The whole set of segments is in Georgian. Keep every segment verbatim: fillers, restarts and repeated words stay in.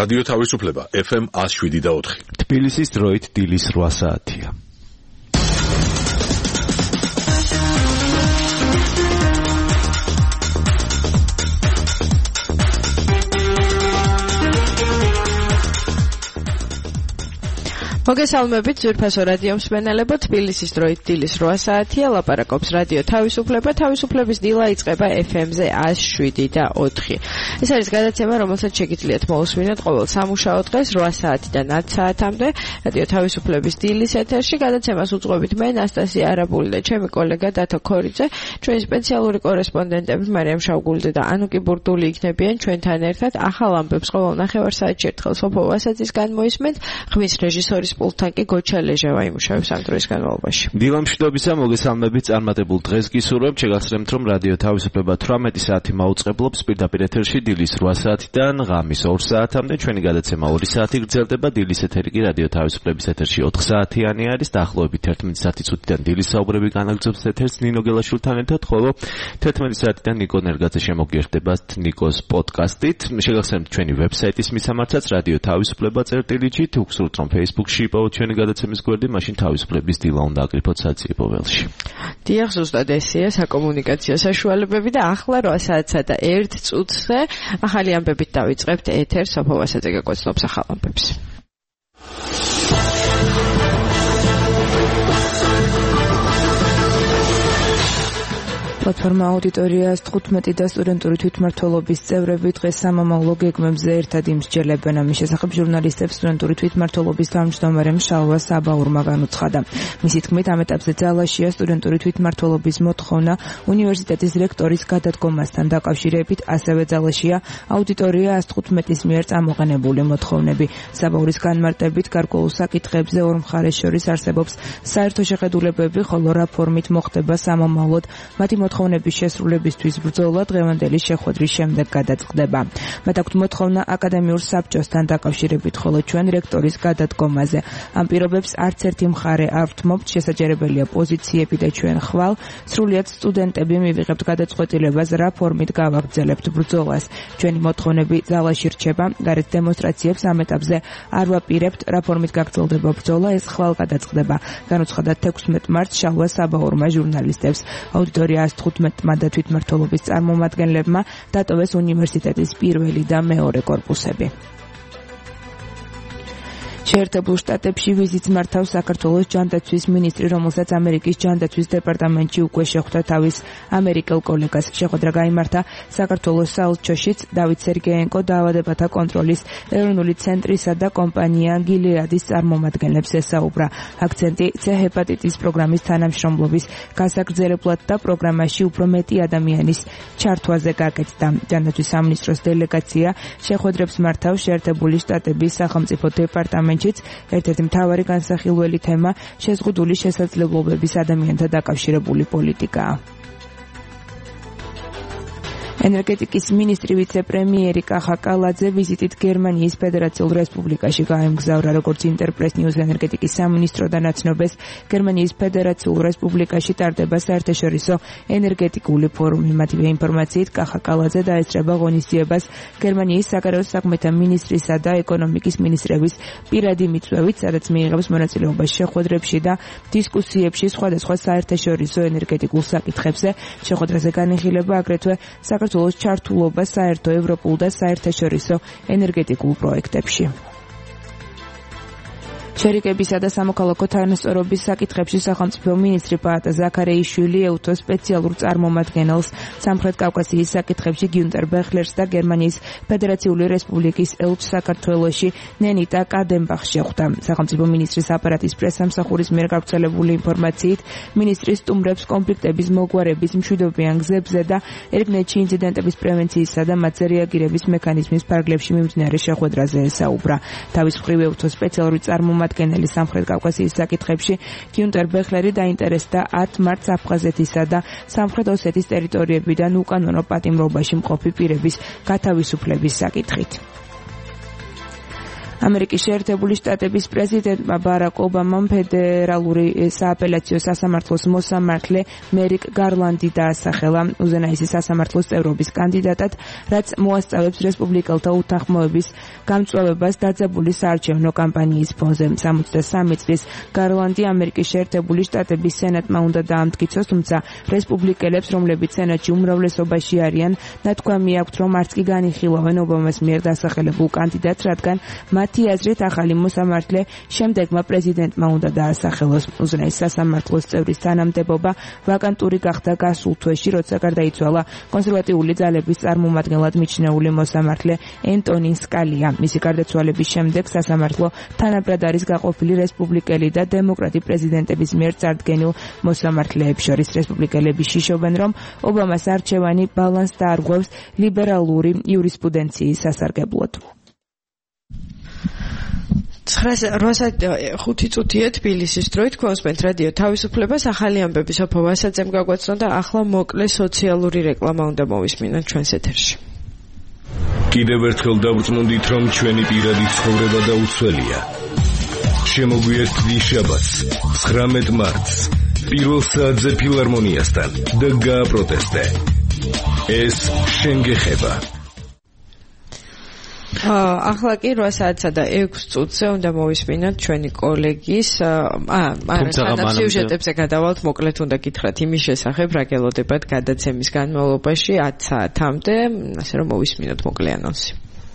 რადიო თავისუფლება ეფ ემ one oh seven და four. თბილისის დროით დილის რვა საათია. მოგესალმებით ძვირფასო რადიო მსმენელებო, თბილისის დროით დილის რვა საათია, ლაპარაკობს რადიო თავისუფლება, თავისუფლების დილა იწყება ეფ ემ-ზე one oh seven და four. ეს არის გადაცემა, რომელსაც შეგიძლიათ მოусმინოთ ყოველ სამუშაო დღეს რვა საათიდან ათ საათამდე რადიო თავისუფლების დილის ეთერში. გადაცემას უძღვებით მე, ნასტასია არაბული და ჩემი კოლეგა დათო ქორიძე. ჩვენი სპეციალური კორესპონდენტები მარიამ შავგულდე და ანუკი ბურდული იქნებიან ჩვენთან ერთად. ახალ ამბებს ყოველ ნახევარსაათში ერთხელ სოფო ვასაძის განმოისმენთ, ხმის რეჟისორის პულტთან კი გოჩა ლეჟევა იმუშავებს ამ დროის განმავლობაში. დილა მშვიდობისა, მოგესალმებით, წარმატებულ დღეს გისურვებთ. შეგახსენებთ, რომ რადიო თავისუფლება თვრამეტი საათი მაუწყებლობს პირდაპირ ეთერში დილის რვა საათიდან ღამის ორ საათამდე. ჩვენი გადაცემა ორი საათი გრძელდება, დილის ეთერი კი რადიო თავისუფლების ეთერში ოთხ საათიანი არის. დაახლოებით ერთმეტი საათი წუთიდან დილის საუბრები განაგრძობს ეთერს ნინო გელაშვილთან ერთად, ხოლო თერთმეტი საათიდან ნიკო ნერგაძე შემოგიერთებათ ნიკოს პოდკასტით. შეგახსენებთ ჩვენი ვებსაიტის მისამართაც რადიო თავისუფლება წერტილით, უგსურთ რომ Facebook-ში იპოვოთ ჩვენი გადაცემის გვერდი, მაშინ თავისუფლების დილა უნდა აკრიფოთ საციებო ველში. დიახ, ზუსტად ესეა საკომუნიკაციო საშუალებები და ახლა რვა საათსა და ერთ წუთზე ახალი ამბებით დავიწყებთ ეთერს, სოფო ვასაძე გაგოცნობს ახალ ამბებს. პლატფორმა აუდიტორიას თხუთმეტი და სტუდენტური თვითმმართველობის წევრები დღეს სამომავლო გეგმებზე ერთად იმსჯელებენ. ამის შესახებ ჟურნალისტებს სტუდენტური თვითმმართველობის თავმჯდომარემ შალვა საბაურმა განუცხადა. მისი თქმით, ამ ეტაპზე ძალაშია სტუდენტური თვითმმართველობის მოთხოვნა უნივერსიტეტის რექტორის გადადგომასთან დაკავშირებით, ასევე ძალაშია აუდიტორია one fifteen-ის მიერ წამოყენებული მოთხოვნები. საბაურის განმარტებით, გარკვეულ საკითხებზე ორ მხარეს შორის არსებობს საერთო შეხედულებები, ხოლო რა ფორმით მოხდება სამომავლოდ მათი მოთხოვნების შესრულებისთვის ბრძოლა დღევანდელი შეხვედრის შემდეგ გადაწყდება. მათ აქვთ მოთხოვნა აკადემიურ საბჭოსთან დაკავშირებით, ხოლო ჩვენ რექტორის გადადგომაზე. ამ პირობებს არც ერთი მხარე არ ვთმობთ, შესაძლებელია პოზიციები და ჩვენ ხვალ სრულიად სტუდენტები მივიღებთ გადაწყვეტილებას, რა ფორმით გავაგრძელებთ ბრძოლას. ჩვენი მოთხოვნები ძალაში რჩება, გარეთ დემონსტრაციებს ამ ეტაპზე არ ვაპირებთ, რა ფორმით გაგრძელდება ბრძოლა, ეს ხვალ გადაწყდება. განუცხადა თექვსმეტ მარტს შალვა საბაურმა ჟურნალისტებს. აუდიტორია one fifteen-მა და თვითმმართველობის წარმომადგენლებმა დატოვეს უნივერსიტეტის პირველი და მეორე კორპუსები. შეერთებულ შტატებში ვიზიტს მართავს საქართველოს ჯანდაცვის მინისტრი, რომელსაც ამერიკის ჯანდაცვის დეპარტამენტში უკვე შეხვდა თავის ამერიკელ კოლეგას. შეხვედრა გაიმართა საქართველოს საელჩოშიც. დავით სერგეენკო დაავადებათა კონტროლის ეროვნული ცენტრისა და კომპანია გილეადის წარმომადგენლებს ესაუბრა. აქცენტი C ჰეპატიტის პროგრამის თანამშრომლობის გასაგრძელებლად და პროგრამაში უფრო მეტი ადამიანის ჩართვაზე გაკეთდა. ჯანდაცვის სამინისტროს დელეგაცია შეხვედრებს მართავს შეერთებული შტატების სახელმწიფო დეპარტამენტში. ერთ-ერთი მთავარი განსახილველი თემა შეზღუდული შესაძლებლობების ადამიანთა დაკავშირებული პოლიტიკაა. ენერგეტიკის მინისტრი ვიცე-პრემიერი კახა კალაძე ვიზიტით გერმანიის ფედერაციულ რესპუბლიკაში გაემგზავრა. როგორც ინტერპრეს ნიუს ენერგეტიკის სამინისტრო და ნაცნობეს, გერმანიის ფედერაციულ რესპუბლიკაში ტარდება საერთაშორისო ენერგეტიკული ფორუმი. მათივე ინფორმაციით, კახა კალაძე დაესწრება ღონისძიებას გერმანიის საგარეო საქმეთა მინისტრისა და ეკონომიკის მინისტრების პირადი მიწვევით, სადაც მიიღებს მონაწილეობას შეხვედრებში და დისკუსიებში სხვადასხვა საერთაშორისო ენერგეტიკულ საკითხებზე. შეხვედრაზე განიხილება აგრეთვე საქართველოს ჩართულობა საერთო ევროპულ და საერთაშორისო ენერგეტიკულ პროექტებში. შერიკებისა და სამოქალაქო თანასწორობის საკითხებში სახელმწიფო მინისტრი პაატა ზაქარეიშვილი ეუთოს სპეციალურ წარმომადგენელს სამხრეთ კავკასიის საკითხებში გიუნტერ ბეხლერს და გერმანიის ფედერაციული რესპუბლიკის ელჩს საქართველოში ნენიტა კადენბახს შეხვდა. სახელმწიფო მინისტრის აპარატის პრესსამსახურის მიერ გავრცელებული ინფორმაციით, მინისტრი სტუმრებს კონფლიქტების მოგვარების მშვიდობიან გზებზე და ერგნეთში ინციდენტების პრევენციისა და მათზე რეაგირების მექანიზმის ფარგლებში მიმდინარე შეხვედრაზე ესაუბრა. თავის მხრივ ეუთოს სპეციალური წარმომადგენელი მათგენელი სამხრეთ კავკასიის საკითხებში გიუნტერ ბეხლერი დაინტერესდა ათ მარტს აფხაზეთისა და სამხრეთ ოსეთის ტერიტორიებიდან უკანონო პატიმრობაში მყოფი პირების გათავისუფლების საკითხით. ამერიკის შეერთებული შტატების პრეზიდენტმა ბარაკ ობამამ ფედერალური სააპელაციო სასამართლოს მოსამართლე მერიკ გარლანდი დაასახელა უზენაესი სასამართლოს წევრობის კანდიდატად, რაც მოასწავებს რესპუბლიკელთა უთანხმოების გამწვავებას დაძაბული საარჩევნო კამპანიის ფონზე. სამოცდასამი წლის გარლანდი ამერიკის შეერთებული შტატების სენატმა უნდა დაამტკიცოს, თუმცა რესპუბლიკელებს, რომლებიც სენატში უმრავლესობაში არიან, ნათქვამი აქვთ, რომ არც კი განიხილავენ ობამას მიერ დასახელებულ კანდიდატს, რადგან მათი აზრით ახალი მოსამართლე შემდეგმა პრეზიდენტმა უნდა დაასახელოს. უზენაეს სასამართლოს წევრის თანამდებობა ვაკანტური გახდა გასულ თვეში, როცა გარდაიცვალა კონსერვატიული ძალების წარმომადგენლად მიჩნეული მოსამართლე ენტონი სკალია. მისი გარდაცვალების შემდეგ სასამართლო თანაბრად არის გაყოფილი რესპუბლიკელი და დემოკრატი პრეზიდენტების მიერ წარდგენილ მოსამართლეებს შორის. რესპუბლიკელები შიშობენ, რომ ობამას არჩევანი ბალანსს დაარღვევს ლიბერალური იურისპრუდენციის სასარგებლოდ. ხუთი წუთია თბილისის დროით გვასმენთ რადიო თავისუფლებას, ახალი ამბები სოფო ვასაძემ გაგვაცნო და ახლა მოკლე სოციალური რეკლამა უნდა მოვისმინოთ ჩვენს ეთერში. კიდევ ერთხელ დავწმუნდით, რომ ჩვენი პირადი ცხოვრება დაუცველია. შემოგვიერთდი შაბათს, ცხრამეტ მარტს, პირველ საათზე ფილარმონიასთან და გააპროტესტე. ეს შენ გეხება. ახლა კი რვა საათსა და ექვს წუთზე უნდა მოვისმინოთ ჩვენი კოლეგის აა სიუჟეტებზე გადავალთ, მოკლედ უნდა გითხრათ იმის შესახებ, რა გელოდებათ გადაცემის განმავლობაში ათ საათამდე, ასე რომ მოვისმინოთ მოკლე ანონსი.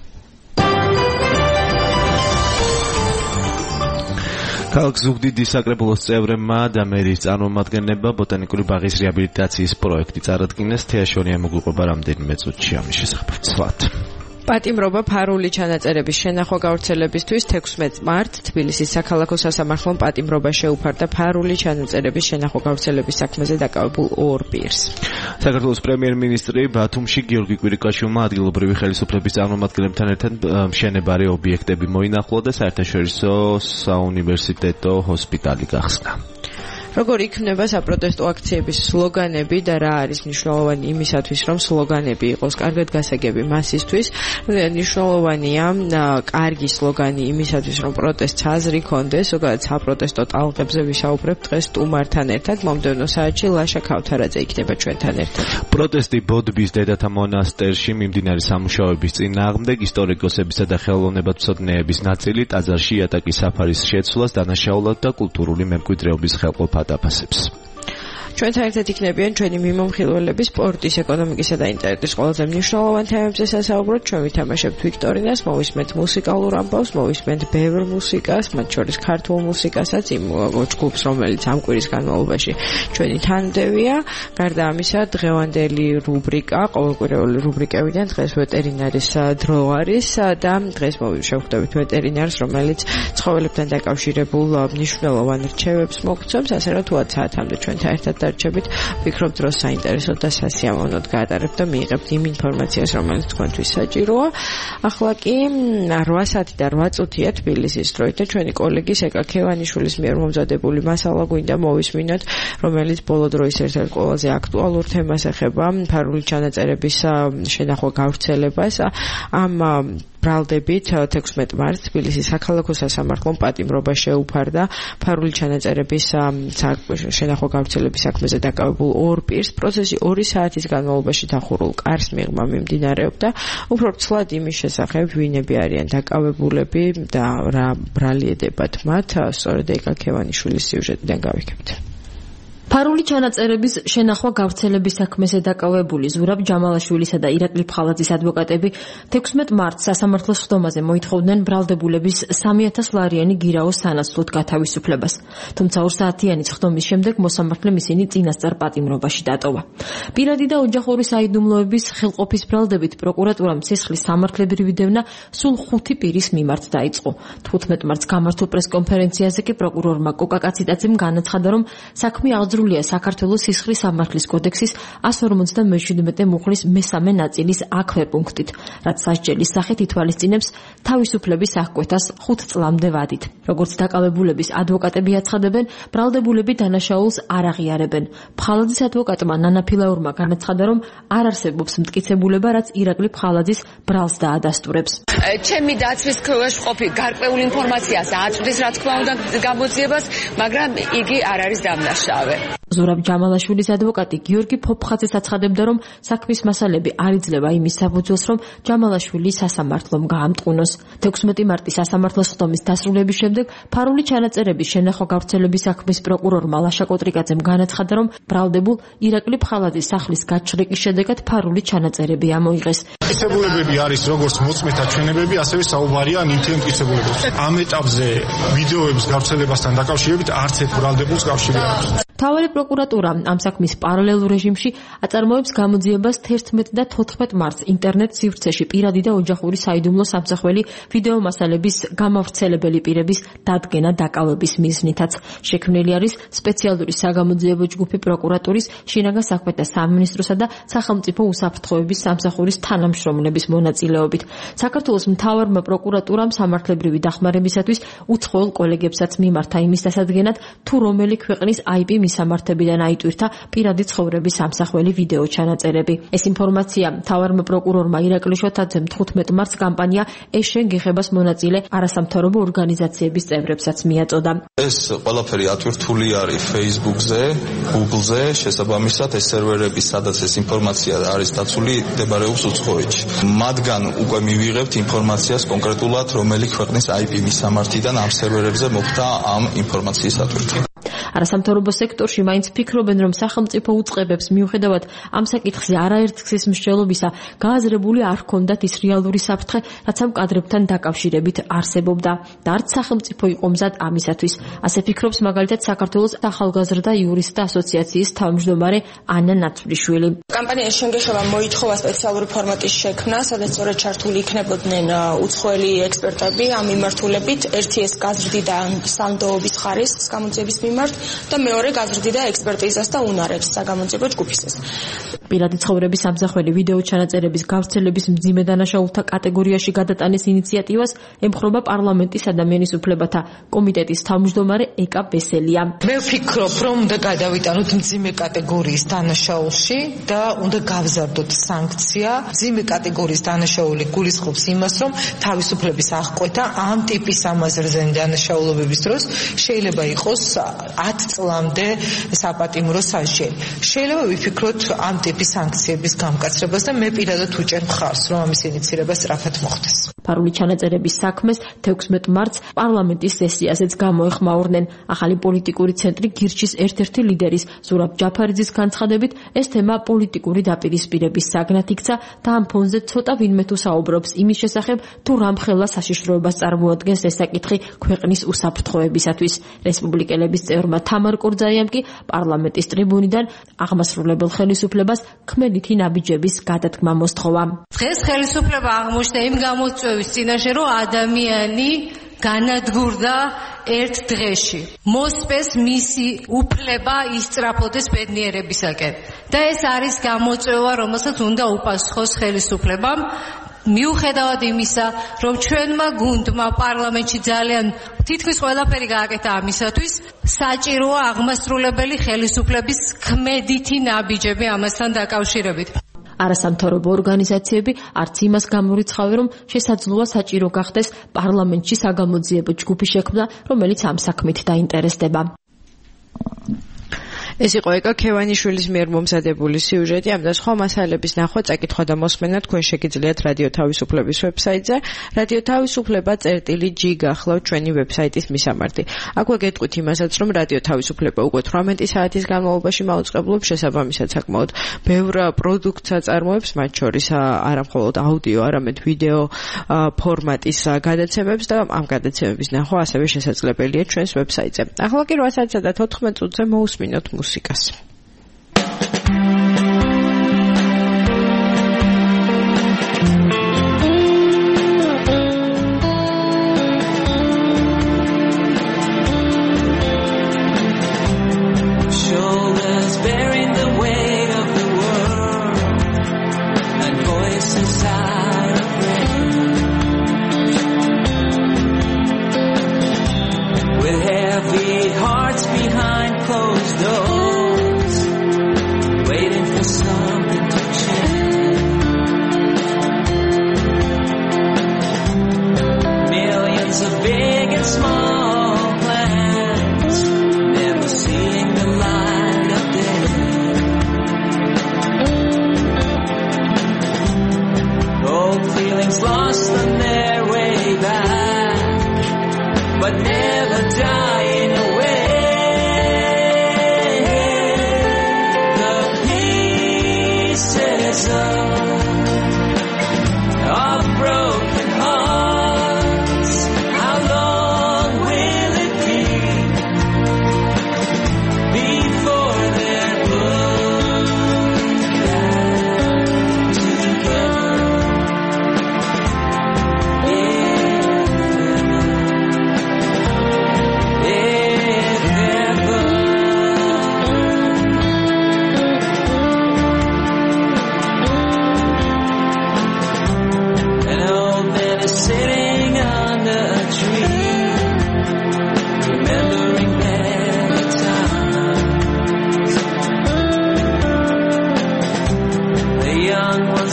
ქალაქ ზუგდიდის საკრებულოს წევრებმა და მერის წარმომადგენლებმა ბოტანიკური ბაღის რეაბილიტაციის პროექტი წარადგინეს. თეაშორია მოგვიყვება რამდენიმე წუთში ამის შესახებ ცვლად. პატიმრობა ფარული ჩანაწერების შენახვა გავრცელებისთვის თექვსმეტ მარტს თბილისის საქალაქო სასამართლომ პატიმრობა შეუფარდა ფარული ჩანაწერების შენახვა გავრცელების საქმეზე დაკავებულ ორ პირს. საქართველოს პრემიერ-მინისტრი ბათუმში გიორგი კვირიკაშვილმა ადგილობრივი ხელისუფლების წარმომადგენლებთან ერთად მშენებარე ობიექტები მოინახულა და საერთაშორისო საუნივერსიტეტო ჰოსპიტალი გახსნა. როგორ იქნება საპროტესტო აქციების სლოგანები და რა არის მნიშვნელოვანი იმისათვის, რომ სლოგანები იყოს კარგად გასაგები მასისთვის? მნიშვნელოვანია კარგი სლოგანი იმისათვის, რომ პროტესტს აზრი ქონდეს. ზოგადად საპროტესტო ტალღებზე ვისაუბრებთ დღეს სტუმართან ერთად. მომდევნო საათში ლაშა ქავთარაძე იქნება ჩვენთან ერთად. პროტესტი ბოდბის დედათა მონასტერში მიმდინარე სამუშაოების წინააღმდეგ ისტორიკოსებისა და ხელოვნებათმცოდნეების ნაწილი ტაძარში იატაკის საფარის შეცვლას დანაშაულად და კულტურული მემკვიდრეობის ხელყოფად აფასებს. ჩვენთან ერთად იქნებიან ჩვენი მიმომხილველები სპორტის, ეკონომიკისა და ინტერნეტის ყველაზე მნიშვნელოვან თემებზე სასაუბროთ. ჩვენ ვითამაშებთ ვიქტორინას, მოვისმენთ მუსიკალურ ამბავს, მოვისმენთ ბევრ მუსიკას, მათ შორის ქართულ მუსიკასაც, იმ ჯგუფს, რომელიც ამ კვირის განმავლობაში ჩვენი თანმდევია. გარდა ამისა, დღევანდელი რუბრიკა, ყოველკვირეული რუბრიკებიდან დღეს ვეტერინარის დრო არის და დღეს შევხვდებით ვეტერინარს, რომელიც ცხოველებთან დაკავშირებულ მნიშვნელოვან რჩევებს მოგცემს, ასე რომ თუ ათ საათამდე ჩვენთან ერთად დარჩებით, ვფიქრობ დროს საინტერესოდ და სასიამოვნოდ გაატარებთ და მიიღებთ იმ ინფორმაციას, რომელიც თქვენთვის საჭიროა. ახლა კი რვა საათი და რვა წუთია თბილისის დროით და ჩვენი კოლეგის ეკა ქევანიშვილის მიერ მომზადებული მასალა გვინდა მოვისმინოთ, რომელიც ბოლო დროის ერთ-ერთ ყველაზე აქტუალურ თემას ეხება ფარული ჩანაწერების შენახვა გავრცელებას. ამ ბრალდებით თექვსმეტ მარტს თბილისის საქალაქო სასამართლომ პატიმრობა შეუფარდა ფარული ჩანაწერების შენახვა გავრცელების საქმეზე დაკავებულ ორ პირს. პროცესი ორი საათის განმავლობაში დახურულ კარს მიღმა მიმდინარეობდა. უფრო ცვლად იმის შესახებ, ვინები არიან დაკავებულები და რა ბრალი ედებათ მათ, სწორედ ეკა ქევანიშვილის სიუჟეტიდან გავიქებთ. ფარული ჩანაწერების შენახვა გავრცელების საქმეზე დაკავებული ზურაბ ჯამალაშვილისა და ირაკლი ფხალაძის ადვოკატები თექვსმეტ მარტს სასამართლოს ხდომაზე მოითხოვდნენ ბრალდებულების სამი ათას ლარიანი გირაოს სანაცვლოდ გათავისუფლებას. თუმცა ორ საათიანი ხდომის შემდეგ მოსამართლემ ისინი წინასწარ პატიმრობაში დატოვა. პირადი და ოჯახური საიდუმლოების ხელყოფის ბრალდებით პროკურატურამ ცეცხლის სამართლებრივი დევნა სულ ხუთი პირის მიმართ დაიწყო. თხუთმეტ მარტს გამართულ პრესკონფერენციაზე კი პროკურორმა კოკა კაციტაძემ განაცხადა, რომ საქმე აღძრ დადასტურულია საქართველოს სისხლის სამართლის კოდექსის εκατს ორმოცდამეშვიდმეტე მუხლის მესამე ნაწილის აქვე პუნქტით, რაც სასჯელის სახით ითვალისწინებს თავისუფლების აღკვეთას ხუთ წლამდე ვადით. როგორც დაკავებულების ადვოკატები აცხადებენ, ბრალდებულები დანაშაულს არ აღიარებენ. ფხალაძის ადვოკატმა ნანა ფილაურმა განაცხადა, რომ არ არსებობს მტკიცებულება, რაც ირაკლი ფხალაძის ბრალს დაადასტურებს. ჩემი დაცვის ქვეშ ყოფი გარკვეულ ინფორმაციას აწვდის, რა თქმა უნდა, გამოძიებას, მაგრამ იგი არ არის დამნაშავე. ზურაბ ჯამალაშვილის ადვოკატი გიორგი ფოფხაძეც აცხადებდა, რომ საქმის მასალები არ იძლევა იმის საფუძველს, რომ ჯამალაშვილი სასამართლომ გაამტყუნოს. თექვსმეტი მარტის სასამართლოს ხდომის დასრულების შემდეგ ფარული ჩანაწერების შენახვა გავრცელების საქმის პროკურორმა ლაშა კოტრიკაძემ განაცხადა, რომ ბრალდებულ ირაკლი ფხალაძის სახლის გაჩრიკის შედეგად ფარული ჩანაწერები ამოიღეს. მტკიცებულებები არის როგორც მოწმეთა ჩვენებები, ასევე საუბარია ნივთიერ მტკიცებულებებზე. ამ ეტაპზე ვიდეოების გავრცელებასთან დაკავშირებით არც ერთ ბრალდებულს კავშირი არ აქვს. მთავარი პროკურატურა ამ საქმის პარალელურ რეჟიმში აწარმოებს გამოძიებას თერთმეტ და თოთხმეტ მარტს ინტერნეტ სივრცეში პირადი და ოჯახური საიდუმლო სამსახველი ვიდეო მასალების გამავრცელებელი პირების დადგენა დაკავების მიზნითაც. შექმნილი არის სპეციალური საგამოძიებო ჯგუფი პროკურატურის, შინაგან საქმეთა სამინისტროსა და სახელმწიფო უსაფრთხოების სამსახურის თანამშრომლების მონაწილეობით. საქართველოს მთავარმა პროკურატურამ სამართლებრივი დახმარებისათვის უცხოელ კოლეგებსაც მიმართა იმის დასადგენად, თუ რომელი ქვეყნის აი პი მისამართებიდან აიტვირთა პირადი ცხოვრების სამსახველი ვიდეო ჩანაწერები. ეს ინფორმაცია მთავარმა პროკურორმა ირაკლი შოთაძემ თხუთმეტ მარტს კამპანია ეშენ გეხებას მონაწილე არასამთავრობო ორგანიზაციების წევრებსაც მიაწოდა. ეს ყველაფერი ატვირთული არის Facebook-ზე, Google-ზე, შესაბამისად ეს სერვერები, სადაც ეს ინფორმაცია არის დაცული, მდებარეობს უცხოეთში. მათგან უკვე მივიღებთ ინფორმაციას კონკრეტულად, რომელი ქვეყნის აი პი მისამართიდან ამ სერვერებზე მოხდა ამ ინფორმაციის ატვირთვა. არასამთავრობო სექტორში მაინც ფიქრობენ, რომ სახელმწიფო უწყებებს მიუხედავად ამ საკითხზე არაერთი გზის მსჯელობისა გააზრებული არ ჰქონდათ ის რეალური საფრთხე, რაც ამ კადრებთან დაკავშირებით არსებობდა და არც სახელმწიფო იყო მზად ამისათვის. ასე ფიქრობს მაგალითად საქართველოს ახალგაზრდა იურისტთა ასოციაციის თავმჯდომარე ანა ნაცვლიშვილი. კამპანიის შენგეხება მოითხოვა სპეციალური ფორმატის შექმნა, სადაც სწორედ ჩართული იქნებოდნენ უცხოელი ექსპერტები ამ მიმართულებით, ერთი ეს გაზრდიდა სანდოობის ხარისხს გამოძიების მიმართ და მეორე გაზრდიდა ექსპერტიზას და უნარებს საგამოძიებო ჯგუფისას. პირადი ცხოვრების სამსახველი ვიდეო ჩანაწერების გავრცელების მძიმე დანაშაულთა კატეგორიაში გადატანის ინიციატივას ემხრობა პარლამენტის ადამიანის უფლებათა კომიტეტის თავმჯდომარე ეკა ბესელია. მე ვფიქრობ, რომ უნდა გადავიტანოთ მძიმე კატეგორიის დანაშაულში და უნდა გავზარდოთ სანქცია. მძიმე კატეგორიის დანაშაული გულისხმობს იმას, რომ თავისუფლების აღკვეთა ამ ტიპის ამაზრზენი დანაშაულობების დროს შეიძლება იყოს ათ წლამდე საპატიმრო სასჯელი. შეიძლება ვიფიქროთ ამ ტიპის სანქციების გამკაცრებას და მე პირადად უჭერ მხარს, რომ ამის ინიციირება სწრაფად მოხდეს. ფარული ჩანაწერების საქმეს თექვსმეტ მარტს პარლამენტის სესიაზეც გამოეხმაურნენ. ახალი პოლიტიკური ცენტრი გირჩის ერთ-ერთი ლიდერის ზურაბ ჯაფარიძის განცხადებით, ეს თემა პოლიტიკური დაპირისპირების საგნად იქცა და ამ ფონზე ცოტა ვინმე თუ საუბრობს იმის შესახებ, თუ რამხელა საშიშროებას წარმოადგენს ეს საკითხი ქვეყნის უსაფრთხოებისათვის. რესპუბლიკელების წევრმა თამარ კორძაიამ კი პარლამენტის ტრიბუნიდან აღმასრულებელ ხელისუფლებას ქმედითი ნაბიჯების გადადგმა მოსთხოვა. დღეს ხელისუფლება აღმოჩნდა იმ გამოწვევის წინაშე, რომ ადამიანი განადგურდა ერთ დღეში. მოსპეს მისი უფლება ისწრაფოდეს ბედნიერებისაკენ. და ეს არის გამოწვევა, რომელსაც უნდა უპასუხოს ხელისუფლებამ. მიუხედავად იმისა, რომ ჩვენმა გუნდმა პარლამენტში ძალიან თითქმის ყველაფერი გააკეთა ამისათვის, საჭიროა აღმასრულებელი ხელისუფლების ქმედითი ნაბიჯები ამასთან დაკავშირებით. არასამთავრობო ორგანიზაციები არც იმას გამორიცხავენ, რომ შესაძლოა საჭირო გახდეს პარლამენტში საგამოძიებო ჯგუფი შექმნა, რომელიც ამ საქმით დაინტერესდება. ეს იყო ეკა ქევანიშვილის მიერ მომზადებული სიუჟეტი. ამ და სხვა მასალების ნახვა, წაკითხვა და მოსმენა თქვენ შეგიძლიათ რადიო თავისუფლების ვებსაიტზე. რადიო თავისუფლება წერტილი ჯი გახლავთ ჩვენი ვებსაიტის მისამართი. აქვე გეტყვით იმასაც, რომ რადიო თავისუფლება უკვე თვრამეტი საათის განმავლობაში მაუწყებლობს, შესაბამისად საკმაოდ ბევრ პროდუქტს აწარმოებს, მათ შორის არა მხოლოდ აუდიო, არამედ ვიდეო ფორმატის გადაცემებს და ამ გადაცემების ნახვა ასევე შესაძლებელია ჩვენს ვებსაიტზე. ახლა კი რვა საათსა და თოთხმეტ წუთზე მოусმინოთ მუსიკას. Show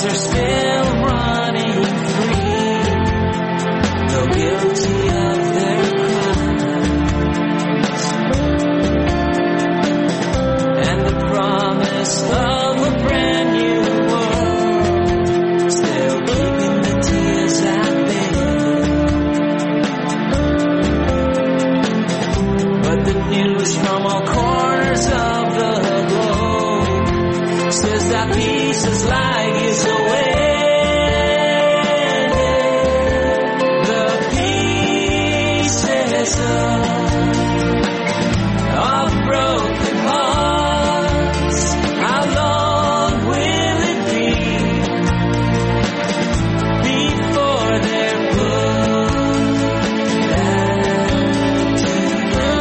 are still running free, though guilty of their crimes. And the promise of a brand new world, still keeping the tears at bay. But the news from all corners of the globe says that peace is like years away. The pieces of, of broken hearts, how long will it be before they're put back together?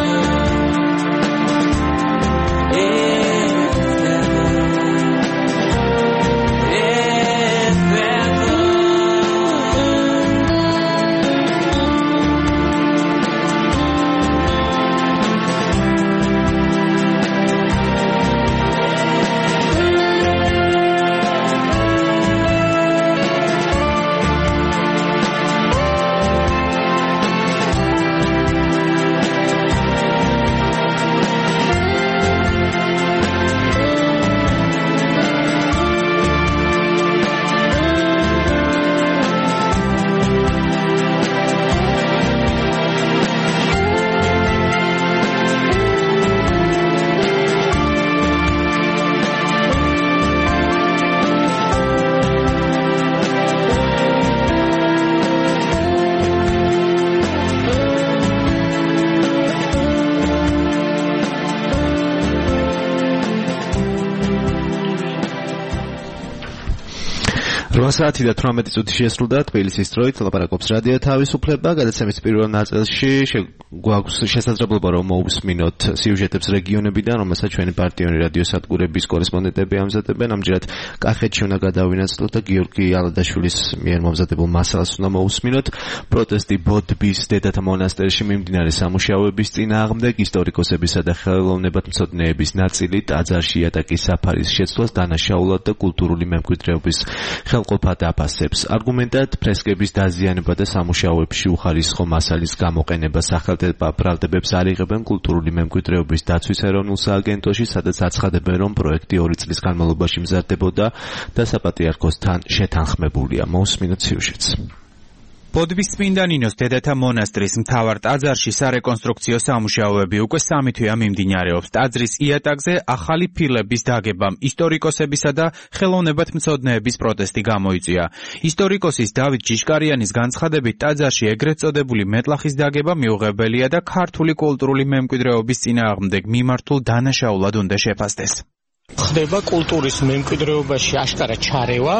რვა საათი და თვრამეტი წუთი შესრულდა თბილისის დროით ლაპარაკობს რადიო თავისუფლება. გადაცემის პირველ ნაწილში გვაქვს შესაძლებლობა რომ მოусმინოთ სიუჟეტებს რეგიონებიდან, რომელსაც ჩვენი პარტიული რადიო სადგურების კორესპონდენტები ამზადებენ. ამჯერად კახეთში უნდა გადავინაცვლოთ და გიორგი ალადაშვილის მიერ მომზადებულ მასალას უნდა მოусმინოთ. პროტესტი ბოდბის დედათა მონასტერში მიმდინარე სამუშაოების წინააღმდეგ, ისტორიკოსებისა და ხელოვნებათმცოდნეების ნაწილი ტაძარში იატაკის საფარის შეცვლას დანაშაულად და კულტურული მემკვიდრეობის ხელყოფა დაფასებს. არგუმენტად ფრესკების დაზიანება და სამუშაოებში უხარისხო მასალის გამოყენება სახელმწიფო ბრალდებებს არიღებენ კულტურული მემკვიდრეობის დაცვის ეროვნულ სააგენტოში, სადაც აცხადებენ, რომ პროექტი ორი წლის განმავლობაში მზადდებოდა და საპატრიარქოსთან შეთანხმებულია. მოусმინოთ სიუჟეტს. ბოდბის წმინდა ნინოს დედათა მონასტრის მთავარ ტაძარში სარეკონსტრუქციო სამუშაოები უკვე სამი თვეა მიმდინარეობს. ტაძრის იატაკზე ახალი ფილების დაგებამ ისტორიკოსებისა და ხელოვნებათმცოდნეების პროტესტი გამოიწვია. ისტორიკოსის დავით ჯიშკარიანის განცხადებით, ტაძარში ეგრეთ წოდებული მეტლახის დაგება მიუღებელია და ქართული კულტურული მემკვიდრეობის წინააღმდეგ მიმართულ დანაშაულად უნდა შეფასდეს. ხდება კულტურის მემკვიდრეობაში აშკარა ჩარევა,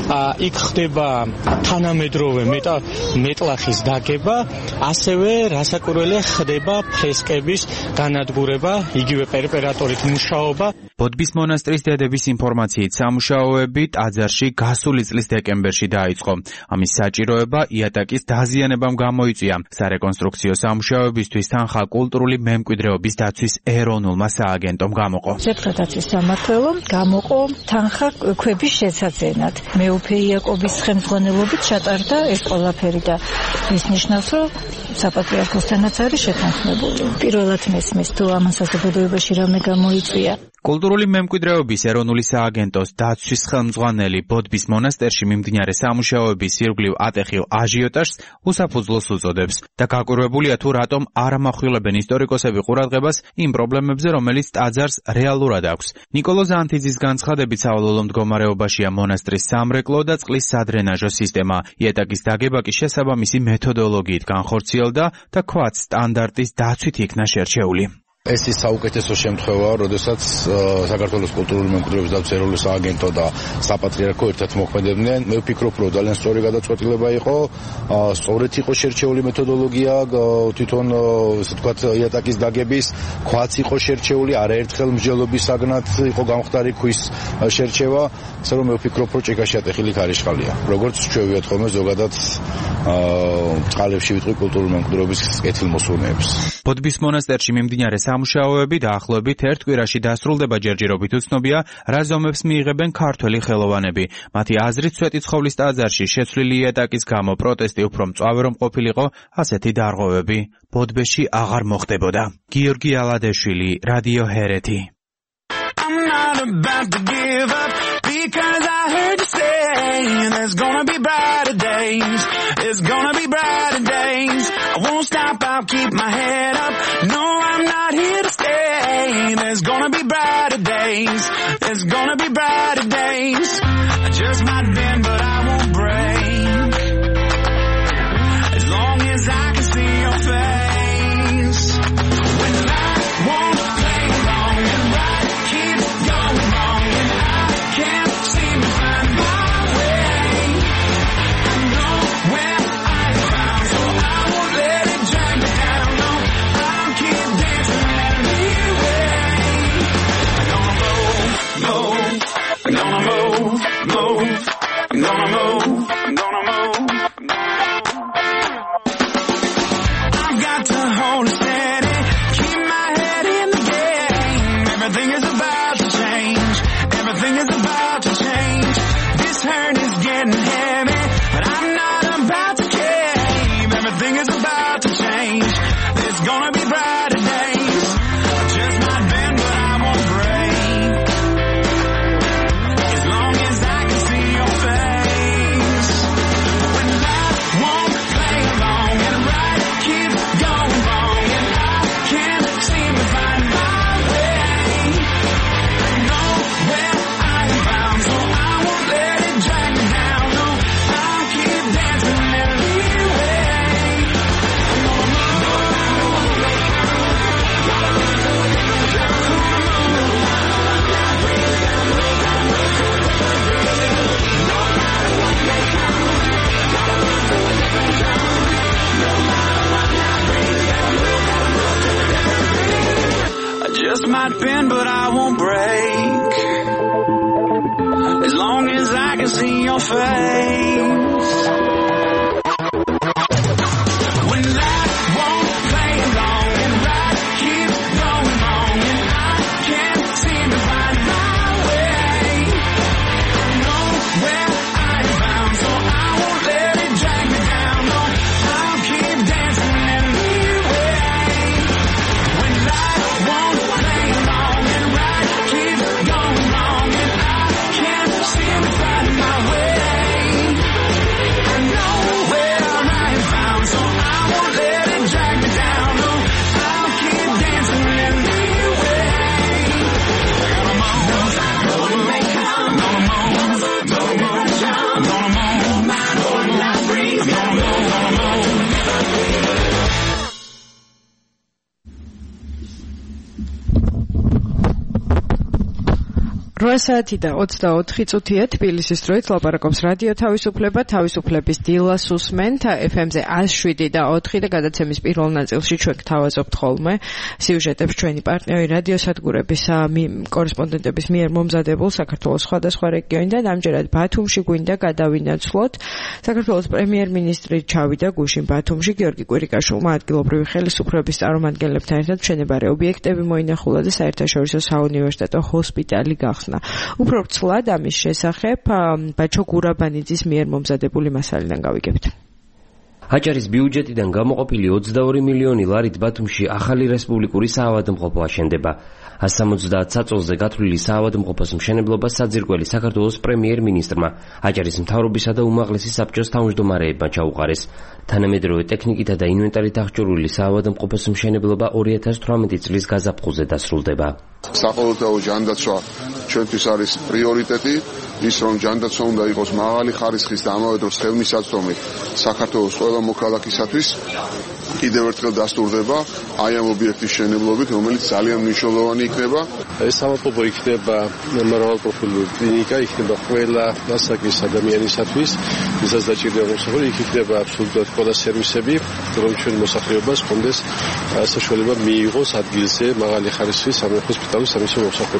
იქ ხდება თანამედროვე მეტლახის დაგება, ასევე რასაკვირველია ხდება ფრესკების განადგურება, იგივე პერპერატორით მუშაობა. ბოდბის მონასტრის დედების ინფორმაციით სამუშაოები ტაძარში გასული წლის დეკემბერში დაიწყო. ამის საჭიროება იატაკის დაზიანებამ გამოიწვია. სარეკონსტრუქციო სამუშაოებისთვის თანხა კულტურული მემკვიდრეობის დაცვის ეროვნულმა სააგენტომ გამოყო. მართველო გამოყო თანხა ქვების შესაძენად. მეუფე იაკობის ხელმძღვანელობით ჩატარდა ეს ყველაფერი და ის ნიშნავს, რომ საპატრიარქოსთანაც არის შეთანხმებული. პირველად მესმის თუ ამან საზოგადოებაში რამე გამოიწვია. კულტურული მემკვიდრეობის ეროვნული სააგენტოს დაცვის ხელმძღვანელი ბოდბის მონასტერში მიმდინარე სამუშაოების ირგვლივ ატეხილ აჟიოტაჟს უსაფუძვლოს უწოდებს და გაკვირვებულია თუ რატომ არ ამახვილებენ ისტორიკოსები ყურადღებას იმ პრობლემებზე, რომელიც ტაძარს რეალურად აქვს. ნიკოლო ზანთიძის განცხადებით, სავალალო მდგომარეობაშია მონასტრის სამრეკლო და წყლის სადრენაჟო სისტემა. იატაკის დაგება კი შესაბამისი მეთოდოლოგიით განხორციელდა და ქვაც სტანდარტის დაცვით იქნა შერჩეული. ეს ის საუკეთესო შემთხვევაა, როდესაც საქართველოს კულტურული მემკვიდრეობის დაცვის ეროვნული სააგენტო და საპატრიარქო ერთად მოქმედებდნენ. მე ვფიქრობ, რომ ძალიან სწორი გადაწყვეტილება იყო, სწორედ იყო შერჩეული მეთოდოლოგია, თვითონ ესე ვთქვათ იატაკის დაგების, ქვაც იყო შერჩეული, არაერთხელ მსჯელობის საგნად იყო გამხდარი ქვის შერჩევა, ასე რომ მე ვფიქრობ, რომ ჭიქაში ატეხილი ქარიშხალია. როგორც ჩვევიათ ხოლმე ზოგადად წყალებში ვიტყვი კულტურული მემკვიდრეობის კეთილმოსურნეებს. ბოდბის მონასტერში მიმდინარე სამუშაოები დაახლოებით ერთ კვირაში დასრულდება ჯერჯერობით უცნობია, რა ზომებს მიიღებენ ქართველი ხელოვანები. მათი აზრით, სვეტიცხოვლის ტაძარში შეცვლილი იატაკის გამო პროტესტი უფრო მწვავე რომ ყოფილიყო, ასეთი დარღვევები ბოდბეში აღარ მოხდებოდა. გიორგი ალადეშვილი, რადიო ჰერეთი. I'm not about to give up because I heard you say there's gonna be brighter days. There's gonna be brighter days. I won't stop, I'll keep my head up. No, I'm not here to stay. There's gonna be brighter days. There's gonna be brighter days. I just might bend, but I won't break. As long as I can see your face. When life won't play along and right keeps going wrong and I can't seem to find my way. I know where I'm bound, so I won't let it drag me down. No, I'll keep dancing and lead way. I'm gonna move, move. I'm gonna move, move. I'm gonna move, I'm gonna move. I've got to hold it steady, keep my head in the game. Everything is about to change. Everything is about to change. This hurt is getting heavy, but I'm not about to cave. Everything is about to change. There's gonna be brighter days. I just might bend, but I won't break. As long as I can see your face. When life won't play along and right keeps going wrong and I can't seem to find my way. I know where I'm bound, so I won't let it drag me down. No, I'll keep dancing and lead way. I'm gonna I just might bend, but I won't break. As long as I can see your face. When life won't play along and right keeps going wrong and I can't seem to find my way. I know where I'm bound, so I won't let it drag me down. No, I'll keep dancing and lead way. When life won't play along and right keeps going wrong and I can't seem to find my way. I know where I'm bound, so I won't let it drag me down. No, I'll keep dancing and lead way. I'm gonna move, I'm gonna make it. I'm gonna move, I'm gonna move, I'm gonna move, I'm gonna breathe, I'm gonna move, I'm gonna move. რვა საათი და ოცდაოთხი წუთია თბილისის დროით ლაპარაკობს რადიო თავისუფლება, თავისუფლების დილას უსმენთ ეფ ემ-ზე εκατს შვიდი და ოთხი და გადაცემის პირველ ნაწილში ჩვენ გთავაზობთ ხოლმე სიუჟეტებს ჩვენი პარტნიორი რადიოსადგურების კორესპონდენტების მიერ მომზადებულ საქართველოს სხვადასხვა რეგიონიდან. ამჯერად ბათუმში გვინდა გადავინაცვლოთ. საქართველოს პრემიერ-მინისტრი ჩავიდა გუშინ ბათუმში. გიორგი კვირიკაშვილმა ადგილობრივი ხელისუფლების წარმომადგენლებთან ერთად მშენებარე ობიექტები მოინახულა და საერთაშორისო საუნივერსიტეტო ჰოსპიტალი გახსნა. უფრო ვრცლად ამის შესახებ ბაჩო გურაბანიძის მიერ მომზადებული მასალიდან გავიგებთ. აჭარის ბიუჯეტიდან გამოყოფილი ოცდაორი მილიონი ლარით ბათუმში ახალი რესპუბლიკური საავადმყოფო აშენდება. ას სამოცდაათ საწოლზე გათვლილი საავადმყოფოს მშენებლობა საძირკველი საქართველოს პრემიერ-მინისტრმა, აჭარის მთავრობისა და უმაღლესი საბჭოს თავმჯდომარეებმა ჩაუყარეს. თანამედროვე ტექნიკითა და ინვენტარით აღჭურვილი საავადმყოფოს მშენებლობა ორი ათას თვრამეტი წლის გაზაფხულზე დასრულდება. საყოველთაო ჯანდაცვა ჩვენთვის არის პრიორიტეტი, ის რომ ჯანდაცვა უნდა იყოს მაღალი ხარისხის და ამავე დროს ხელმისაწვდომი საქართველოს ყველა მოქალაქისათვის. კიდევ ერთხელ დასტურდება აი ამ ობიექტის მშენებლობით, რომელიც ძალიან მნიშვნელოვანი იქნება. ეს საავადმყოფო იქნება მრავალპროფილური კლინიკა, იქნება ყველა დასაკის ადამიანისათვის, ვისაც დაჭირდება მოსახლეობა, იქ იქნება აბსოლუტურად ყველა სერვისები, რომ ჩვენ მოსახლეობას ჰქონდეს საშუალება მიიღოს ადგილზე მაღალი ხარისხის სამეფო ჰოსპიტალის სამეცნიერო მომსახურება.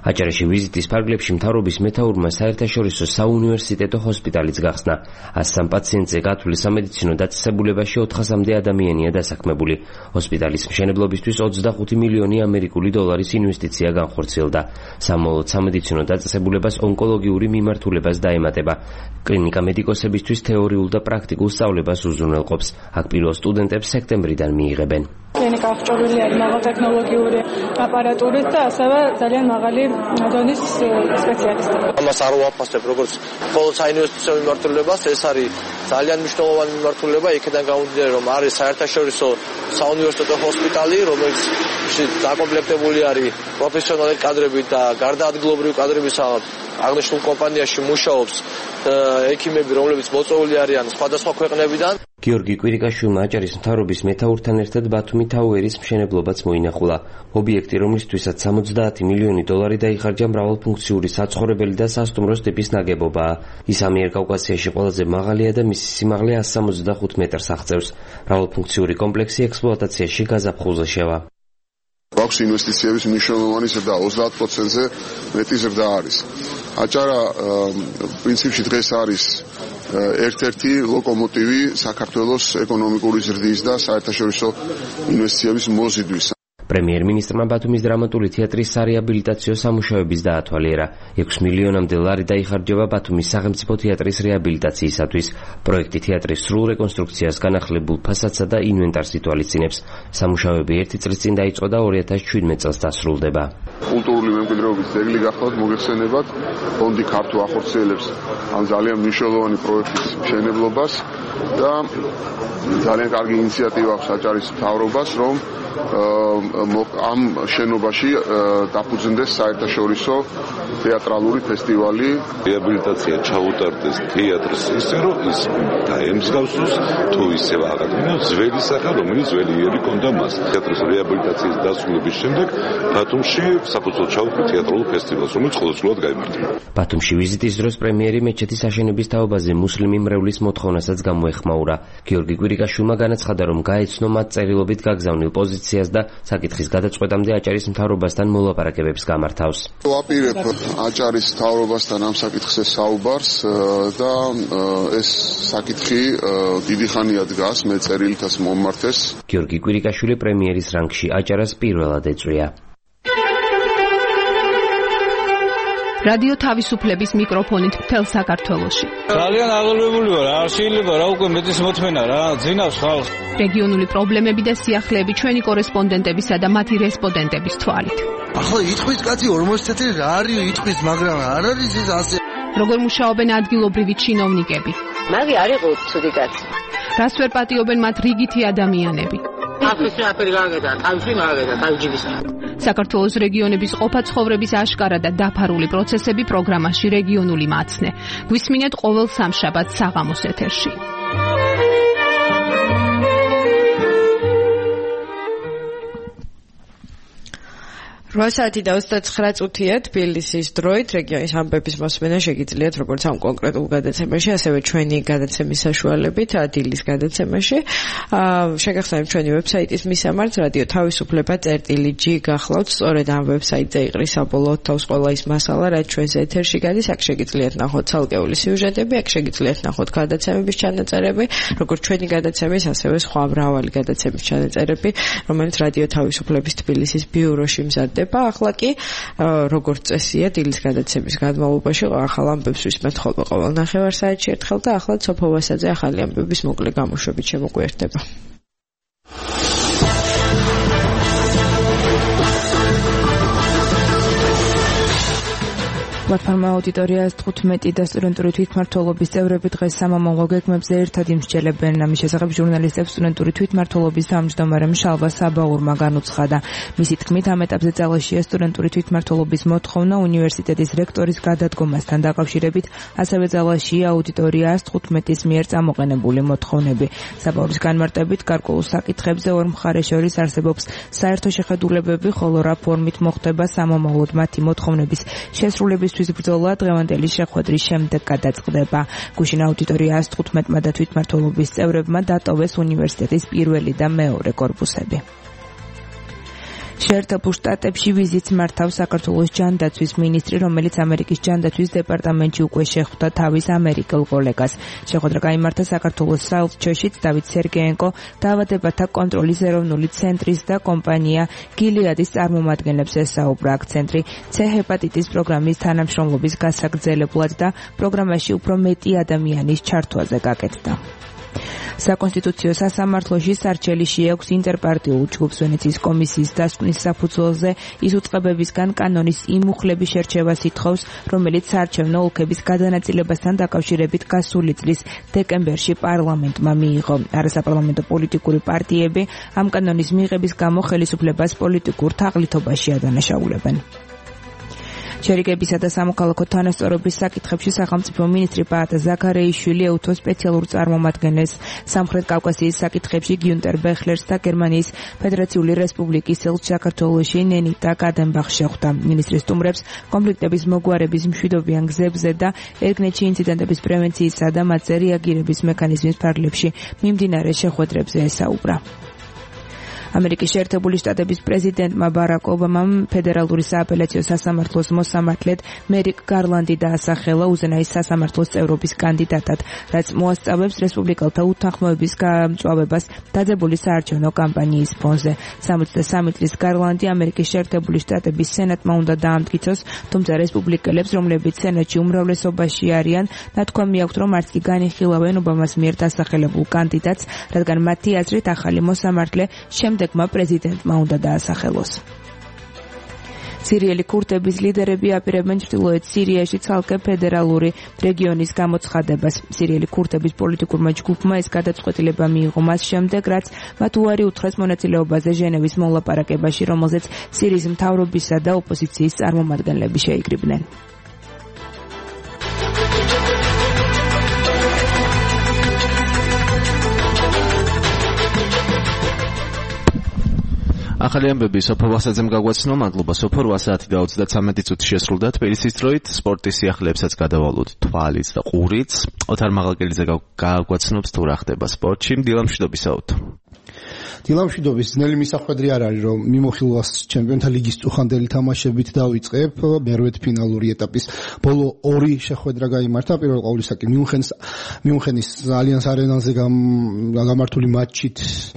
აჭარაში ვიზიტის ფარგლებში მთავრობის მეთაურმა საერთაშორისო საუნივერსიტეტო ჰოსპიტალიც გახსნა. ასსამ პაციენტზე გათვლილი სამედიცინო დაწესებულებაში ოთხასამდე ადამიანია დასაქმებული. ჰოსპიტალის მშენებლობისთვის ოცდახუთი მილიონი ამერიკული დოლარის ინვესტიცია განხორციელდა. სამოვლოდ სამედიცინო დაწესებულებას ონკოლოგიური მიმართულებას დაემატება. კლინიკა მედიკოსებისთვის თეორიულ და პრაქტიკულ სწავლებას უზრუნველყოფს. აქ პირველ სტუდენტებს სექტემბრიდან მიიღებენ. კლინიკა აღჭურვილი არის მაღალტექნოლოგიური აპარატურით და ასევე ძალიან მაღალი დონის სპეციალისტები. ამას არ ვაფასებ როგორც მხოლოდ საინვესტიციო მიმართულებას, ეს არის ძალიან მნიშვნელოვანი მიმართულება, იქიდან გამომდინარე, რომ არის საერთაშორისო საუნივერსიტეტო ჰოსპიტალი, რომელიც დაკომპლექტებული არის პროფესიონალი კადრებით და გარდაადგილობრივი კადრებისაგან აღნიშნულ კომპანიაში მუშაობს ექიმები, რომლებიც მოწვეული არიან სხვადასხვა ქვეყნებიდან. გიორგი კვირიკაშვილმა აჭარის მთავრობის მეთაურთან ერთად ბათუმი თაუერის მშენებლობაც მოინახულა. ობიექტი, რომლისთვისაც სამოცდაათი მილიონი დოლარი დაიხარჯა, მრავალფუნქციური საცხოვრებელი და სასტუმროს ტიპის ნაგებობაა. ის ამიერკავკასიაში ყველაზე მაღალია და მისი სიმაღლე ასს სამოცდახუთ მეტრს აღწევს. მრავალფუნქციური კომპლექსი ექსპლუატაციაში გაზაფხულზე შევა. აქვს ინვესტიციების მნიშვნელოვანი ზრდა, ოცდაათ პროცენტზე მეტი ზრდა არის. აჭარა პრინციპში დღეს არის ერთ-ერთი ლოკომოტივი საქართველოს ეკონომიკური ზრდის და საერთაშორისო ინვესტიციების მოზიდვის. პრემიერ-მინისტრმა ბათუმის დრამატული თეატრის სარეაბილიტაციო სამუშაოების დაათვალიერა. ექვსი მილიონამდე ლარი დაიხარჯება ბათუმის სახელმწიფო თეატრის რეაბილიტაციისათვის. პროექტი თეატრის სრულ რეკონსტრუქციას, განახლებულ ფასადსა და ინვენტარს ითვალისწინებს. სამუშაოები ერთი წლის წინ დაიწყო და ორი ათას შვიდმეტ წელს დასრულდება. კულტურული მემკვიდრეობის ძეგლი გახლავთ მოგეხსენებათ, ფონდი ქართულ ახორციელებს ამ ძალიან მნიშვნელოვანი პროექტის მშენებლობას და ძალიან კარგი ინიციატივა აქვს აჭარის მთავრობას, რომ ამ შენობაში დაფუძნდეს საერთაშორისო თეატრალური ფესტივალი. რეაბილიტაცია ჩაუტარდეს თეატრს ისე, რომ ის დაემსგავსოს თუ ისევ აღადგინოს ძველი სახე, რომელიც ძველი იერი ჰქონდა მას. თეატრის რეაბილიტაციის დასრულების შემდეგ ბათუმში საფუძველ ჩაუდგა თეატრულ ფესტივალს, რომელიც ყოველწლიურად გაიმართება. ბათუმში ვიზიტის დროს პრემიერი მეჩეთის აშენების თაობაზე მუსლიმი მრევლის მოთხოვნასაც გამოეხმაურა. გიორგი კვირიკაშვილმა განაცხადა, რომ გაეცნო მათ წერილობით გაგზავნილ პოზიციას და საკითხის გადაწყვეტამდე აჭარის მთავრობასთან მოლაპარაკებებს გამართავს. ვაპირებ აჭარის მთავრობასთან ამ საკითხზე საუბარს და ეს საკითხი დიდი ხანია დგას, მე წერილითაც მომმართეს. გიორგი კვირიკაშვილი პრემიერის რანგში აჭარას პირველად ეწვია. რადიო თავისუფლების მიკროფონით მთელ საქართველოში. ძალიან აღელვებული ვარ, არ შეიძლება რა უკვე მეტის მოთმენა რა, ძინავს ხალხს. რეგიონული პრობლემები და სიახლეები ჩვენი კორესპონდენტებისა და მათი რესპონდენტების თვალით. ახლა იტყვის კაცი ორმოცი წელი რა არის იტყვის, მაგრამ არ არის ეს ასე. როგორ მუშაობენ ადგილობრივი ჩინოვნიკები? მაგი არ იყო ცუდი კაცი. რას ვერ პატიობენ მათ რიგითი ადამიანები? აფრიკა აფრიკა გაგედა, თავში მაგედა, თავჯიბის. საქართველოს რეგიონების ყოფა-ცხოვრების აშკარა და დაფარული პროცესები პროგრამაში რეგიონული მაცნე. გვისმინეთ ყოველ სამშაბათს საღამოს ეთერში. რვა საათი და ოცდაცხრა წუთია თბილისის დროით. რეგიონის ამბების მოსმენა შეგიძლიათ როგორც ამ კონკრეტულ გადაცემაში, ასევე ჩვენი გადაცემის საშუალებით დილის გადაცემაში. შეგახსენებთ ჩვენი ვებსაიტის მისამართს რადიო თავისუფლება წერტილი ჯი გახლავთ. სწორედ ამ ვებსაიტზე იყრის საბოლოოდ თავს ყველა ის მასალა, რაც ჩვენს ეთერში გადის. აქ შეგიძლიათ ნახოთ ცალკეული სიუჟეტები, აქ შეგიძლიათ ნახოთ გადაცემების ჩანაწერები, როგორც ჩვენი გადაცემის, ასევე სხვა მრავალი გადაცემის ჩანაწერები, რომელიც რადიო თავისუფლების თბილისის ბიუროში მზადდება. ახლა კი როგორც წესია დილის გადაცემის განმავლობაში ახალ ამბებს ვისმენთ ხოლმე ყოველ ნახევარ საათში ერთხელ და ახლა სოფო ვასაძე ახალი ამბების მოკლე გამოშვებით შემოგვიერთდება. პლატფორმა აუდიტორიას თხუთმეტი და სტუდენტური თვითმმართველობის წევრები დღეს სამომავლო გეგმებზე ერთად იმსჯელებენ. ამის შესახებ ჟურნალისტებს სტუდენტური თვითმმართველობის თავმჯდომარე მშალვა საბაურმა განუცხადა. მისი თქმით, ამ ეტაპზე ძალაშია სტუდენტური თვითმმართველობის მოთხოვნა უნივერსიტეტის რექტორის გადადგომასთან დაკავშირებით, ასევე ძალაშია აუდიტორიას თხუთმეტის მიერ წამოყენებული მოთხოვნები. საბაურის განმარტებით, გარკვეულ საკითხებზე ორ მხარეს შორის არსებობს საერთო შეხედულებები, ხოლო რა ფორმით მოხდება სამომავლოდ მათი მოთხოვნების შესრულებისთვის ბრძოლა დღევანდელი შეხვედრის შემდეგ გადაწყდება. გუშინ აუდიტორიას თხუთმეტმა და თვითმმართველობის წევრებმა დატოვეს უნივერსიტეტის პირველი და მეორე კორპუსები. შეერთებულ შტატებში ვიზიტს მართავს საქართველოს ჯანდაცვის მინისტრი, რომელიც ამერიკის ჯანდაცვის დეპარტამენტში უკვე შეხვდა თავის ამერიკელ კოლეგას. შეხვედრა გაიმართა საქართველოს საელჩოშიც. დავით სერგეენკო დაავადებათა კონტროლის ეროვნული ცენტრის და კომპანია გილიადის წარმომადგენლებს ესაუბრა. აქ ცენტრი C ჰეპატიტის პროგრამის თანამშრომლობის გასაგრძელებლად და პროგრამაში უფრო მეტი ადამიანის ჩართვაზე გაკეთდა. საკონსტიტუციო სასამართლოში სარჩელი შეაქვს ინტერპარტიულ ჯგუფს ვენეციის კომისიის დასკვნის საფუძველზე ის უწყებებისგან კანონის იმ მუხლების შერჩევას ითხოვს, რომელიც საარჩევნო ოლქების გადანაწილებასთან დაკავშირებით გასული წლის დეკემბერში პარლამენტმა მიიღო. არასაპარლამენტო პოლიტიკური პარტიები ამ კანონის მიღების გამო ხელისუფლებას პოლიტიკურ თაღლითობაში ადანაშაულებენ. შერიგებისა და სამოქალაქო თანასწორობის საკითხებში სახელმწიფო მინისტრი პაატა ზაქარეიშვილი ეუთოს სპეციალურ წარმომადგენელს სამხრეთ კავკასიის საკითხებში გიუნტერ ბეხლერს და გერმანიის ფედერაციული რესპუბლიკის ელჩს საქართველოში ნენიტა კადენბახს შეხვდა. მინისტრი სტუმრებს კონფლიქტების მოგვარების მშვიდობიან გზებზე და ერგნეთში ინციდენტების პრევენციისა და მათზე რეაგირების მექანიზმის ფარგლებში მიმდინარე შეხვედრებზე ესაუბრა. ამერიკის შეერთებული შტატების პრეზიდენტმა ბარაკ ობამამ ფედერალური სააპელაციო სასამართლოს მოსამართლედ მერიკ გარლანდი დაასახელა უზენაის სასამართლოს წევრობის კანდიდატად, რაც მოასწავებს რესპუბლიკელთა უთანხმოების გამწვავებას დაძაბული საარჩევნო კამპანიის ფონზე. სამოცდა სამი წლის გარლანდი ამერიკის შეერთებული შტატების სენატმა უნდა დაამტკიცოს, თუმცა რესპუბლიკელებს, რომლებიც სენატში უმრავლესობაში არიან, ნათქვამი აქვთ, რომ არც კი განიხილავენ ობამას მიერ დასახელებულ კანდიდატს, რადგან მათი აზრით ახალი მოსამართლე შემდეგმა პრეზიდენტმა უნდა დაასახელოს. სირიელი ქურთების ლიდერები აპირებენ ჩრდილოეთ სირიაში ცალკე ფედერალური რეგიონის გამოცხადებას. სირიელი ქურთების პოლიტიკურმა ჯგუფმა ეს გადაწყვეტილება მიიღო მას შემდეგ, რაც მათ უარი უთხრეს მონაწილეობაზე ჟენევის მოლაპარაკებაში, რომელზეც სირიის მთავრობისა და ოპოზიციის წარმომადგენლები შეიკრიბნენ. ახალი ამბები სოფო ვასაძემ გაგვაცნო. მადლობა სოფო. რვა საათი და ოცდათვრამეტი წუთი შესრულდა თბილისის დროით. სპორტის სიახლეებსაც გადავალოთ თვალიც და ყურიც. ოთარ მაღალკელიძე გაგვაცნობს თუ რა ხდება სპორტში. დილამშვიდობის აუთო. დილამშვიდობის. ძნელი მისახვედრი არ არის, რომ მიმოხილვას ჩემპიონთა ლიგის წუხანდელი თამაშებით დავიწყებ. მერვედფინალური ეტაპის ბოლო ორი შეხვედრა გაიმართა. პირველ ყოვლისა კი მიუნხენის მიუნხენის ალიანს არენაზე გამართული მატჩით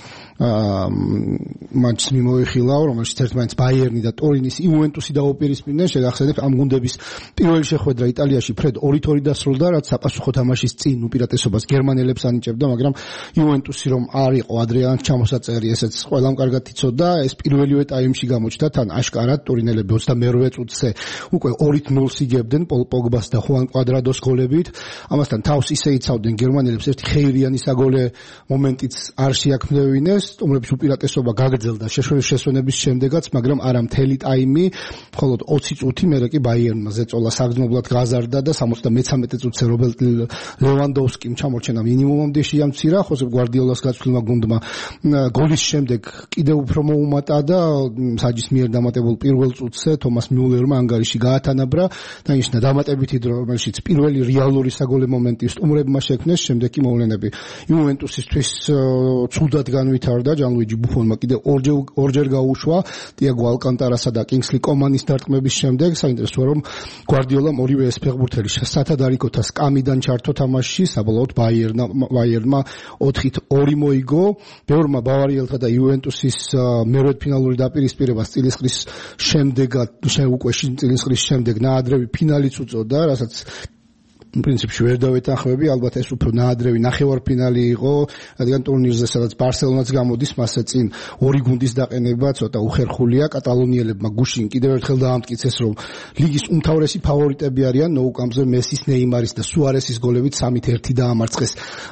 მატჩს მიმოიხილავ, რომელშიც ერთმანეთს ბაიერნი და ტორინის იუვენტუსი დაუპირისპირდნენ. შეგახსენებ, ამ გუნდების პირველი შეხვედრა იტალიაში ფრედ ორით ორი დასრულდა, რაც საპასუხო თამაშის წინ უპირატესობას გერმანელებს ანიჭებდა, მაგრამ იუვენტუსი რომ არ იყო ადრეან ჩამოსაწერი, ესეც ყველამ კარგად იცოდა. ეს პირველივე ტაიმში გამოჩნდა, თან აშკარად ტორინელები ოცდამერვე წუთზე უკვე ორით ნულს იგებდნენ პოლ პოგბას და ხუან კვადრადოს გოლებით. ამასთან თავს ისე იცავდნენ გერმანელებს, ერთი ხეირიანი საგოლე მომენტიც არ შეაქმნევინეს. სტუმრების უპირატესობა გაგრძელდა შესვენების შემდეგაც, მაგრამ არა მთელი ტაიმი, მხოლოდ ოცი წუთი მერე კი ბაიერნმა ზეწოლა საგრძნობლად გაზარდა და სამოცდამეცამეტე წუთზე რობერტ ლევანდოვსკიმ ჩამორჩენა მინიმუმამდე შეამცირა. ხოსე გვარდიოლას გაცვლილმა გუნდმა გოლის შემდეგ კიდევ უფრო მოუმატა და საჯის მიერ დამატებულ პირველ წუთზე თომას მიულერმა ანგარიში გაათანაბრა და ნიშნა დამატებითი დრო, რომელშიც პირველი რეალური საგოლე მომენტი სტუმრებმა შექმნეს, შემდეგ კი მოვლენები იუვენტუსისთვის ცუდად განვითარდა. ჯანლუიჯი ბუფონმა კიდევ ორჯერ ორჯერ გაუშვა ტიაგო ალკანტარასა და კინგსლი კომანის დარტყმების შემდეგ. საინტერესოა, რომ გვარდიოლამ ორივე ეს ფეხბურთელი სასად არიქოთა სკამიდან ჩართო თამაშში, საბოლოოდ ბაიერნა ბაიერნმა ოთხით ორი მოიგო. ბევრმა ბავარიელთა და იუვენტუსის მერვედფინალური დაპირისპირება წილისყრის შემდეგად უკვე წილისყრის შემდეგ ნაადრევი ფინალიც უწოდა, რასაც პრინციპში ვერ დავეთანხმები, ალბათ ეს უფრო ნაადრევი ნახევარფინალი იყო, რადგან ტურნირზე სადაც ბარსელონაც გამოდის, მასე წინ ორი გუნდის დაყენება ცოტა უხერხულია. კატალონიელებმა გუშინ კიდევ ერთხელ დაამტკიცეს, რომ ლიგის უმთავრესი ფავორიტები არიან. ნოუკამპზე მესის, ნეიმარის და სუარესის გოლებით სამით ერთი დაამარცხეს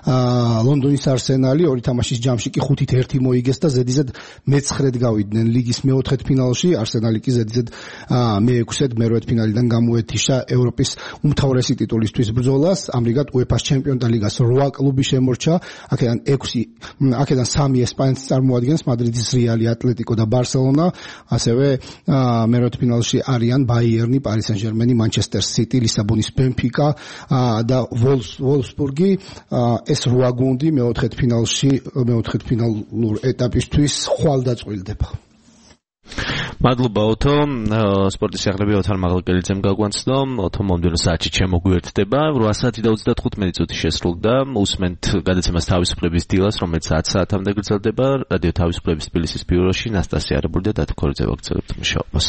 ლონდონის არსენალი. ორი თამაშის ჯამში კი ხუთით ერთი მოიგეს და ზედიზედ მეცხრედ გავიდნენ ლიგის მეოთხედფინალში. არსენალი კი ზედიზედ მეექვსედ მერვედფინალიდან გამოეთიშა ევროპის უმთავრესი ტიტულისთვის ბრძოლას. ამრიგად უეფა-ს ჩემპიონთა ლიგას რვა კლუბი შემორჩა. აქედან ექვსი, აქედან სამი ესპანეთს წარმოადგენს, მადრიდის რეალი, ატლეტიკო და ბარსელონა. ასევე მერვედფინალში არიან ბაიერნი, პარი სენ-ჟერმენი, მანჩესტერ სიტი, ლისაბონის ბენფიკა და ვოლფსბურგი. ეს რვა გუნდი მეოთხედფინალში, მეოთხედფინალურ ეტაპისთვის ხვალ დაწყვილდება. მადლობა ოთო, სპორტის სიახლეები ოთარ მაღალკელიძემ გაგვანცნო, ოთო მომდევნო საათში შემოგვიერთდება, რვა საათი და ოცდათხუთმეტი წუთი შესრულდა, უსმენთ გადაცემას თავისუფლების დილას, რომელიც ათ საათამდე გრძელდება, რადიო თავისუფლების თბილისის ბიუროში, ნასტასია არაბული და დათო ქორიძე ვაგრძელებთ მუშაობას.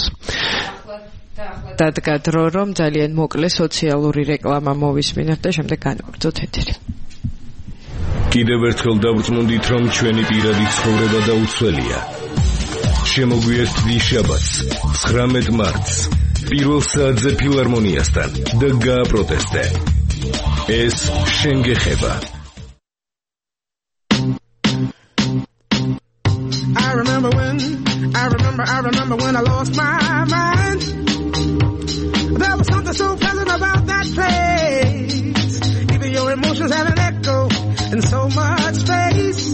დადგა დრო, რომ ძალიან მოკლე სოციალური რეკლამა მოვისმინოთ და შემდეგ განვაგრძოთ ეთერი. კიდევ ერთხელ დავწმუნდით, რომ ჩვენი პირადი ცხოვრება დაუცველია. შემოგვიერთდი შაბათს, ცხრამეტ მარტს, პირველ საათზე ფილარმონიასთან და გააპროტესტე. ეს შენ გეხება. I remember when, I remember, I remember when I lost my mind. There was something so pleasant about that place. Even your emotions have an echo in so much space.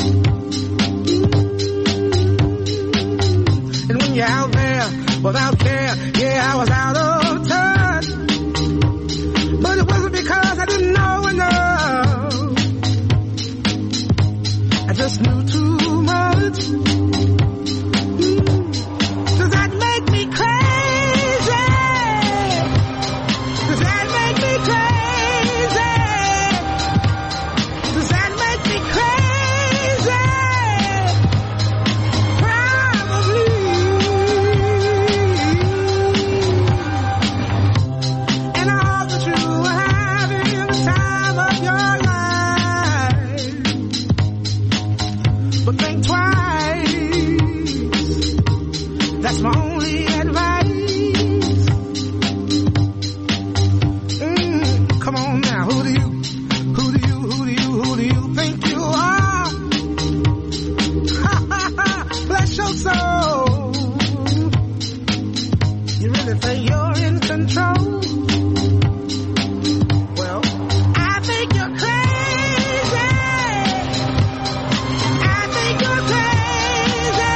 And when you're out there without care, yeah, I was out of touch. But it wasn't because I didn't know enough. I just knew too much. Does that make me crazy? Does that make me crazy? Does that make me crazy? Probably. And I hope that you are having the time of your life. But think twice. That's my only advice. Mm, come on now, who do you, who do you, who do you, who do you think you are? Bless your soul. You really think you're in control? Well, I think you're crazy. I think you're crazy.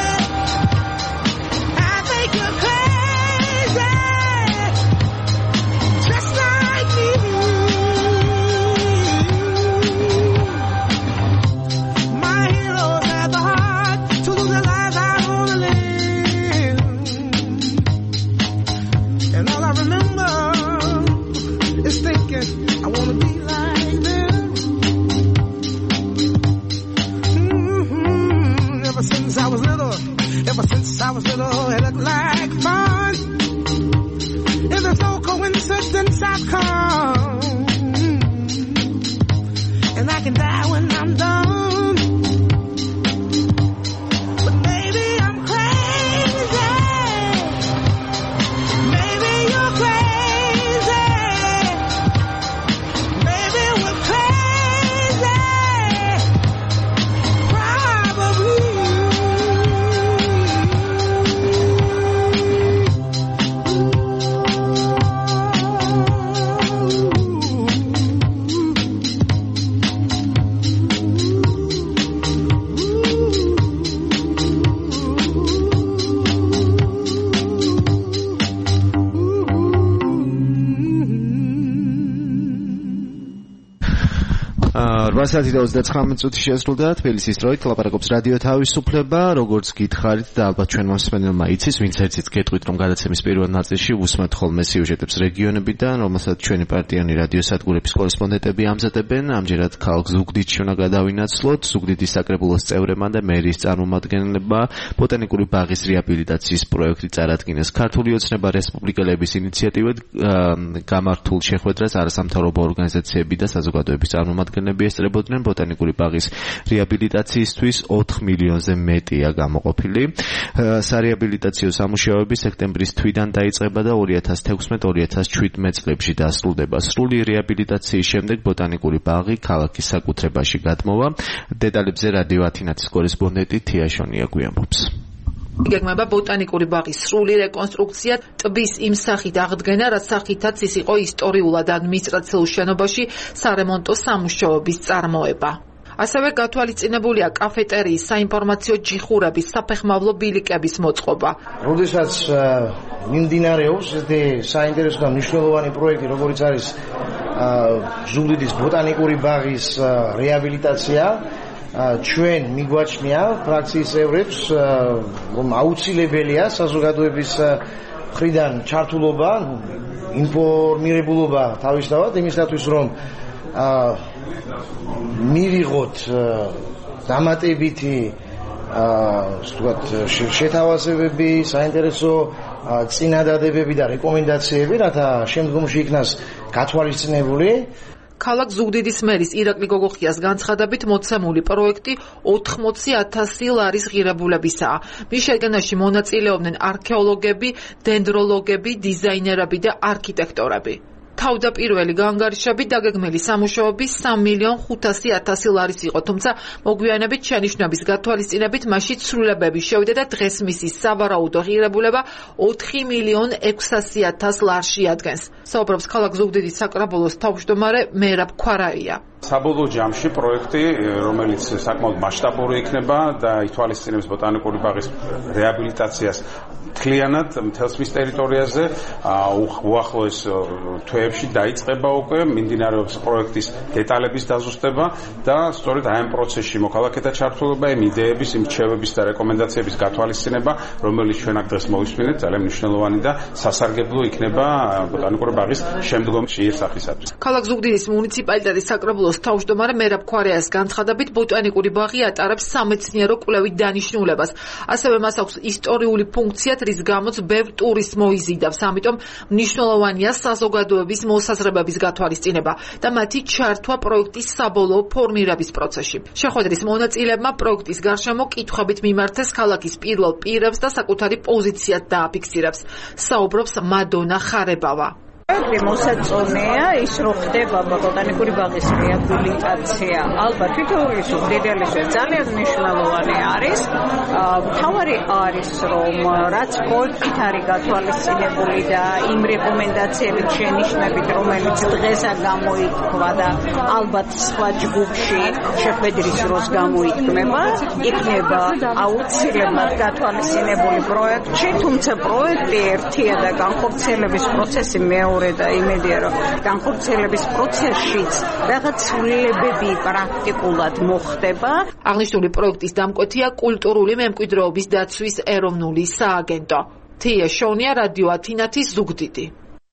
I think you're crazy. Just like me. My heroes had the heart to lose their lives. I wanna live. And all I remember is thinking I wanna be like them. Mm-hmm. Ever since I was little, ever since I was little, it looked like fun. If there's no coincidence, I've come. And I can die when I'm done. But maybe I'm crazy. Maybe you're crazy. Maybe we're crazy. Probably. რვა საათი და ოცდაცხრამეტ წუთი შესრულდა თბილისის დროით ლაპარაკობს რადიო თავისუფლება, როგორც გითხარით და ალბათ ჩვენ მოსმენელმა იცის, ვინც ერთიც გეტყვით, რომ გადაცემის პირველ ნაწილში უსმენთ ხოლმე სიუჟეტებს რეგიონებიდან, რომელსაც ჩვენი პარტიული რადიო სადგურების კორესპონდენტები ამზადებენ. ამჯერად ქალაქ ზუგდიდში უნდა გადავინაცვლოთ. ზუგდიდის საკრებულოს წევრებმა და მერის წარმომადგენლებმა ბოტანიკური ბაღის რეაბილიტაციის პროექტი წარადგინეს. ქართული ოცნება რესპუბლიკელების ინიციატივით გამართულ შეხვედრას არასამთავრობო ორგანიზაციები და საზოგადოების წარმომადგენლები ესწრებოდნენ. ბოტანიკური ბაღის რეაბილიტაციისთვის ოთხ მილიონზე მეტია გამოყოფილი. სარეაბილიტაციო სამუშაოები სექტემბრის თვიდან დაიწყება და ორი ათას თექვსმეტ ორი ათას შვიდმეტ წლებში დასრულდება. სრული რეაბილიტაციის შემდეგ ბოტანიკური ბაღი ქალაქის საკუთრებაში გადმოვა. დეტალებზე რადიო ათინათის კორესპონდენტი თია შონია გვიამბობს. იგეგმება ბოტანიკური ბაღის სრული რეკონსტრუქცია, ტბის იმ სახით აღდგენა, რაც სახითაც ის იყო ისტორიულად ადმინისტრაციულ შენობაში სარემონტო სამუშაოების წარმოება. ასევე გათვალისწინებულია კაფეტერიის, საინფორმაციო ჯიხურების, საფეხმავლო ბილიკების მოწყობა. როდესაც მიმდინარეობს ესეთი საინტერესო და მნიშვნელოვანი პროექტი, როგორც არის ზუგდიდის ბოტანიკური ბაღის რეაბილიტაცია, ჩვენ მიგვაჩნია ფრაქციის წევრებს რომ აუცილებელია საზოგადოების მხრიდან ჩართულობა, ინფორმირებულობა თავისთავად იმისათვის რომ მივიღოთ დამატებითი ვთქვათ შეთავაზებები, საინტერესო წინადადებები და რეკომენდაციები, რათა შემდგომში იქნას გათვალისწინებული. ქალაქ ზუგდიდის მერის ირაკლი გოგოხიას განცხადებით მოცემული პროექტი ოთხმოცი ათასი ლარის ღირებულებისაა. მის შექმნაში მონაწილეობდნენ არქეოლოგები, დენდროლოგები, დიზაინერები და არქიტექტორები. თავდაპირველი განგარიშები დაგეგმილი სამუშაოების სამი მილიონ ხუთასი ათასი ლარის იყო, თუმცა მოგვიანებით შენიშვნების გათვალისწინებით მასში ცვლილებები შევიდა და დღეს მისი სავარაუდო ღირებულება ოთხი მილიონ ექვსასი ათას ლარს შეადგენს. საუბრობს ქალაქ ზუგდიდის საკრებულოს თავმჯდომარე მერაბ ქვარაია. საბოლოო ჯამში პროექტი, რომელიც საკმაოდ მასშტაბური იქნება და ითვალისწინებს ბოტანიკური ბაღის რეაბილიტაციას მთლიანად მთელს მის ტერიტორიაზე, უახლოეს თვეებში დაიწყება უკვე, მიმდინარეობს პროექტის დეტალების დაზუსტება და სწორედ აი ამ პროცესში მოქალაქეთა ჩართულობა, იმ იდეების, იმ რჩევების და რეკომენდაციების გათვალისწინება, რომელიც ჩვენ აქ დღეს მოვისმინეთ, ძალიან მნიშვნელოვანი და სასარგებლო იქნება ბოტანიკური ბაღის შემდგომში იერსახისათვის. ქალაქ ზუგდიდის მუნიციპალიტეტის საკრებულოს თავმჯდომარე მერაბ ქვარაიას განცხადებით, ბოტანიკური ბაღი ატარებს სამეცნიერო კვლევით დანიშნულებას. ასევე მას აქვს ისტორიული ფუნქცია, რის გამოც ბევრ ტურისტს მოიზიდავს, ამიტომ მნიშვნელოვანია საზოგადოების მოსაზრებების გათვალისწინება და მათი ჩართვა პროექტის საბოლოო ფორმირების პროცესში. შეხვედრის მონაწილეებმა პროექტის გარშემო კითხვებით მიმართეს ქალაქის პირველ პირებს და საკუთარი პოზიციად დააფიქსირებს. საუბრობს მადონა ხარებავა. პროექტი მოსაწონეა ის რომ ხდება ბოტანიკური ბაღის რეაბილიტაცია. ალბათ თითოეული ზუგდიდელის ძალიან მნიშვნელოვანი არის. მთავარი არის რომ რაც პროექტით არის გათვალისწინებული და იმ რეკომენდაციებით შენიშვნებით რომელიც დღესა გამოიქმნა და ალბათ სხვა ჯგუფში შეხვედრის დროს გამოიქმნება, იქნება აუცილებლად გათვალისწინებული პროექტში, თუმცა პროექტი ერთია და განხორციელების პროცესი მეორე და იმედია რომ განხორციელების პროცესშიც რაღაც ცვლილებები პრაქტიკულად მოხდება. აღნიშნული პროექტის დამკვეთია კულტურული მემკვიდრეობის დაცვის ეროვნული სააგენტო. თია შონია, რადიო ათინათის ზუგდიდი.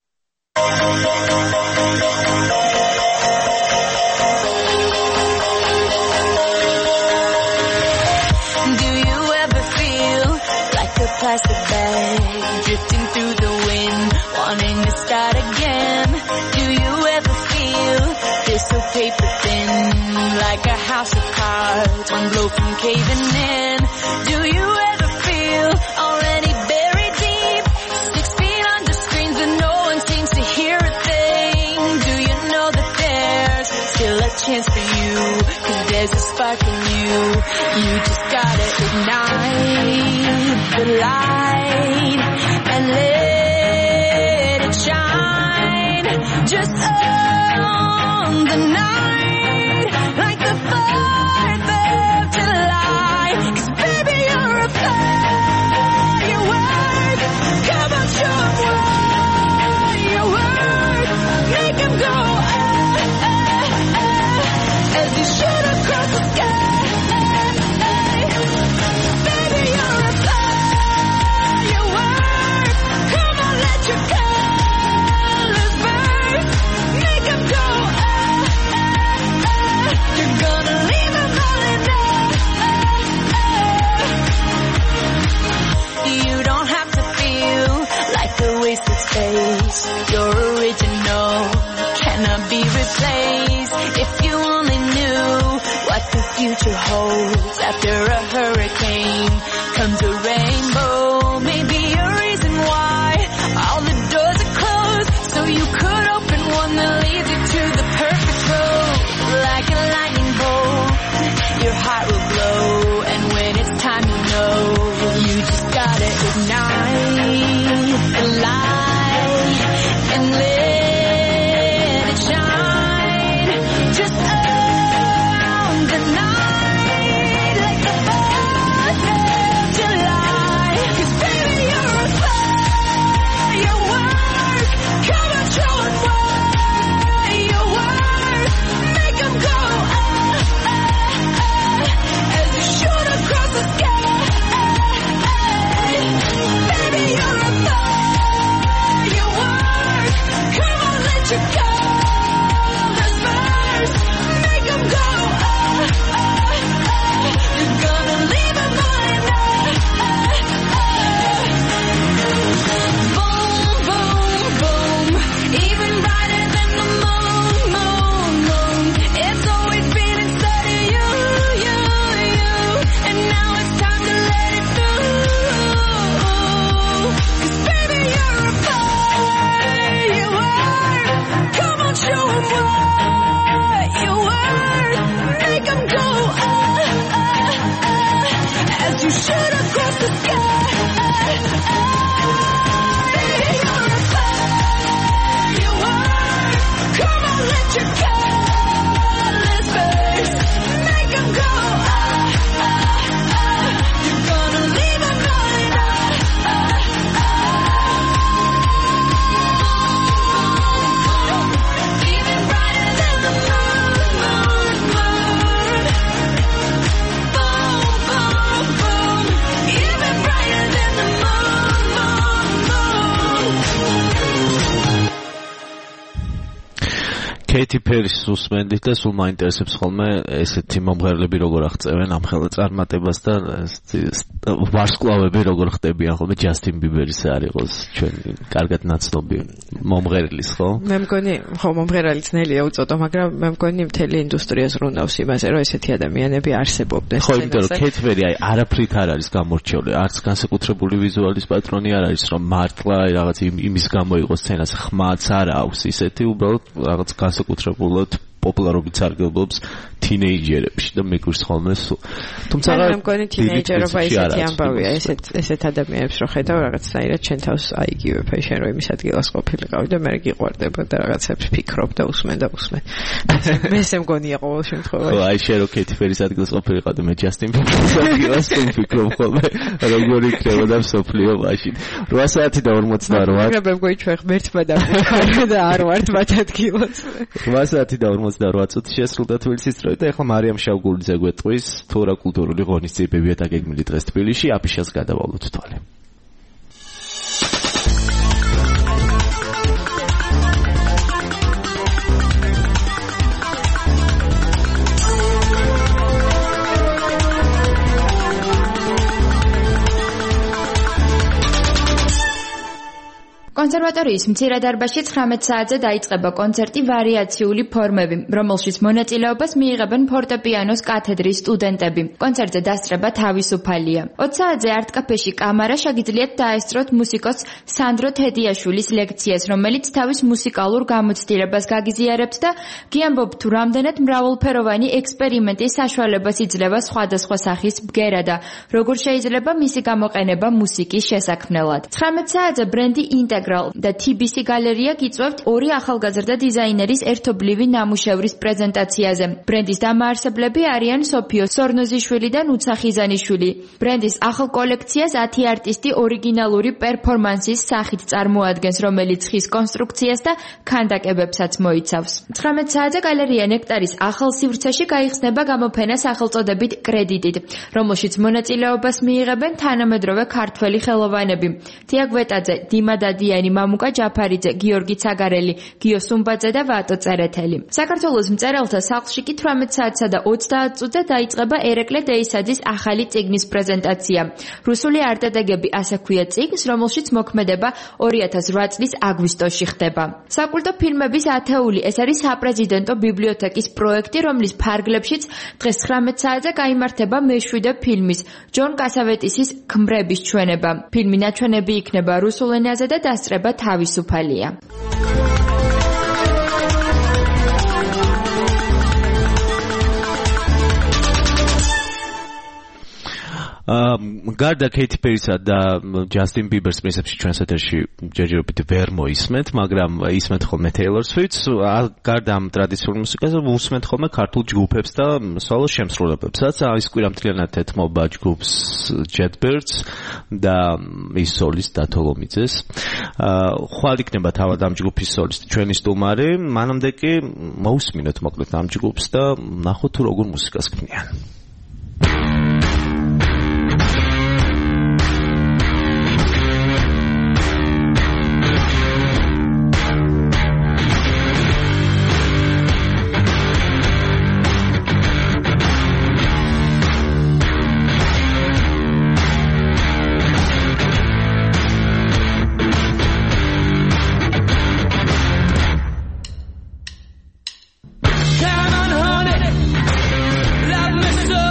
Plastic bag drifting through the wind, wanting to start again. Do you ever feel this so paper thin, like a house of cards, one blow from caving in? Do you ever feel already buried deep, six feet under screens and no one seems to hear a thing? Do you know that there's still a chance for you, 'cause there's a spark in you. You just gotta ignite the light and let it shine. Just on the night, like the fourth of July. 'Cause baby, you're a firework. Come on, show 'em what you work. Make 'em go ah, ah, ah, as you shoot across the sky. Space, you're original, cannot be replaced. If you only knew what the future holds, after a hurricane comes a rainbow. Maybe a reason why all the doors are closed, so you could open one that leads you to the perfect road. Like a lightning bolt, your heart will glow, and when it's time you know, you just gotta ignite the light and let it shine. Just on the night, like the fourth of July. Katy Perry-ს უსმენდით და სულ მაინტერესებს ხოლმე ესეთი მომღერლები როგორ აღწევენ ამ ხელწარმატებას და ვარსკვლავები როგორ ხდებიან ხოლმე Justin Bieber-ის არ იყოს ჩვენ კარგად ნაცნობი მომღერლის ხო? მე მგონი ხო მომღერალი ძნელია უწოდო, მაგრამ მე მგონი მთელი ინდუსტრია ზრუნავს იმაზე, რომ ესეთი ადამიანები არსებობდნენ. ხო, იმიტომ რომ Katy Perry აი არაფრით არ არის გამორჩეული, არც განსაკუთრებული ვიზუალის პატრონი არ არის, რომ მართლა რაღაც იმის გამო იყოს სცენაზე ხმაც არ აქვს ისეთი, უბრალოდ რაღაც განსაკუთრებულად პოპულარობით სარგებლობს თინეიჯერებში და მიგვირს ხოლმე სულ. თუმცა მე მგონი თინეიჯერობა ისეთი ამბავია, ესეთ ესეთ ადამიანებს რო ხედავ რაღაცნაირად ჩვენ თავს აიგივებ, შენ რო იმის ადგილას ყოფილიყავი და მე გიყვარდება და რაღაცებს ფიქრობ და usmen და usmen. მე ესე მგონია ყოველ შემთხვევაში. ხო, აი შენ რო Katy Perry-ის ადგილას ყოფილიყავ და მე Justin Bieber-ის ადგილას ვფიქრობ ხოლმე, როგორ იქნებოდა მსოფლიო მაშინ. რვა საათი და ორმოცდაორ. მე მგონი ჩვენ ღმერთმა დავიქარო და არ ვართ მათ ადგილას. რვა საათი და ორმოცდაორ წუთი შესრულდა თბილისის დროით და ეხლა მარიამ შავგულიძე გვეტყვის თუ რა კულტურული ღონისძიებებია დაგეგმილი დღეს თბილისში, აფიშას გადავალოთ თვალე. კონსერვატორიის მცირე დარბაზში ცხრამეტ საათზე დაიწყება კონცერტი ვარიაციული ფორმები, რომელშიც მონაწილეობას მიიღებენ ფორტეპიანოს კათედრის სტუდენტები. კონცერტზე დასწრება თავისუფალია. ოც საათზე არტ-კაფეში კამარა შეგიძლიათ დაესწროთ მუსიკოს სანდრო თედიაშვილის ლექციას, რომელიც თავის მუსიკალურ გამოცდილებას გაგიზიარებს და გიამბობ თუ რამდენად მრავალფეროვანი ექსპერიმენტის საშუალებას იძლევა სხვადასხვა სახის ბგერა და როგორ შეიძლება მისი გამოყენება მუსიკის შესაქმნელად. ცხრამეტ საათზე ბრენდი ინტეგრ და T B C გალერეა გიწვევთ ორი ახალგაზრდა დიზაინერის ერთობლივი ნამუშევრის პრეზენტაციაზე. ბრენდის დამაარსებლები არიან სოფიო სორნოზიშვილი და ნუცა ხიზანიშვილი. ბრენდის ახალ კოლექციას ათი არტისტი ორიგინალური პერფორმანსის სახით წარმოადგენს, რომელიც ხის კონსტრუქციას და ქანდაკებებსაც მოიცავს. ცხრამეტ საათზე გალერეა ნექტარის ახალ სივრცეში გაიხსნება გამოფენა სახელწოდებით კრედიტით, რომელშიც მონაწილეობას მიიღებენ თანამედროვე ქართველი ხელოვანები. თია გვეტაძე, დიმა დადიანი, მამუკა ჯაფარიძე, გიორგი ცაგარელი, გიო სუმბაძე და ვატო წერეთელი. საქართველოს მწერალთა სახლში კი თვრამეტ საათსა და ოცდაათ წუთზე დაიწყება ერეკლე დეისაძის ახალი წიგნის პრეზენტაცია. რუსული არტედეგები ასე ქვია წიგნს, რომელშიც მოქმედება ორი ათას რვა წლის აგვისტოში ხდება. საკულტო ფილმების ათეული, ეს არის საპრეზიდენტო ბიბლიოთეკის პროექტი, რომლის ფარგლებშიც დღეს ცხრამეტ საათზე გაიმართება მეშვიდე ფილმის, ჯონ კასავეტისის ქმრების ჩვენება. ფილმი ნაჩვენები იქნება რუსულ ენაზე და დასწრება თავისუფალია. გარდა Katy Perry-სა და Justin Bieber-ს პრინციპში ჩვენს ეთერში ჯერჯერობით ვერ მოისმენთ, მაგრამ ისმენთ ხოლმე Taylor Swift-ს, გარდა ამ ტრადიციულ მუსიკაზე ვუსმენთ ხოლმე ქართულ ჯგუფებს და სოლო შემსრულებებსაც. ის კვირა მთლიანად ეთმობა ჯგუფს Jetbirds და ის სოლის დათოლომიძეს. ხვალ იქნება თავად ამ ჯგუფის სოლისტი ჩვენი სტუმარი, მანამდე კი მოусმინოთ მოკლედ ამ ჯგუფს და ნახოთ თუ როგორ მუსიკას ქმნიან. Come on, honey, love me so.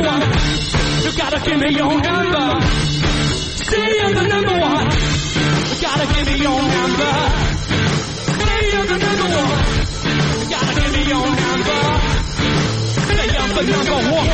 one. You gotta give me your number. Say you're the number one. You gotta give me your number. Say you're the number one. You gotta give me your number. Say I'm the number one.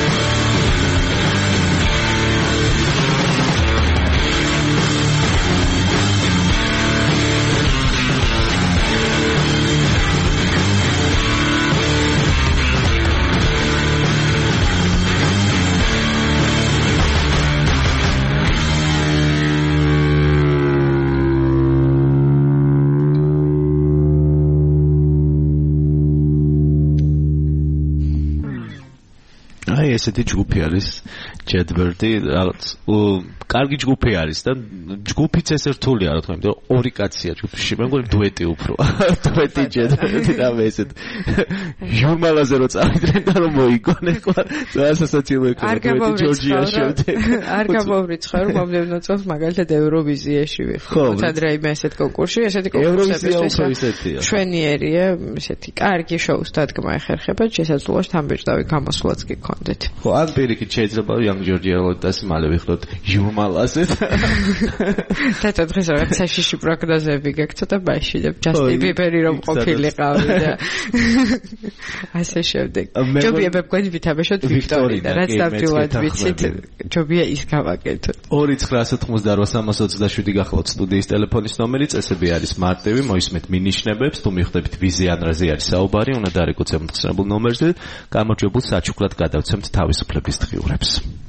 ესეთი ჯგუფი არის ჯედბერდი რაღაც კარგი ჯგუფი არის და ჯგუფიც ეს რთული არა თქო იმიტომ რომ ორი კაცია ჯგუფში მე მგონი დუეტი უფრო დუეტი ჯედბერდი და მე ესეთ ჟურნალაზე რო წავიდნენ და რომ მოიგონე ყვა დასასაცილო იყო დუეტი ჯორჯია შემდეგ არ გამომრიცხა რომ მომდევნო წელს მაგალითად ევროვიზიაში ვიხარ თადრაიმე ესეთ კონკურსში ესეთი კონკურსები შვენიერია ესეთი კარგი შოუს დადგმა ეხერხება შესაძლოა თამბეჭდავი გამოსვლაც კი გქონდეთ ხო ან პირიქით შეიძლება Young Georgia ლოტასი მალე ვიხდოთ ჟურნალაზე და დღეს რაღაც საშიში პროგნოზები გაქვს ცოტა ბაშიდებ ჯასტინ ბიბერი რომ ყოფილიყავი და ასე შემდეგ ჯობია მეგონი ვითამაშოთ ვიქტორი და რაც დავდილად ვიცით ჯობია ის გავაკეთოთ ორი ცხრაასი ოცდაოთხ სამას ოცდაშვიდი გახლავთ სტუდიის ტელეფონის ნომერი წესები არის მარტივი მოისმენთ მინიშნებებს თუ მიხვდებით ვიზე ან რაზე არის საუბარი უნდა დაარეკოცებთ ხსნებულ ნომერზე გამარჯვებულ საჩუქრად გადავცემთ თავისუფლების დღიურებს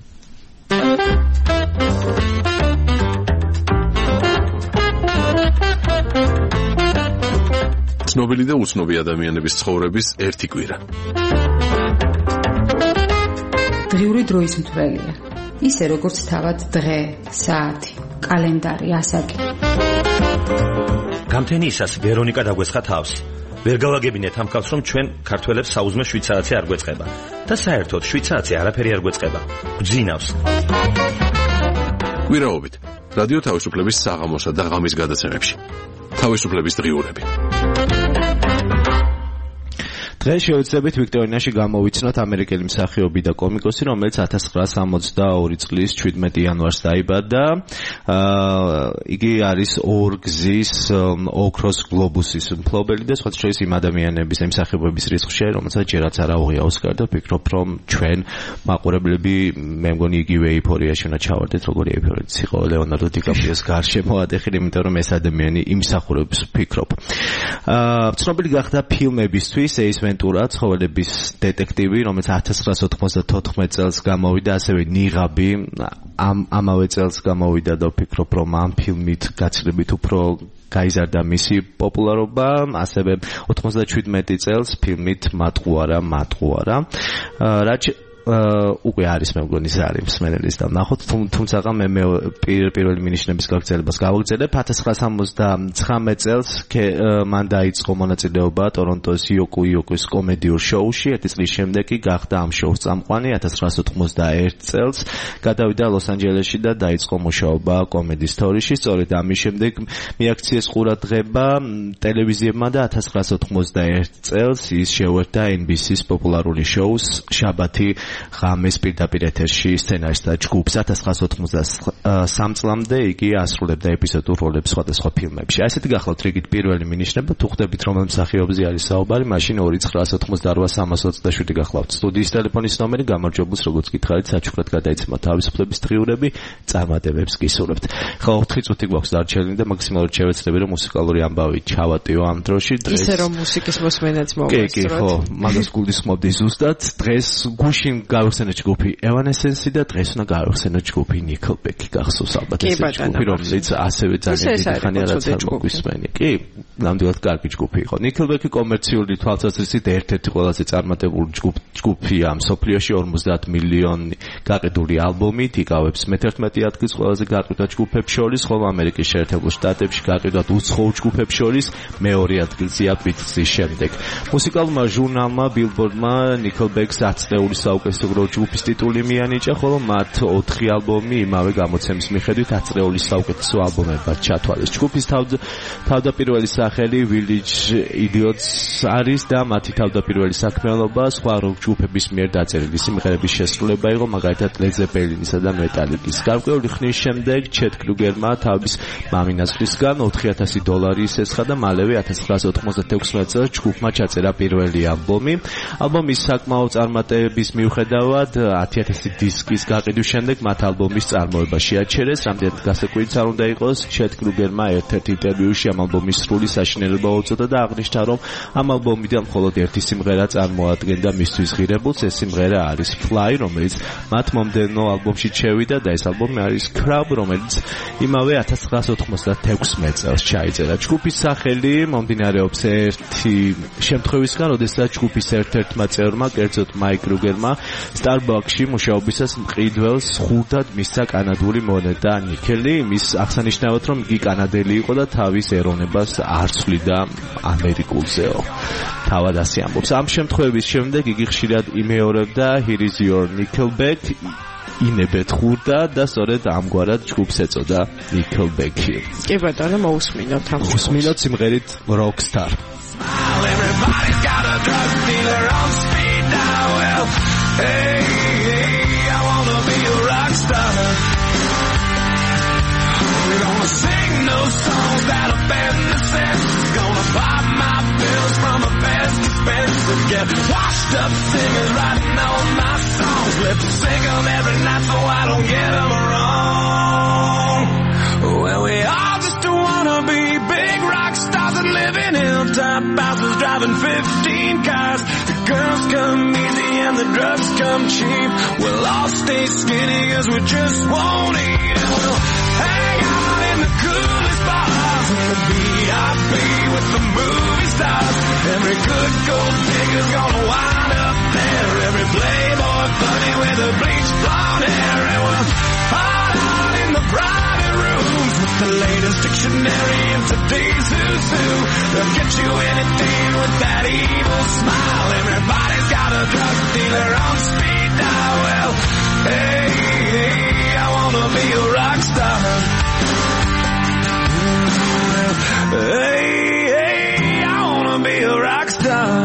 ცნობილი და უცნობი ადამიანების ცხოვრების ერთი კვირა. დღიური დროის მთვრელია. ისე როგორც თავად დღე, საათი, კალენდარი, ასაკი. გამთენიისას ვერონიკა დაგვესხა თავს. ვერ გავაგებინეთ ამ ხალხს რომ ჩვენ ქართველებს საუზმე შვიდ საათი არ გვეწყება და საერთოდ შვიდ საათი არაფერი არ გვეწყება. გძინავს. კვირაობით რადიო თავისუფლების საღამოსა და ღამის გადაცემებში. თავისუფლების დღიურები. დღეს შევეცდებით ვიქტორინაში გამოვიცნოთ ამერიკელი მსახიობი და კომიკოსი, რომელიც ათას ცხრაასი ორმოცდაორი წლის ჩვიდმეტი იანვარს დაიბადა. იგი არის ორგზის ოქროს გლობუსის მფლობელი და სხვა შორის იმ ადამიანების, იმ მსახიობების რიცხვში, რომელსაც ჯერაც არ აუღია ოსკარი და ვფიქრობ, რომ ჩვენ მაყურებლები მე მგონი იგივე ეიფორიაში უნდა ჩავარდეთ, როგორი ეიფორიაც იყო ლეონარდო დიკაპრიოს გარშემო ატეხილი, იმიტომ რომ ეს ადამიანი იმსახურებს ვფიქრობ. ცნობილი გახდა ფილმებისთვის ეს ვენტურა ცხოველების დეტექტივი, რომელიც ათას ცხრაასი ოთხმოცდათოთხმეტი წელს გამოვიდა, ასევე ნიღაბი ამ ამავე წელს გამოვიდა და ვფიქრობ, რომ ამ ფილმით გაცილებით უფრო გაიზარდა მისი პოპულარობა, ასევე ოცდაშვიდმეტი წელს ფილმით მატყუარა, მატყუარა. რაც უკვე არის მე მგონი ზარი მსმენელის და ნახოთ თუმცა მე მე პირველი მინიშნების გაგრძელებას გავაგრძელებ ათას ცხრაასი ოცდამცხრამეტი წელს მან დაიწყო მონაწილეობა ტორონტოს იოკუ იოკუის კომედიურ შოუში ერთი წლის შემდეგ კი გახდა ამ შოუს წამყვანი ათას ცხრაასი ოცდაერთი წელს გადავიდა ლოს-ანჯელესში და დაიწყო მუშაობა კომედი სტორიში სწორედ ამის შემდეგ მიაქციეს ყურადღება ტელევიზიებმა და ათას ცხრაასი ოცდაერთი წელს ის შეუერთდა ენ ბი სის პოპულარული შოუს შაბათი ღამეს პირდაპირ ეთერში სცენარისტთა ჯგუფს ათას ცხრაასი ოცდასამი წლამდე იგი ასრულებდა ეპიზოდურ როლებს სხვადასხვა ფილმებში. ასეთი გახლავთ რიგით პირველი მინიშნება, თუ ხვდებით რომელ მსახიობზე არის საუბარი, მაშინ ორი ცხრაასი ოცდაოთხ სამას ოცდაშვიდი გახლავთ სტუდიის ტელეფონის ნომერი, გამარჯვებულს როგორც გითხარით, საჩუქრად გადაიცემა თავისუფლების დღიურები, წარმატებებს გისურვებთ. ხო, ოთხი წუთი გვაქვს დარჩენილი და მაქსიმალურად შევეცდები, რომ მუსიკალური ამბავი ჩავატიო ამ დროში. ისე რომ მუსიკის მოსმენაც მოვესწროთ. კი, კი, ხო, მაგას გულისხმობდი ზუსტად. დღეს გუშინ გავიხსენეთ ჯგუფი Evanescence და დღეს უნდა გავიხსენოთ ჯგუფი Nickelback გახსოვს ალბათ ეს ჯგუფი რომელიც ასევე ძალიან დიდი ხანია რაც არ მოგვისმენი. კი, ნამდვილად კარგი ჯგუფი იყო. Nickelback კომერციული თვალსაზრისით ერთ-ერთი ყველაზე წარმატებული ჯგუფია მსოფლიოში ორმოცდაათ მილიონი გაყიდული ალბომით, იკავებს მეთერთმეტე ადგილს ყველაზე გაყიდვად ჯგუფებს შორის, ხოლო ამერიკის შეერთებულ შტატებში გაყიდვად უცხოურ ჯგუფებს შორის მეორე ადგილზეა Beatles-ის შემდეგ. მუსიკალურმა ჟურნალმა Billboard-მა Nickelback-ს ათი წლიური საუკეთესო უმრავლესობრივ ჯგუფის ტიტული მიანიჭა, ხოლო მათ ოთხი ალბომი იმავე გამოცემის მიხედვით აწრეული საუკეთესო ალბომებად ჩათვალეს. ჯგუფის თავდაპირველი სახელი Village Idiots არის და მათი თავდაპირველი საქმიანობა სხვა როკ ჯგუფების მიერ დაწერილი სიმღერების შესრულება იყო, მაგალითად Led Zeppelin-ისა და Metallica-ის. გარკვეული ხნის შემდეგ ჩეტ კრუგერმა თავის მამინაცვლისგან ოთხი ათასი დოლარი ისესხა და მალევე ათას ცხრაასა ოთხმოცდათექვსმეტ წელს ჯგუფმა ჩაწერა პირველი ალბომი. ალბომის საკმაო წარმატების მიუხედავად ათი ათასი დისკის გაყიდვის შემდეგ მათ ალბომის წარმოება შეაჩერეს. რამდენად გასაკვირიც არ უნდა იყოს, ჩეტ კრუგერმა ერთ-ერთ ინტერვიუში ამ ალბომის სრული საშინელება უწოდა და აღნიშნა, რომ ამ ალბომიდან მხოლოდ ერთი სიმღერა წარმოადგენდა მისთვის ღირებულს. ეს სიმღერა არის Fly, რომელიც მათ მომდევნო ალბომში შევიდა და ეს ალბომი არის Crab, რომელიც იმავე ათას ცხრაასა ოთხმოცდათექვსმეტ წელს ჩაიწერა. ჯგუფის სახელი მომდინარეობს ერთი შემთხვევისგან, როდესაც ჯგუფის ერთ-ერთმა წევრმა, კერძოდ მაიკ კრუგერმა, Starbucks-ში მუშაობისას მყიდველს ხურდად მისცა კანადური მონეტა ნიკელი, იმის აღსანიშნავად, რომ იგი კანადელი იყო და თავის ეროვნებას არ ცვლიდა ამერიკულზეო. თავად ასე ამბობს. ამ შემთხვევების შემდეგ იგი ხშირად იმეორებდა Here is your Nickelback, ინებეთ ხურდა და სწორედ ამგვარად ჯგუფს ეწოდა Nickelback-ი. კი ბატონო, მოусმინოთ ამ მოусმინოთ სიმღერით Rockstar. Everybody's got a drug dealer on speed dial. Hey, hey, I wanna be a rock star. We're gonna sing those songs that offend the senses. Gonna buy my pills from a best dispenser. Get washed up singers writing all my songs. Lip sync them every night so I don't get them wrong. Well, we all just wanna be big rock stars and live in hilltop houses driving fifteen cars. The girls come easy and the drugs come cheap. We'll all stay skinny cause we just won't eat. And we'll hang out in the coolest bars in the V I P with the movie stars. Every good gold digger's gonna wind up there. Every playboy bunny with a bleached blonde hair. And we'll hide out in the private rooms with the latest dictionary in today's who's who. They'll get you anything with that evil smile. Everybody's got a drug dealer on speed dial. Well, hey, hey, I wanna be a rock star. Hey, hey, I wanna be a rock star.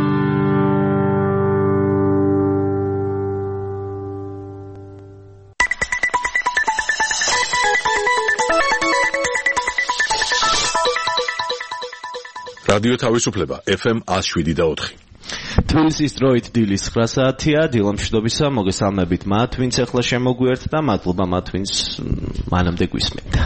რადიო თავისუფლება F M one oh seven და four. თბილისის დროით დილის ცხრა საათია. დილო მშვიდობისა, მოგესალმებით მათ, ვინც ახლა შემოგვიერთდა, მადლობა მათ, ვინც მანამდე გვისმენდა.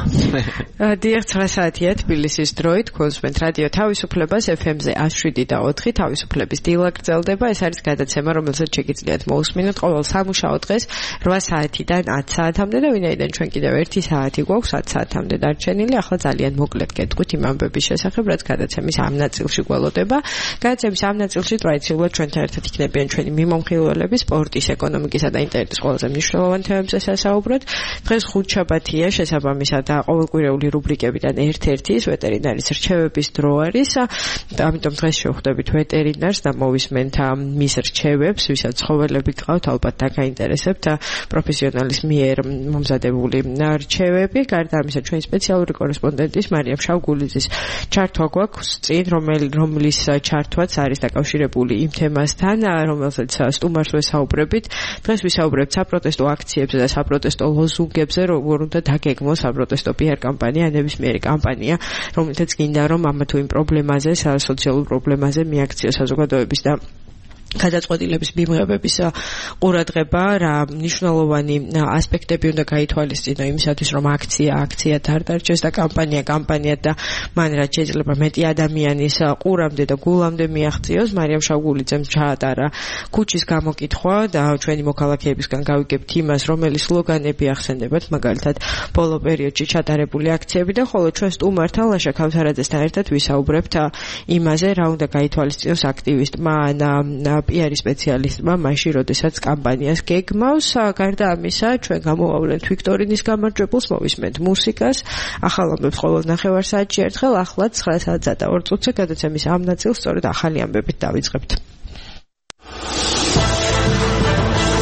დიახ, ცხრა საათია თბილისის დროით, გულისხმობთ რადიო თავისუფლებას F M-ზე one oh seven და four. თავისუფლების დილა გრძელდება. ეს არის გადაცემა, რომელსაც შეგიძლიათ მოусმინოთ ყოველ სამუშაო დღეს eight საათიდან ten საათამდე და ვინაიდან ჩვენ კიდევ one საათი გვაქვს ten საათამდე დარჩენილი. ახლა ძალიან მოკლედ გეტყვით იმ ამბების შესახებ, რაც გადაცემის ამ ნაწილში გველოდება. გადაცემის ამ ნაწილში ტრადიციულად ჩვენთან ერთად იქნებიან ჩვენი მიმომხილველები სპორტის, ეკონომიკისა და ინტერნეტის ყველაზე მნიშვნელოვან თემებზე სასაუბროთ. დღეს ხუთშაბათია, შესაბამისად ყოველკვირეული რუბრიკებიდან ერთ-ერთი ის ვეტერინარის რჩევების დრო არის. ამიტომ დღეს შევხვდებით ვეტერინარს და მოვისმენთ მის რჩევებს, ვისაც ცხოველები გყავთ, ალბათ დაგაინტერესებთ პროფესიონალის მიერ მომზადებული რჩევები. გარდა ამისა, ჩვენი სპეციალური კორესპონდენტის მარიამ შავგულიძის ჩართვა გვაქვს წინ, რომლის ჩართვაც არის დაკავშირებული იმ თემასთან, რომელსაც სტუმარს ვესაუბრებით. დღეს ვისაუბრებთ საპროტესტო აქციებზე და საპროტესტო ლოზუნგებზე, როგორ უნდა დაგეგმოს საპროტესტო პიარ კამპანია, ნებისმიერი კამპანია, რომელთაც გინდა რომ ამ თუ იმ პრობლემაზე, სოციალურ პრობლემაზე მიაქციოს საზოგადოების და გადაწყვეტილების მიღებების ყურადღება, რა მნიშვნელოვანი ასპექტები უნდა გაითვალისწინო იმისათვის, რომ აქცია აქციად არ დარჩეს და კამპანია კამპანიად და მან რაც შეიძლება მეტი ადამიანის ყურამდე და გულამდე მიაღწიოს. მარიამ შავგულიძემ ჩაატარა ქუჩის გამოკითხვა და ჩვენი მოქალაქეებისგან გავიგებთ იმას, რომელი სლოგანები ახსენდებათ, მაგალითად ბოლო პერიოდში ჩატარებული აქციები და ხოლო ჩვენ სტუმართან ლაშა ქავთარაძესთან ერთად ვისაუბრებთ იმაზე, რა უნდა გაითვალისწინოს აქტივისტმა ან პიარის სპეციალისტმა მაშინ, როდესაც კამპანიას გეგმავს. გარდა ამისა, ჩვენ გამოვავლენთ ვიქტორინის გამარჯვებულს, მოვისმენთ მუსიკას, ახალ ამბებს ყოველ ნახევარ საათში ერთხელ, ახლა ცხრა საათსა და ორ წუთზე გადაცემის ამ ნაწილს სწორედ ახალი ამბებით დავიწყებთ.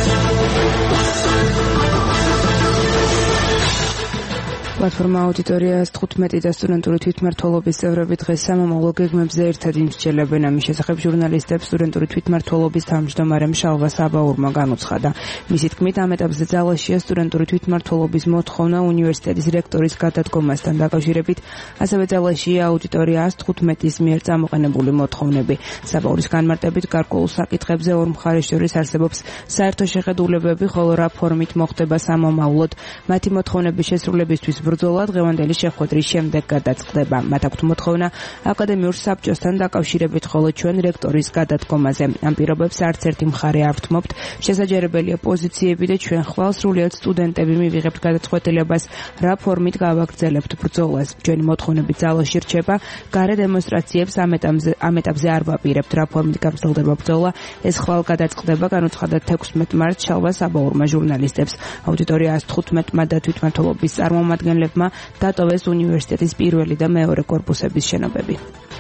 პლატფორმა აუდიტორიას თხუთმეტი და სტუდენტური თვითმმართველობის წევრები დღეს სამომავლო გეგმებზე ერთად იმსჯელებენ. ამის შესახებ ჟურნალისტებს სტუდენტური თვითმმართველობის თავმჯდომარემ შალვა საბაურმა განუცხადა. მისი თქმით, ამ ეტაპზე ძალაშია სტუდენტური თვითმმართველობის მოთხოვნა უნივერსიტეტის რექტორის გადადგომასთან დაკავშირებით, ასევე ძალაშია აუდიტორიას თხუთმეტის მიერ წამოყენებული მოთხოვნები. საბაურის განმარტებით, გარკვეულ საკითხებზე ორ მხარეს შორის არსებობს საერთო შეხედულებები, ხოლო რა ფორმით მოხდება სამომავლოდ მათი მოთხოვნების შესრულებისთვის ბრძოლა დღევანდელი შეხვედრის შემდეგ გადაწყდება. მათ აქვთ მოთხოვნა აკადემიურ საბჭოსთან დაკავშირებით, ხოლო ჩვენ რექტორის გადადგომაზე. ამ პირობებს არც ერთი მხარე არ ვთმობთ. შესაძლებელია პოზიციები და ჩვენ ხვალ სრულიად სტუდენტები მივიღებთ გადაწყვეტილებას, რა ფორმით გავაგრძელებთ ბრძოლას. ჩვენი მოთხოვნები ძალაში რჩება. გარე დემონსტრაციებს ამ ეტაპზე ამ ეტაპზე არ ვაპირებთ, რა ფორმით გაგრძელდება ბრძოლა. ეს ხვალ გადაწყდება, განუცხადა თექვსმეტ მარტს შალვა საბაურმა ჟურნალისტებს. აუდიტორიას თხუთმეტმა და თვითმმართველობის წარმომადგენლებმა დატოვეს უნივერსიტეტის პირველი და მეორე კორპუსების შენობები.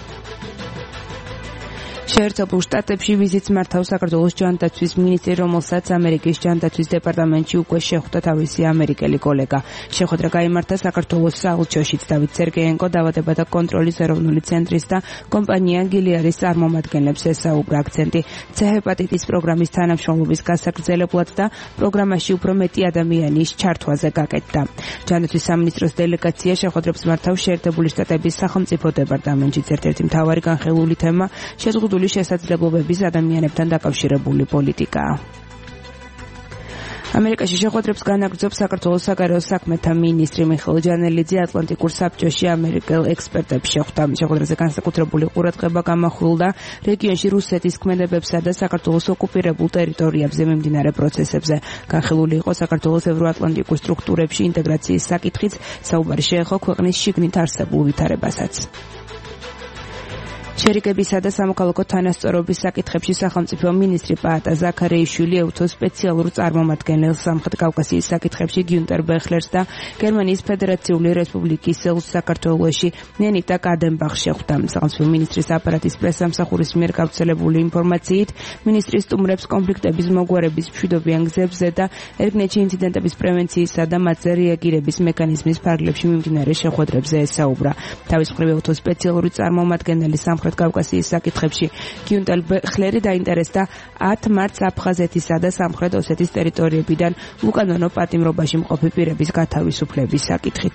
შეერთებულ შტატებში ვიზიტს მართავს საქართველოს ჯანდაცვის მინისტრი, რომელსაც ამერიკის ჯანდაცვის დეპარტამენტში უკვე შეხვდა თავისი ამერიკელი კოლეგა. შეხვედრა გაიმართა საქართველოს საელჩოშიც. დავით სერგეენკო დაავადებათა კონტროლის ეროვნული ცენტრის და კომპანია გილიადის წარმომადგენლებს ესაუბრა. აქცენტი ცე ჰეპატიტის პროგრამის თანამშრომლობის გასაგრძელებლად და პროგრამაში უფრო მეტი ადამიანის ჩართვაზე გაკეთდა. ჯანდაცვის სამინისტროს დელეგაცია შეხვედრებს მართავს შეერთებული შტატების სახელმწიფო დეპარტამენტში. ერთ-ერთი მთავარი განხილული თემა შეზღუდული შესაძლებლობების ადამიანებთან დაკავშირებული პოლიტიკაა. ამერიკაში შეხვედრებს განაგრძობს საქართველოს საგარეო საქმეთა მინისტრი მიხეილ ჯანელიძე. ატლანტიკურ საბჭოში ამერიკელ ექსპერტებს შეხვდა. შეხვედრაზე განსაკუთრებული ყურადღება გამახვილდა რეგიონში რუსეთის ქმედებებსა და საქართველოს ოკუპირებულ ტერიტორიებზე მიმდინარე პროცესებზე. განხილული იყო საქართველოს ევროატლანტიკურ სტრუქტურებში ინტეგრაციის საკითხიც. საუბარი შეეხო ქვეყნის შიგნით არსებულ ვითარებასაც. შერიგებისა და სამოქალაქო თანასწორობის საკითხებში სახელმწიფო მინისტრი პაატა ზაქარეიშვილი ეუთო სპეციალურ წარმომადგენელს სამხრეთ კავკასიის საკითხებში გიუნტერ ბეხლერს და გერმანიის ფედერაციული რესპუბლიკის ელს საქართველოში ნენიტა კადენბახს შეხვდა. სახელმწიფო მინისტრის აპარატის პრესამსახურის მიერ გავრცელებული ინფორმაციით, მინისტრი სტუმრებს კონფლიქტების მოგვარების მშვიდობიან გზებზე და ერგნეთში ინციდენტების პრევენციისა და მათზე რეაგირების მექანიზმის ფარგლებში მიმდინარე შეხვედრებზე ესაუბრა. თავის მხრივ ეუთო სპეციალური წარმომადგენელი სამხრეთ კავკასიის საკითხებში გიუნტერ ბეხლერი დაინტერესდა ათ მარტს აფხაზეთისა და სამხრეთ ოსეთის ტერიტორიებიდან უკანონო პატიმრობაში მყოფი პირების გათავისუფლების საკითხით.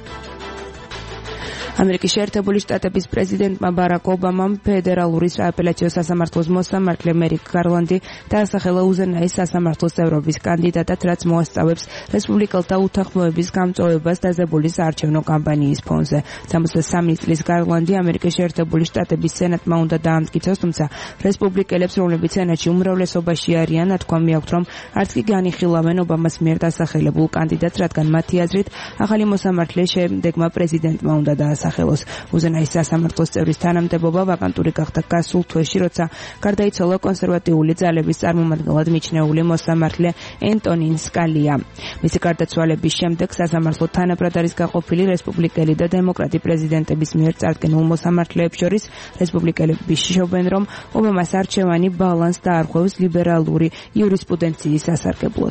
ამერიკის შეერთებული შტატების პრეზიდენტმა ბარაკ ობამამ ფედერალური სააპელაციო სასამართლოს მოსამართლე მერიკ გარლანდი დაასახელა უზენაეს სასამართლოს წევრობის კანდიდატად, რაც მოასწავებს რესპუბლიკელთა უთანხმოების გამწვავებას დაძაბული საარჩევნო კამპანიის ფონზე. სამოცდასამი წლის გარლანდი ამერიკის შეერთებული შტატების სენატმა უნდა დაამტკიცოს, თუმცა რესპუბლიკელებს, რომლებიც სენატში უმრავლესობაში არიან, ნათქვამი აქვთ, რომ არც კი განიხილავენ ობამას მიერ დასახელებულ კანდიდატს, რადგან მათი აზრით ახალი მოსამართლე შემდეგმა პრეზიდენტმა უნდა დაასახელოს. უზენაეს სასამართლოს წევრის თანამდებობა ვაკანტური გახდა გასულ თვეში, როცა გარდაიცვალა კონსერვატიული ძალების წარმომადგენლად მიჩნეული მოსამართლე ენტონინ სკალია. მისი გარდაცვალების შემდეგ სასამართლო თანაბრად არის გაყოფილი რესპუბლიკელი და დემოკრატი პრეზიდენტების მიერ წარდგენულ მოსამართლეებს შორის. რესპუბლიკელები შიშობენ, რომ ობამას არჩევანი ბალანსს დაარღვევს ლიბერალური იურისპრუდენციის სასარგებლოდ.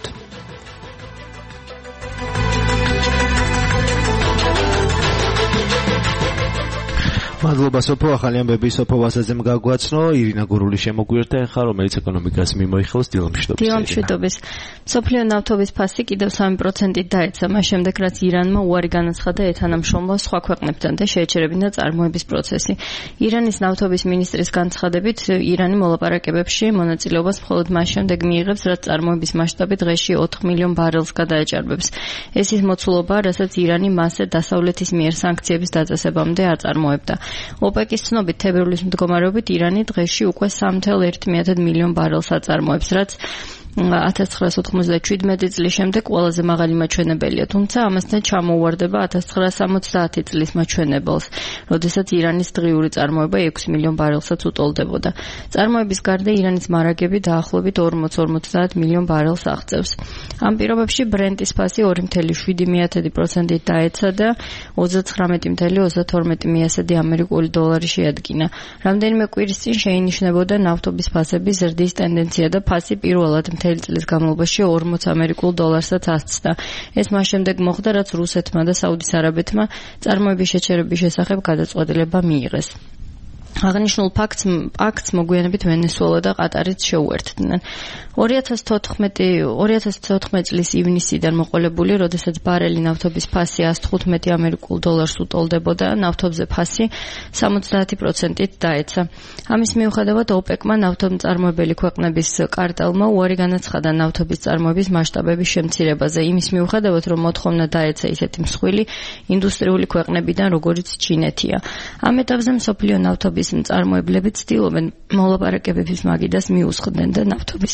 მადლობა სოფო, ახალი ამბები სოფო ვასაძემ გაგვაცნო. ირინა გურული შემოგვიერთა ახლა, რომელიც ეკონომიკას მიმოიხილოს დილამშვიდობის. დილამშვიდობის. მსოფლიო ნავთობის ფასი კიდევ სამი პროცენტით დაეცა, მას შემდეგ რაც ირანმა უარი განაცხადა ეთანამშრომლოს სხვა ქვეყნებთან და შეეჩერებინა წარმოების პროცესი. ირანის ნავთობის მინისტრის განცხადებით, ირანი მოლაპარაკებებში მონაწილეობას მხოლოდ მას შემდეგ მიიღებს, რაც წარმოების მასშტაბი დღეში ოთხ მილიონ ბარელს გადაეჭარბებს. ეს ის მოცულობაა, რასაც ირანი მასზე დასავლეთის მიერ სანქციების დაწესებამდე არ წარმოებდა. ოპეკის ცნობით, თებერვლის მდგომარეობით ირანი დღეში უკვე სამი წუთი ერთი მილიონ ბარელს აწარმოებს, რაც ათას ცხრაას ოთხმოცდაშვიდმეტი წლის შემდეგ ყველაზე მაღალი მაჩვენებელია, თუმცა ამასთან ჩამოუვარდება ათას ცხრაას სამოცდაათი წლის მაჩვენებელს, როდესაც ირანის დღიური წარმოება ექვსი მილიონ ბარელსაც უტოლდებოდა. წარმოების გარდა ირანის მარაგები დაახლოებით ორმოც ორმოცდაათ მილიონ ბარელს აღწევს. ამ პირობებში ბრენტის ფასი ორი წუთი შვიდი პროცენტით დაეცა და ოცდათხრამეტი წუთი ოცდათორმეტი ამერიკული დოლარი შეადგინა. რამდენიმე კვირის წინ შეინიშნებოდა ნავთობის ფასების ზრდის ტენდენცია და ფასი პირველად მთელი წლის განმავლობაში ორმოც ამერიკულ დოლარსაც ასცდა. ეს მას შემდეგ მოხდა, რაც რუსეთმა და საუდის არაბეთმა წარმოების შეჩერების შესახებ გადაწყვეტილება მიიღეს. აღნიშნულ ფაქტს აქტს მოგვიანებით ვენესუელა და ყატარიც შეუერთდნენ. ორი ათას თოთხმეტი წლის ივნისიდან მოყოლებული, როდესაც ბარელი ნავთობის ფასი ას თხუთმეტი ამერიკულ დოლარს უტოლდებოდა, ნავთობზე ფასი სამოცდაათი პროცენტით დაეცა. ამის მიუხედავად ოპეკმა ნავთობმწარმოებელი ქვეყნების კარტელმა უარი განაცხადა ნავთობის წარმოების მასშტაბების შემცირებაზე, იმის მიუხედავად, რომ მოთხოვნა დაეცა ისეთი მსხვილი ინდუსტრიული ქვეყნებიდან, როგორიც ჩინეთია. ამ ეტაპზე მსოფლიო ნავთობის მწარმოებლები ცდილობენ მოლაპარაკებების მაგიდას მიუსხდნენ და ნავთობის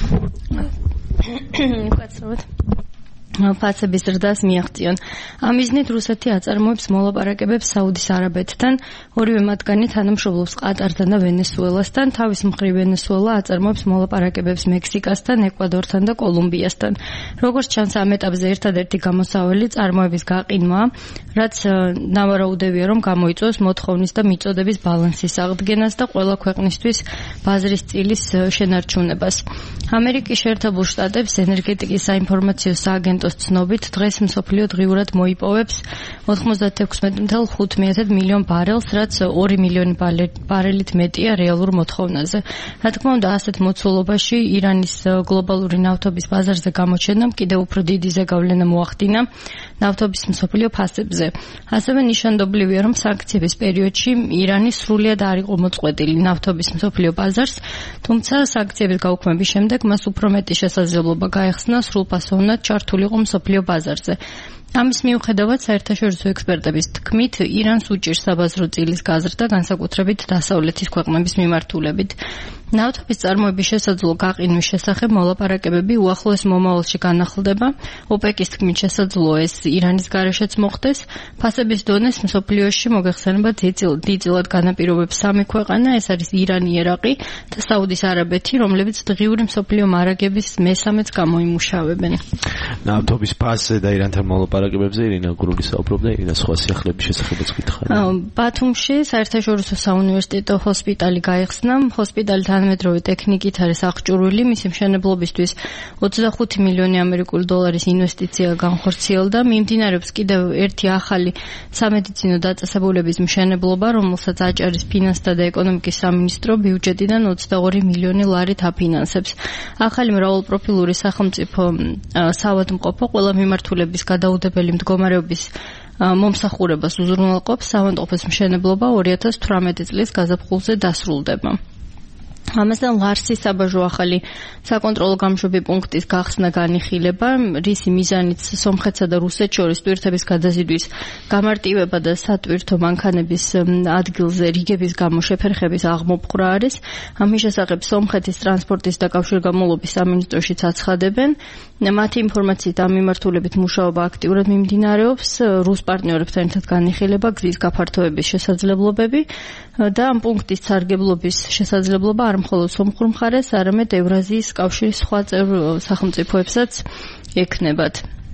ფასების ზრდას მიაღწიონ. ამ მიზნით რუსეთი აწარმოებს მოლაპარაკებებს საუდის არაბეთთან, ორივე მათგანი თანამშრომლობს ყატართან და ვენესუელასთან, თავის მხრივ ვენესუელა აწარმოებს მოლაპარაკებებს მექსიკასთან, ეკვადორთან და კოლუმბიასთან. როგორც ჩანს, ამ ეტაპზე ერთადერთი გამოსავალი წარმოების გაყინვაა, რაც ნავარაუდევია, რომ გამოიწვევს მოთხოვნის და მიწოდების ბალანსის აღდგენას და ყველა ქვეყნისთვის ბაზრის წილის შენარჩუნებას. ამერიკის შეერთებულ შტატებს ენერგეტიკის საინფორმაციო სააგენტო ცნობით დღეს მსოფლიო დღიურად მოიპოვებს ოთხმოცდათექვსმეტ ათას ხუთმეტ მილიონ ბარელს, რაც ორი მილიონი ბარელით მეტია რეალურ მოთხოვნაზე. რა თქმა უნდა, ასეთ მოცულობაში ირანის გლობალური ნავთობის ბაზარზე გამოჩენამ კიდევ უფრო დიდი ზეგავლენა მოახდინა ნავთობის მსოფლიო ფასებზე. ასევე ნიშანდობლივია, რომ სანქციების პერიოდში ირანი სრულად არ იყო მოწყვეტილი ნავთობის მსოფლიო ბაზარს, თუმცა სანქციების გაუქმების შემდეგ მას უფრო მეტი შესაძლებლობა გაეხსნა სრულფასოვნად ჩართულიყო მსოფლიო ბაზარზე. ამის მიუხედავად, საერთაშორისო ექსპერტების თქმით, ირანს უჭირს საბაზრო წილის გაზრდა, განსაკუთრებით დასავლეთის ქვეყნების მიმართულებით. ნავთობის წარმოების შესაძლო გაყინვის შესახებ მოლაპარაკებები უახლოეს მომავალში განახლდება. ოპეკის თქმით, შესაძლოა ეს ირანის გარეშეც მოხდეს. ფასების დონეს მსოფლიოში მოგეხსენება დიდწილად განაპირობებს სამი ქვეყანა, ეს არის ირანი, ერაყი და საუდის არაბეთი, რომლებიც დღიური მსოფლიო მარაგების მესამეც გამოიმუშავებენ. ნავთობის ფასზე და ირანთან მოლაპარაკებებზე ირინა გურული საუბრობდა, ირინა სხვა სიახლეების შესახებაც გითხარი. ბათუმში საერთაშორისო საუნივერსიტეტო ჰოსპიტალი გაიხსნა. ჰოსპიტალი თანამედროვე ტექნიკით არის აღჭურვილი, მისი მშენებლობისთვის ოცდახუთი მილიონი ამერიკული დოლარის ინვესტიცია განხორციელდა. მიმდინარეობს კიდევ ერთი ახალი სამედიცინო დაწესებულების მშენებლობა, რომელსაც აჭარის ფინანსთა და ეკონომიკის სამინისტრო ბიუჯეტიდან ოცდაორი მილიონი ლარით აფინანსებს. ახალი მრავალპროფილური სახელმწიფო საავადმყოფო ყველა მიმართულების გადაუდებელი მდგომარეობის მომსახურებას უზრუნველყოფს. საავადმყოფოს მშენებლობა ორი ათას თვრამეტი წლის გაზაფხულზე დასრულდება. ამასთან ლარსის საბაჟო ახალი საკონტროლო გამშვები პუნქტის გახსნა განიხილება, რისი მიზანიც სომხეთსა და რუსეთს შორის ტვირთების გადაზიდვის გამარტივება და სატვირთო მანქანების ადგილზე რიგების გამო შეფერხების აღმოფხვრა არის. ამის შესახებ სომხეთის ტრანსპორტის და კავშირგამოვლობის სამინისტროშიც აცხადებენ. მათი ინფორმაციით ამ მიმართულებით მუშაობა აქტიურად მიმდინარეობს. რუს პარტნიორებთან ერთად განიხილება გზის გაფართოების შესაძლებლობები და ამ პუნქტის სარგებლობის შესაძლებლობა არ მხოლოდ სომხურ მხარეს, არამედ ევრაზიის კავშირის სხვა წევრ სახელმწიფოებსაც ექნებათ.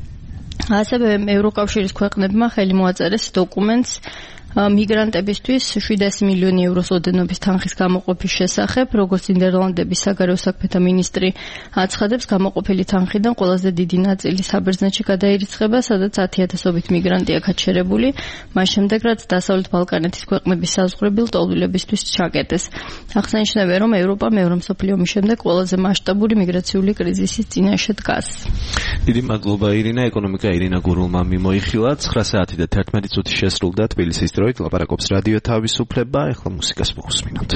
ასევე ევროკავშირის ქვეყნებმა ხელი მოაწერეს დოკუმენტს მიგრანტებისთვის შვიდასი მილიონი ევროს ოდენობის თანხის გამოყოფის შესახებ, როგორც ნიდერლანდების საგარეო საქმეთა მინისტრი აცხადებს, გამოყოფილი თანხიდან ყველაზე დიდი ნაწილი საბერძნეთში გადაირიცხება, სადაც ათი ათასობით მიგრანტია გაჩერებული, მას შემდეგ რაც დასავლეთ ბალკანეთის ქვეყნების საზღვრები ლტოლვილებისთვის ჩაკეტეს. აღსანიშნავია, რომ ევროპა მეორე მსოფლიო ომის შემდეგ ყველაზე მასშტაბური მიგრაციული კრიზისის წინაშე დგას. დიდი მადლობა ირინა, ეკონომიკა ირინა გურულმა მიმოიხილა. ცხრა საათი და თერთმეტი წუთი შესრულდა თბილისის დროით ლაპარაკობს რადიო თავისუფლება, ეხლა მუსიკას მოვუსმინოთ.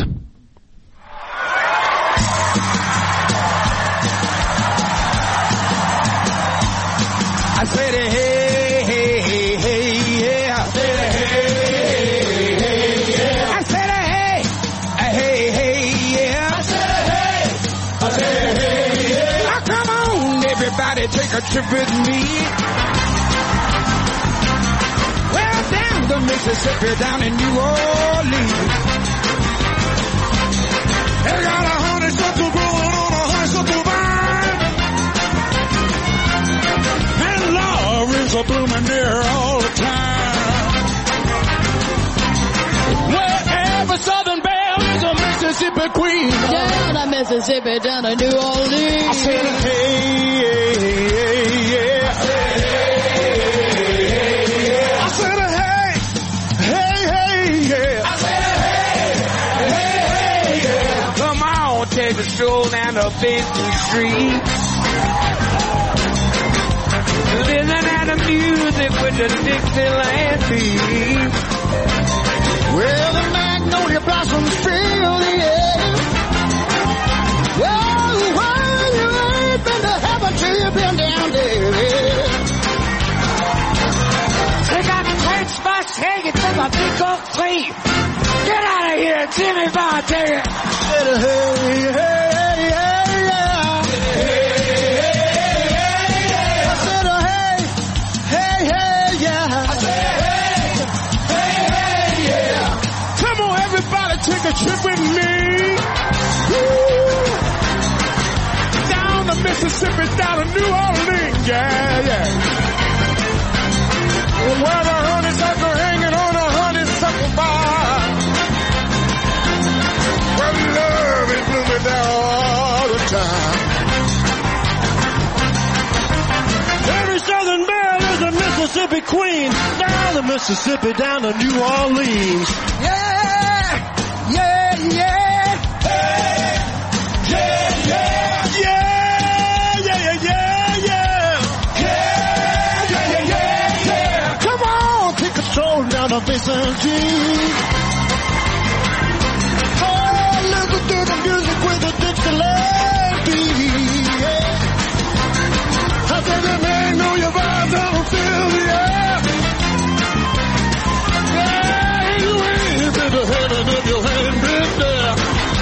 I said hey hey hey hey yeah. I said hey hey hey yeah. I said hey hey hey yeah. I said hey I said hey yeah. Now come on everybody take a trip with me. The Mississippi down in New Orleans. They got a honeysuckle growing on a honeysuckle vine. And Lawrence are blooming there all the time. Wherever Southern Belle is a Mississippi queen. Down Mississippi down to New Orleans. I said, hey, hey, yeah. I said, hey, hey, hey, yeah. I said, hey, hey, hey, yeah. Come on, take a stroll down to Fifth Street. Listen at the music with the Dixieland beat. Well, the magnolia blossoms fill the air. Well, well, you ain't been to heaven till you've been down there. They got great spots hanging from a big oak tree. Get out of here, Jimmy Fontaine. Hey, hey, hey, hey, yeah. I said, hey, hey, hey, yeah. I said, hey, hey, hey, yeah. Come on, everybody, take a trip with me. Woo. Down to Mississippi, down to New Orleans, yeah, yeah. Where the honeysuckle hanging on a honeysuckle bar. Where love is blooming there all the time. Every Southern belle is a Mississippi queen. Down the Mississippi, down to New Orleans. Yeah, yeah, yeah. Hey, yeah, yeah. Yeah, yeah, yeah, yeah, yeah. Yeah, yeah, yeah, yeah. Come on, take a stroll down to Vincent G. Oh, listen to the music with the Dixieland beat. Yeah. I said the man know your vibes don't fill the air. Yeah, you ain't been to heaven if you ain't been there.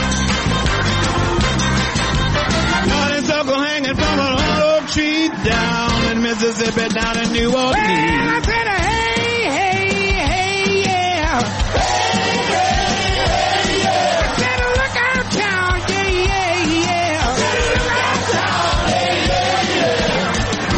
Honeysuckle hanging from an old tree down in Mississippi, down in New Orleans. Well, I said, hey, hey, hey, yeah. Hey, hey, hey, yeah. I said, look out, town, yeah, yeah, yeah. I said, look out, town, hey, yeah, yeah.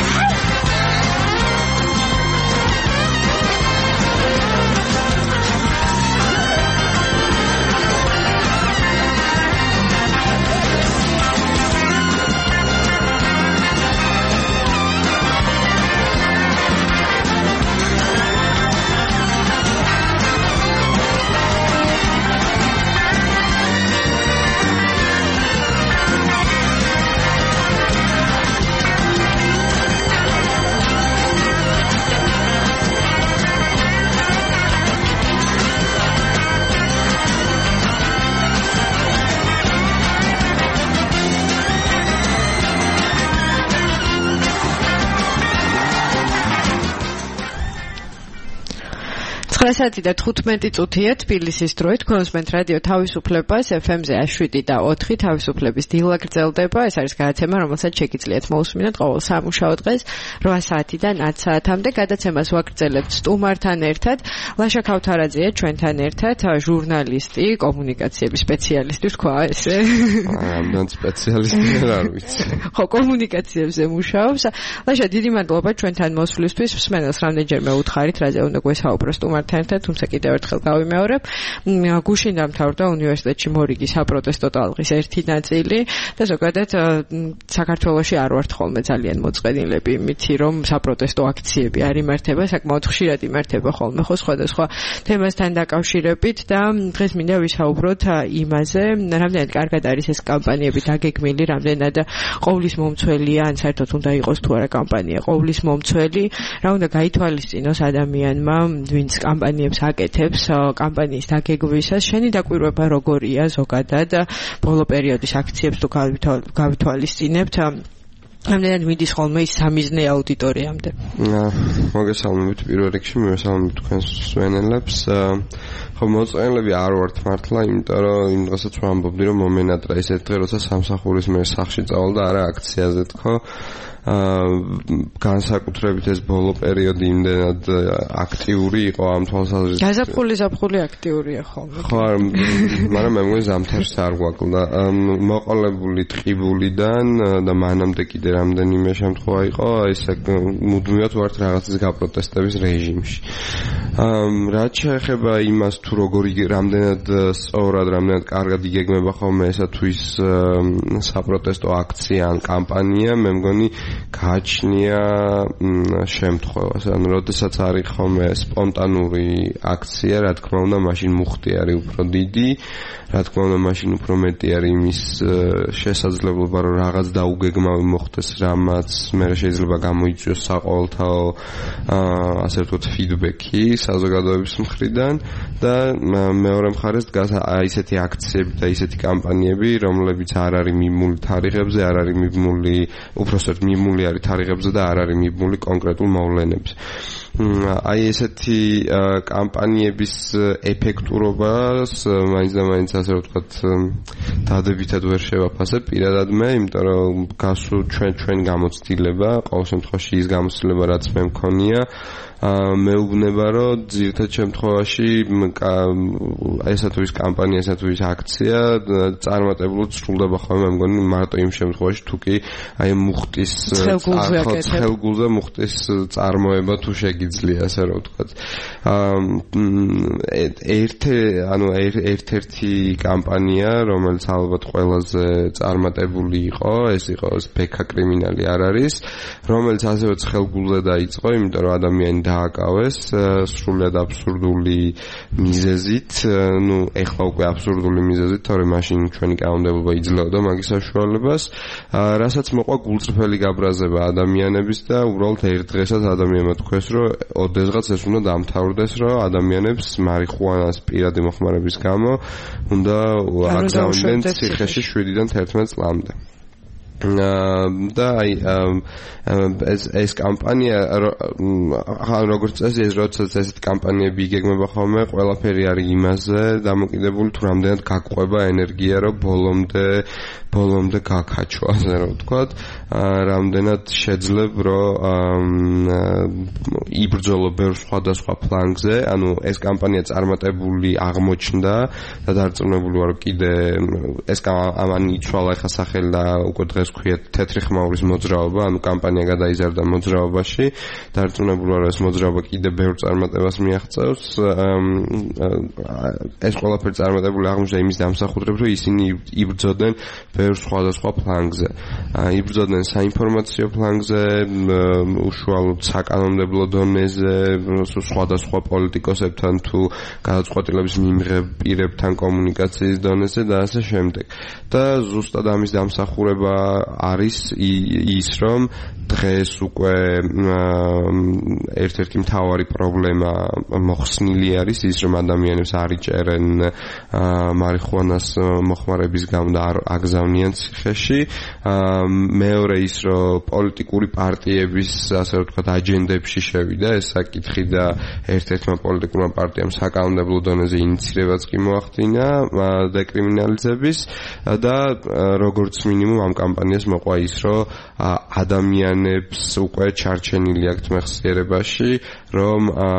ცხრასათი და თხუთმეტი წუთია თბილისის დროით კონსმენტ რადიო თავისუფლებას ეფ ემ-ზე შვიდი და ოთხი თავისუფლების დილა გრძელდება. ეს არის გადაცემა, რომელსაც შეგიძლიათ მოусმინოთ ყოველ სამუშაო დღეს რვა საათიდან ათ საათამდე. გადაცემას ვაგრძელებთ სტუმართან ერთად. ლაშა ქავთარაძეა ჩვენთან ერთად, ჟურნალისტი, კომუნიკაციების სპეციალისტი თქვა ესე. ამდენ სპეციალისტი არ ვიცი. ხო, კომუნიკაციებზე მუშაობს. ლაშა, დიდი მადლობა ჩვენთან მოსვლისთვის. მსმენელს რამდენჯერმე უთხარით, რაზე უნდა გვესაუბრო სტუმართან ერთად, თუმცა კიდევ ერთხელ გავიმეორებ. გუშინ დამთავრდა უნივერსიტეტში მორიგი საპროტესტო ტალღის ერთი ნაწილი და ზოგადად საქართველოში არ ვართ ხოლმე ძალიან მოწყენილები იმითი, რომ საპროტესტო აქციები არ იმართება, საკმაოდ ხშირად იმართება ხოლმე ხო სხვადასხვა თემასთან დაკავშირებით და დღეს მინდა ვისაუბროთ იმაზე, რამდენად კარგად არის ეს კამპანიები დაგეგმილი, რამდენად ყოვლის მომცველია, ან საერთოდ უნდა იყოს თუ არა კამპანია ყოვლის მომცველი, რა უნდა გაითვალისწინოს ადამიანმა, ვინც კამპანიებს აკეთებს კამპანიის დაგეგმვისას. შენი დაკვირვება როგორია ზოგადად ბოლო პერიოდის აქციებს თუ გავითვალისწინებთ? რამდენად მიდის ხოლმე ის სამიზნე აუდიტორიამდე? მოგესალმებით პირველ რიგში, მივესალმებით თქვენს მსმენელებს. ხო, მოწყენილები არ ვართ მართლა, იმიტომ რომ იმ დღესაც ვამბობდი, რომ მომენატრა ისეთ დღე, როცა სამსახურის მე სახლში წავალ და არა აქციაზე თქო. განსაკუთრებით ეს ბოლო პერიოდი იმდენად აქტიური იყო ამ თვალსაზრისით. გაზაფხული ზაფხული აქტიურია ხოლმე. ხო, მაგრამ მე მგონი ზამთარს არ გვაკლდა. მოყოლებული ტყიბულიდან და მანამდე კიდე რამდენიმე შემთხვევა იყო, ესე მუდმივად ვართ რაღაცის გაპროტესტების რეჟიმში. რაც შეეხება იმას თუ როგორი რამდენად სწორად, რამდენად კარგად იგეგმება ხოლმე ესა თუ ის საპროტესტო აქცია ან კამპანია, მე მგონი გააჩნია შემთხვევას. ანუ როდესაც არის ხოლმე სპონტანური აქცია, რა თქმა უნდა, მაშინ მუხტი არის უფრო დიდი, რა თქმა უნდა, მაშინ უფრო მეტი არის იმის შესაძლებლობა, რომ რაღაც დაუგეგმავი მოხდეს, რამაც მე შეიძლება გამოიწვიოს საყოველთაო ასე ვთქვათ ფიდბექი საზოგადოების მხრიდან და მეორე მხარეს დგას აი ესეთი აქციები და ესეთი კამპანიები, რომლებიც არ არის მიმული თარიღებზე, არ არის მიმული, უпроსტად მიმული არის თარიღებზე და არ არის მიმული კონკრეტულ მოვლენებზე. აი ესეთი კამპანიების ეფექტურობას მაინც და მაინც ასე ვთქვათ დადებითად ვერ შევაფასებ პირადად მე, იმიტომ რომ გასულ ჩვენ ჩვენ გამოცდილება, ყოველ შემთხვევაში ის გამოცდილება რაც მე მქონია, მეუბნება რომ ძირითად შემთხვევაში ესა თუ ის კამპანია, ესა თუ ის აქცია წარმატებლად სრულდება ხოლმე, მე მგონი მარტო იმ შემთხვევაში თუ კი აი მუხტის ცხელგულზე მუხტის წარმოება თუ შეგიძლია, ასე რომ ვთქვათ. ერთი ანუ ერთ-ერთი კამპანია, რომელიც ალბათ ყველაზე წარმატებული იყო, ეს იყო ბექა კრიმინალი არ არის, რომელიც ასევე ცხელგულზე დაიწყო, იმიტომ რომ ადამიანი დააკავეს სრულიად აბსურდული მიზეზით, ну, ეხლა უკვე აბსურდული მიზეზით, თორემ მაშინ ჩვენი კანონმდებლობა იძლეოდა მაგის საშუალებას, რასაც მოყვა გულწრფელი გაბრაზება ადამიანების და უბრალოდ ერთ დღესაც ადამიანმა თქვეს, რომ ოდესღაც ეს უნდა დამთავრდეს, რომ ადამიანებს მარიხუანას პირადი მოხმარების გამო უნდა აგზავნდნენ ციხეში შვიდიდან თერთმეტ წლამდე. და აი ეს ეს კამპანია როგორც წესი ეს როდესაც ესეთ კამპანიები იგეგმება ხოლმე ყველაფერი არის იმაზე დამოკიდებული თუ რამდენად გაგყვება ენერგია რომ ბოლომდე ბოლომდე გაქაჩო ასე რომ ვთქვათ რამდენად შეძლებ რომ იბრძოლო ბევრ სხვადასხვა ფლანგზე ანუ ეს კამპანია წარმატებული აღმოჩნდა და დარწმუნებული ვარ კიდე ეს ამან იცვალა ხა სახელი და უკვე დღეს ქვია თეთრი ხმაურის მოძრაობა, ანუ კამპანია გადაიზარდა მოძრაობაში. დარწმუნებული ვარ, ეს მოძრაობა კიდე ბევრ წარმატებას მიაღწევს. ეს ყველაფერი წარმატებული აღმოჩნდა იმის დამსახურებით, რომ ისინი იბრძოდნენ ბევრ სხვადასხვა ფლანგზე. იბრძოდნენ საინფორმაციო ფლანგზე, უშუალოდ საკანონმდებლო დონეზე, სხვადასხვა პოლიტიკოსებთან თუ გადაწყვეტილების მიმღებ პირებთან კომუნიკაციის დონეზე და ასე შემდეგ. და ზუსტად ამის დამსახურება არის ის რომ დღეს უკვე ერთ-ერთი მთავარი პრობლემა მოხსნილი არის ის რომ ადამიანებს არ იჭერენ მარიხუანას მოხმარების გამო და არ აგზავნიან ციხეში მეორე ის რომ პოლიტიკური პარტიების ასე ვთქვათ აჯენდებში შევიდა ეს საკითხი და ერთ-ერთმა პოლიტიკურმა პარტიამ საკანონმდებლო დონეზე ინიცირებაც კი მოახდინა დეკრიმინალიზების და როგორც მინიმუმ ამ კამპანიას მოყვა ის რომ ადამიანებს უკვე ჩარჩენილი აქვთ მეხსიერებაში რომ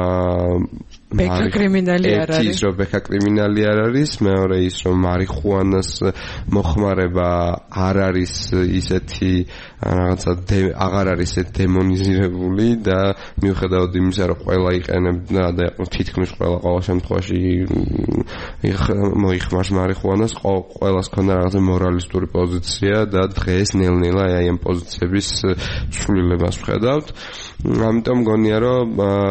ბექა კრიმინალი არ არის ის რომ ბექა კრიმინალი არ არის მეორე ის რომ მარიხუანას მოხმარება არ არის ისეთი რაღაცა აღარ არის ისეთ დემონიზირებული და მიუხედავად იმისა რომ ყველა იყენებდა და თითქმის ყველა ყოველ შემთხვევაში მოიხმარს მარიხუანას ყველას ქონდა რაღაცა მორალისტური პოზიცია და დღეს ნელ-ნელა აი ამ პოზიციების ცვლილებას ვხედავთ ამიტომ მგონია რომ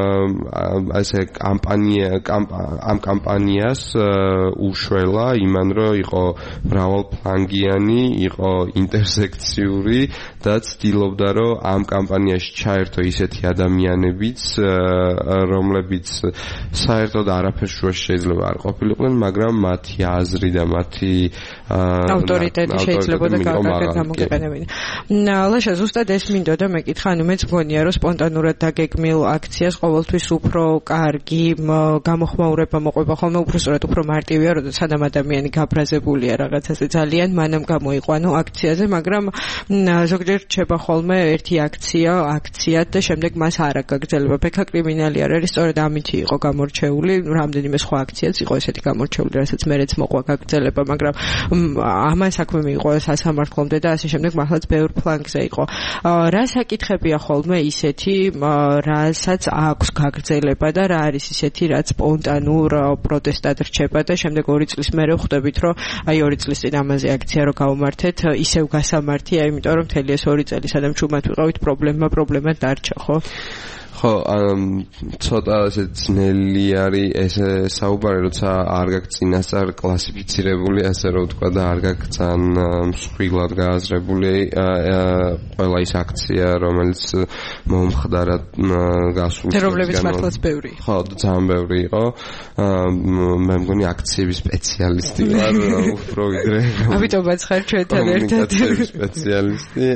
ესე კამპანია ამ კამპანიას უშველა იმან რომ იყო მრავალფლანგიანი, იყო ინტერსექციური და ცდილობდა რომ ამ კამპანიაში ჩაერთო ისეთი ადამიანებიც რომლებიც საერთოდ არაფერს შუაში შეიძლება არ ყოფილიყვნენ, მაგრამ მათი აზრი და მათი ავტორიტეტი შეიძლება და კარგად გამოგეყენებინა. ლაშა ზუსტად ეს მინდოდა მეკითხა, ანუ მეც მგონია რომ სპონტანურად დაგეგმილ აქციას ყოველთვის უფრო კარგი გამოხმაურება მოყვება ხოლმე უფრო სწორად უფრო მარტივია, როდესაც ადამიანი გაბრაზებულია რაღაცაზე ძალიან მანამ გამოიყვანო აქციაზე, მაგრამ ზოგჯერ რჩება ხოლმე ერთი აქცია, აქციად და შემდეგ მას არ აგაგრძელება. ბექა კრიმინალი არ არის, სწორედ ამითი იყო გამორჩეული, რამდენიმე სხვა აქციაც იყო ესეთი გამორჩეული, რასაც მერეც მოყვა გაგრძელება, მაგრამ ამან საქმე მიიღო სასამართლომდე და ასე შემდეგ, მართლაც ბევრ ფლანგზე იყო. რა საკითხებია ხოლმე ისეთი, რასაც აქვს გაგრძელება და რა არის ისეთი ისეთი რაც სპონტანურ პროტესტად რჩება და შემდეგ ორი წლის მერე ხვდებით რომ აი ორი წლის წინ ამაზე აქცია რომ გავუმართეთ ისევ გასამართია იმიტომ რომ მთელი ეს ორი წელი სადამ ჩუმად ვიყავით პრობლემა პრობლემა დარჩა ხო ხო ცოტა ესე ძნელი არის ეს საუბარი როცა არ გაქვს წინასწარ კლასიფიცირებული ასე რომ ვთქვა და არ გაქვს ძალიან მსხვილად გააზრებული ყველა ის აქცია რომელიც მომხდარა გასულ რომლებიც მართლაც ბევრი ხო ძალიან ბევრი იყო მე მგონი აქციების სპეციალისტი ვარ უფრო ვიდრე ამიტომაც ხარ ჩვენთან ერთად სპეციალისტი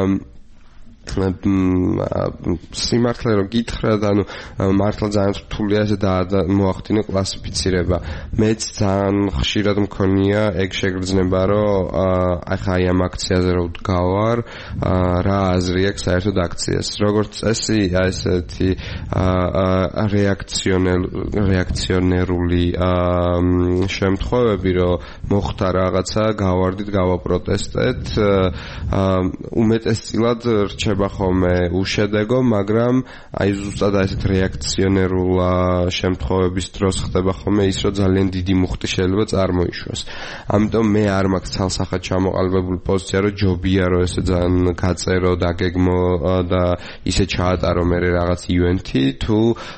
სიმართლე რომ გითხრათ, ანუ მართლა ძალიან რთულია ესე და მოახდინო კლასიფიცირება. მეც ძალიან ხშირად მქონია ეგ შეგრძნება, რომ ახლა აი ამ აქციაზე რომ ვდგავარ, რა აზრი აქვს საერთოდ აქციას. როგორც წესი, აი ესეთი რეაქციონერული შემთხვევები, რომ მოხდა რაღაცა, გავარდით, გავაპროტესტეთ, უმეტესწილად რჩება ხოლმე უშედეგო, მაგრამ აი ზუსტად ესეთ რეაქციონერულ შემთხვევების დროს ხდება ხოლმე ის, რომ ძალიან დიდი მუხტი შეიძლება წარმოიშვას. ამიტომ მე არ მაქვს ცალსახად ჩამოყალიბებული პოზიცია, რომ ჯობია რომ ესე ძალიან გაწერო და გეგმო და ისე ჩაატარო მე რაღაც ივენთი, თუ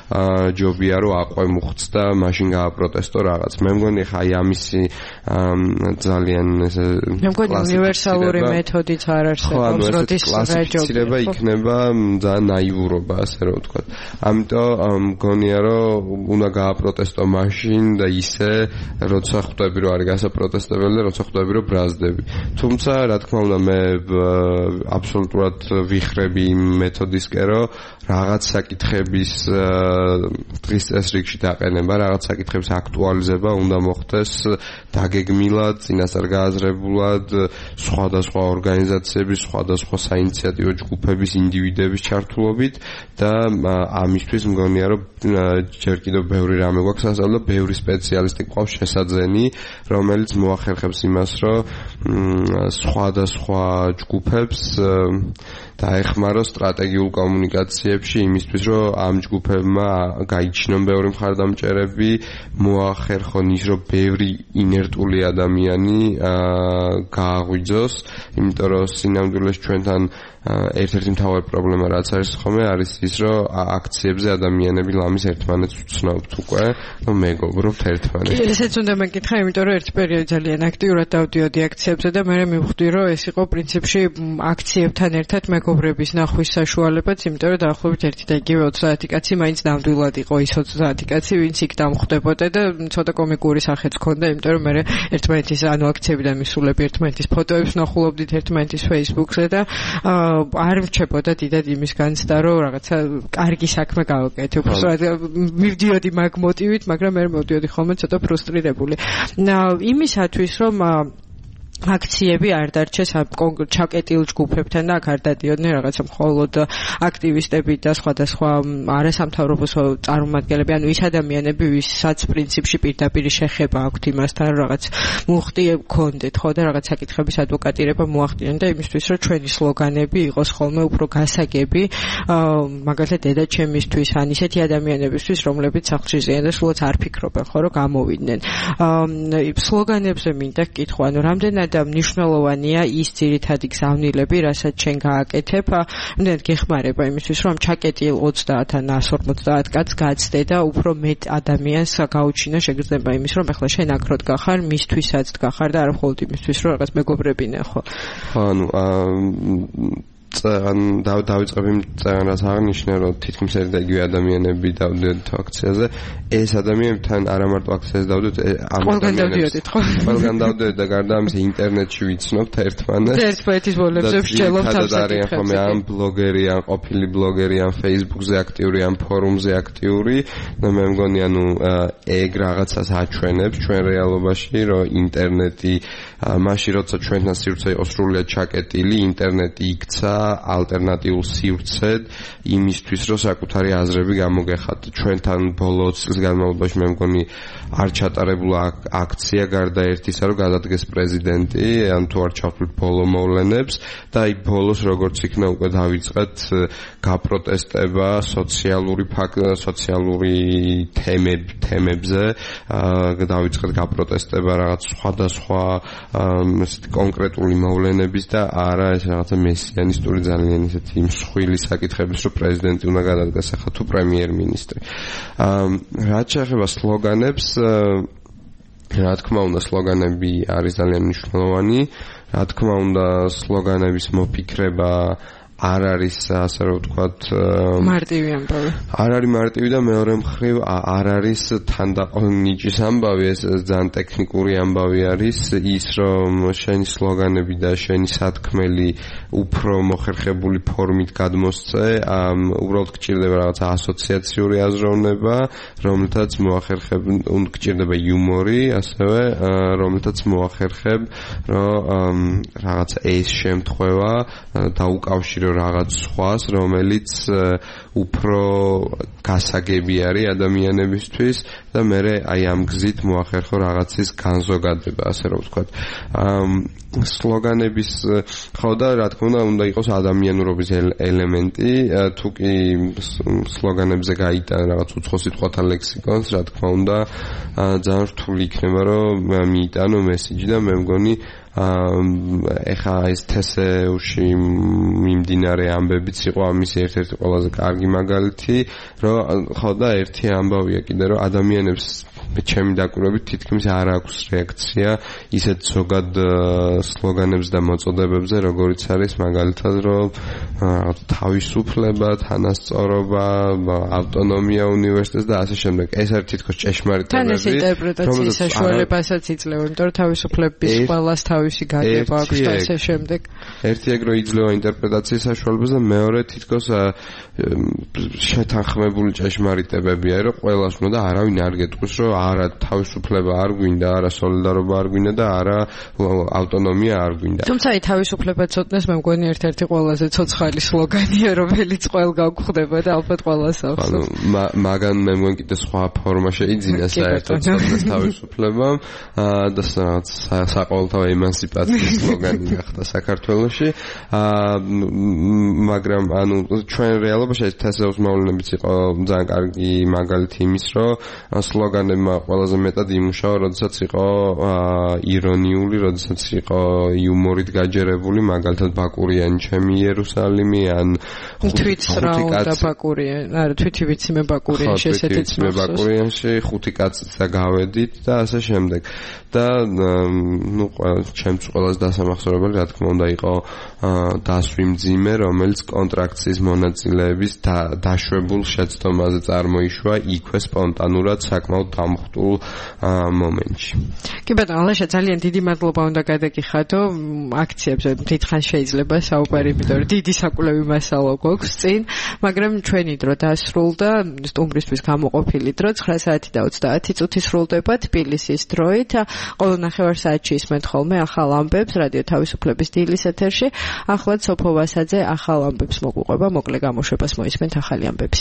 ჯობია რომ აყვე მუხტს და მაშინ გააპროტესტო რაღაც. მე მგონი ხა აი ამისი ძალიან ესე მე მგონი უნივერსალური მეთოდიც არ არსებობს, როდის კლასიფიცირება იქნება ძალიან ნაივურობა, ასე რომ ვთქვათ. ამიტომ მგონია რომ უნდა გააპროტესტო მაშინ და ისე, როცა ხვდები რომ არის გასაპროტესტებელი და როცა ხვდები რომ ბრაზდები. თუმცა, რა თქმა უნდა, მე აბსოლუტურად ვიხრები იმ მეთოდისკენ, რომ რაღაც საკითხების დღის წესრიგში დაყენება, რაღაც საკითხების აქტუალიზება უნდა მოხდეს დაგეგმილად, წინასწარ გააზრებულად, სხვადასხვა ორგანიზაციების, სხვადასხვა საინიციატივო ჯგუფების, ინდივიდების ჩართულობით და ამისთვის მგონია რომ ჯერ კიდევ ბევრი რამე გვაქვს ასწავლო, ბევრი სპეციალისტი გვყავს შესაძენი, რომელიც მოახერხებს იმას, რომ სხვადასხვა ჯგუფებს დაეხმარო სტრატეგიულ კომუნიკაციებში იმისთვის, რომ ამ ჯგუფებმა გაიჩინონ ბევრი მხარდამჭერები, მოახერხონ ის, რომ ბევრი ინერტული ადამიანი გააღვიძოს, იმიტომ რომ სინამდვილეს ჩვენთან ერთ-ერთი მთავარი პრობლემა რაც არის ხოლმე არის ის, რომ აქციებზე ადამიანები ლამის ერთმანეთს უცნობთ უკვე, რომ მეგობრობთ ერთმანეთს. კი, ესეც უნდა მეკითხა, იმიტომ რომ ერთ პერიოდში ძალიან აქტიურად დავდიოდი აქციებზე და მე მივხვდი, რომ ეს იყო პრინციპში აქციებთან ერთად მეგობრების ნახვის საშუალებაც, იმიტომ რომ დაახლოებით ერთი და იგივე ოცდაათი კაცი მაინც ნამდვილად იყო ის ოცდაათი კაცი, ვინც იქ დამხვდებოდა და ცოტა კომიკური სახეც ჰქონდა, იმიტომ რომ მე ერთმანეთის ანუ აქციებიდან მისულები ერთმანეთის ფოტოებს ნახულობდით ერთმანეთის Facebook-ზე და არ რჩებოდა დიდად იმის განცდა, რომ რაღაცა კარგი საქმე გავაკეთე. უბრალოდ მივდიოდი მაგ მოტივით, მაგრამ მე მოვდიოდი ხოლმე ცოტა ფრუსტრირებული. იმისათვის, რომ აქციები არ დარჩეს ჩაკეტილ ჯგუფებთან და აქ არ დადიოდნენ რაღაცა მხოლოდ აქტივისტები და სხვადასხვა არასამთავრობო წარმომადგენლები, ანუ ის ადამიანები, ვისაც პრინციპში პირდაპირ შეხება აქვთ იმასთან, რაღაც მუხტი გქონდეთ, ხო და რაღაც საკითხების ადვოკატირება მოახდინონ და იმისთვის, რომ ჩვენი სლოგანები იყოს ხოლმე უფრო გასაგები, მაგალითად დედაჩემისთვის, ან ისეთი ადამიანებისთვის, რომლებიც სახლში ზიან და სულაც არ ფიქრობენ, ხო, რომ გამოვიდნენ. სლოგანებზე მინდა კითხვა, ანუ რამდენად მნიშვნელოვანია ის ძირითადი გზავნილები, რასაც ჩვენ გააკეთებ, იმდენად გეხმარება იმისთვის, რომ ჩაკეტილ ოცდაათ ან εκατს ორმოცდაათ კაცს გაცდე და უფრო მეტ ადამიანს გაუჩინა შეგრძნება იმის, რომ ახლა შენ აქროდ გახარ, მისთვისაც გახარ და არა მხოლოდ იმისთვის, რომ რაღაც მეგობრები ნახო. ანუ ან დავიწყებ იმ წერას აღნიშნე, რომ თითქმის ერთ იგივე ადამიანები დავდიოდით აქციაზე. ეს ადამიანები თან არა მარტო აქციაზე დავდიოდით, ამ ადამიანებს ყველგან დავდიოდით და გარდა ამისა ინტერნეტში ვიცნობთ ერთმანეთს. ერთმანეთის ბოლებზე ვსჯელობთ ამ საკითხებზე. ან ბლოგერი, ან ყოფილი ბლოგერი, ან Facebook-ზე აქტიური, ან ფორუმზე აქტიური და მე მგონი, ანუ ეგ რაღაცას აჩვენებს ჩვენ რეალობაში, რომ ინტერნეტი მაშინ როცა ჩვენთან სივრცე იყო სრულიად ჩაკეტილი, ინტერნეტი იქცა ალტერნატიულ სივრცედ იმისთვის, რომ საკუთარი აზრები გამოგეხათ. ჩვენთან ბოლო წლის განმავლობაში მე მგონი არ ჩატარებულა აქცია გარდა ერთისა, რომ გადადგეს პრეზიდენტი, ან თუ არ ჩავთვლით ბოლო მოვლენებს და აი ბოლოს როგორც იქნა უკვე დავიწყეთ გაპროტესტება სოციალური სოციალური თემები თემებზე, დავიწყეთ გაპროტესტება რაღაც სხვადასხვა ესეთი კონკრეტული მოვლენების და არა ეს რაღაცა მესიანისტური ძალიან ისეთი მსხვილი საკითხების, რომ პრეზიდენტი უნდა გადადგეს ახლა თუ პრემიერ-მინისტრი. რაც შეეხება სლოგანებს, რა თქმა უნდა სლოგანები არის ძალიან მნიშვნელოვანი, რა თქმა უნდა სლოგანების მოფიქრება არ არის ასე რომ ვთქვათ მარტივი ამბავი. არ არის მარტივი და მეორე მხრივ არ არის თანდაყოლნიჭის ამბავი, ეს ძალიან ტექნიკური ამბავი არის ის რომ შენი სლოგანები და შენი სათქმელი უფრო მოხერხებული ფორმით გადმოსცე, უბრალოდ გჭირდება რაღაცა ასოციაციური აზროვნება, რომლითაც მოახერხებ უნდა გჭირდება იუმორი, ასევე რომლითაც მოახერხებ რომ რაღაცა ეს შემთხვევა დაუკავშირო რაღაც სხვას, რომელიც უფრო გასაგები არის ადამიანებისთვის და მე აი ამ გზით მოახერხო რაღაცის განზოგადება, ასე რომ ვთქვათ. სლოგანების ხო და რა თქმა უნდა უნდა იყოს ადამიანურობის ელემენტი, თუ კი სლოგანებზე გაიტანა რაღაც უცხო სიტყვათა ლექსიკონს, რა თქმა უნდა ძალიან რთული იქნება რომ მიიტანო მესიჯი და მე მგონი ეხა ეს თესეუში მიმდინარე ამბებიც იყო ამის ერთ-ერთი ყველაზე კარგი მაგალითი, რომ ხო და ერთი ამბავია კიდე რომ ადამიანებს ჩემი დაკვირვებით თითქმის არ აქვს რეაქცია ისეთ ზოგად სლოგანებს და მოწოდებებზე, როგორიც არის მაგალითად რომ თავისუფლება, თანასწორობა, ავტონომია უნივერსიტეტს და ასე შემდეგ. ეს არის თითქოს ჭეშმარიტებები. თან ეს ინტერპრეტაციის საშუალებასაც იძლევა, იმიტომ რომ თავისუფლების ყველას თავისი გაგება აქვს და ასე შემდეგ. ერთი ეგ რო იძლევა ინტერპრეტაციის საშუალებას და მეორე თითქოს შეთანხმებული ჭეშმარიტებებია, რომ ყველას უნდა არავინ არ გეტყვის, რომ არა თავისუფლება არ გვინდა, არა სოლიდარობა არ გვინდა და არა ავტონომია არ გვინდა. თუმცა აი თავისუფლება ცოტნეს მე მგონი ერთ-ერთი ყველაზე ცოცხალი სლოგანია, რომელიც ყველგან გვხვდება და ალბათ ყველას აქვს. ანუ მაგან მე მგონი კიდე სხვა ფორმა შეიძინა საერთოდ ცოტნეს თავისუფლებამ და საყოველთაო ემანსიპაციის სლოგანი გახდა საქართველოში. მაგრამ ანუ ჩვენ რეალობაში ეს თესეუს მოვლენებიც იყო ძალიან კარგი მაგალითი იმის, რომ სლოგანებმა ყველაზე მეტად იმუშავა, როდესაც იყო ირონიული, როდესაც იყო იუმორით გაჯერებული, მაგალითად ბაკურიანი ჩემი იერუსალიმი, ან თვითსრაუ და ბაკურიანი, არა თვითი ვიცი მე ბაკურიანში ესეთიც მე ბაკურიანში ხუთი კაცით და გავედით და ასე შემდეგ. და ნუ ჩემს ყველას დასამახსოვრებელი რა თქმა უნდა იყო დასვი მძიმე, რომელიც კონტრაქციის მონაწილეების დაშვებულ შეცდომაზე წარმოიშვა იქვე სპონტანურად საკმაოდ დამხტულ მომენტში. კი ბატონო, ალაშა ძალიან დიდი მადლობა უნდა გადაგიხადო აქციებზე დიდხანს შეიძლება საუბარი, იმიტომ რომ დიდი საკულევი მასალა გვაქვს წინ, მაგრამ ჩვენი დრო დასრულდა, სტუმრისთვის გამოყოფილი დრო ცხრა საათი და ოცდაათი წუთი სრულდება თბილისის დროით. ყოველ ნახევარ საათში ისმენთ ხოლმე ახალ ამბებს რადიო თავისუფლების დილის ეთერში. ახლაც სოფო ვასაძე ახალ ამბებს მოგვიყვება, მოკლე გამოშვებას მოისმენთ ახალი ამბების.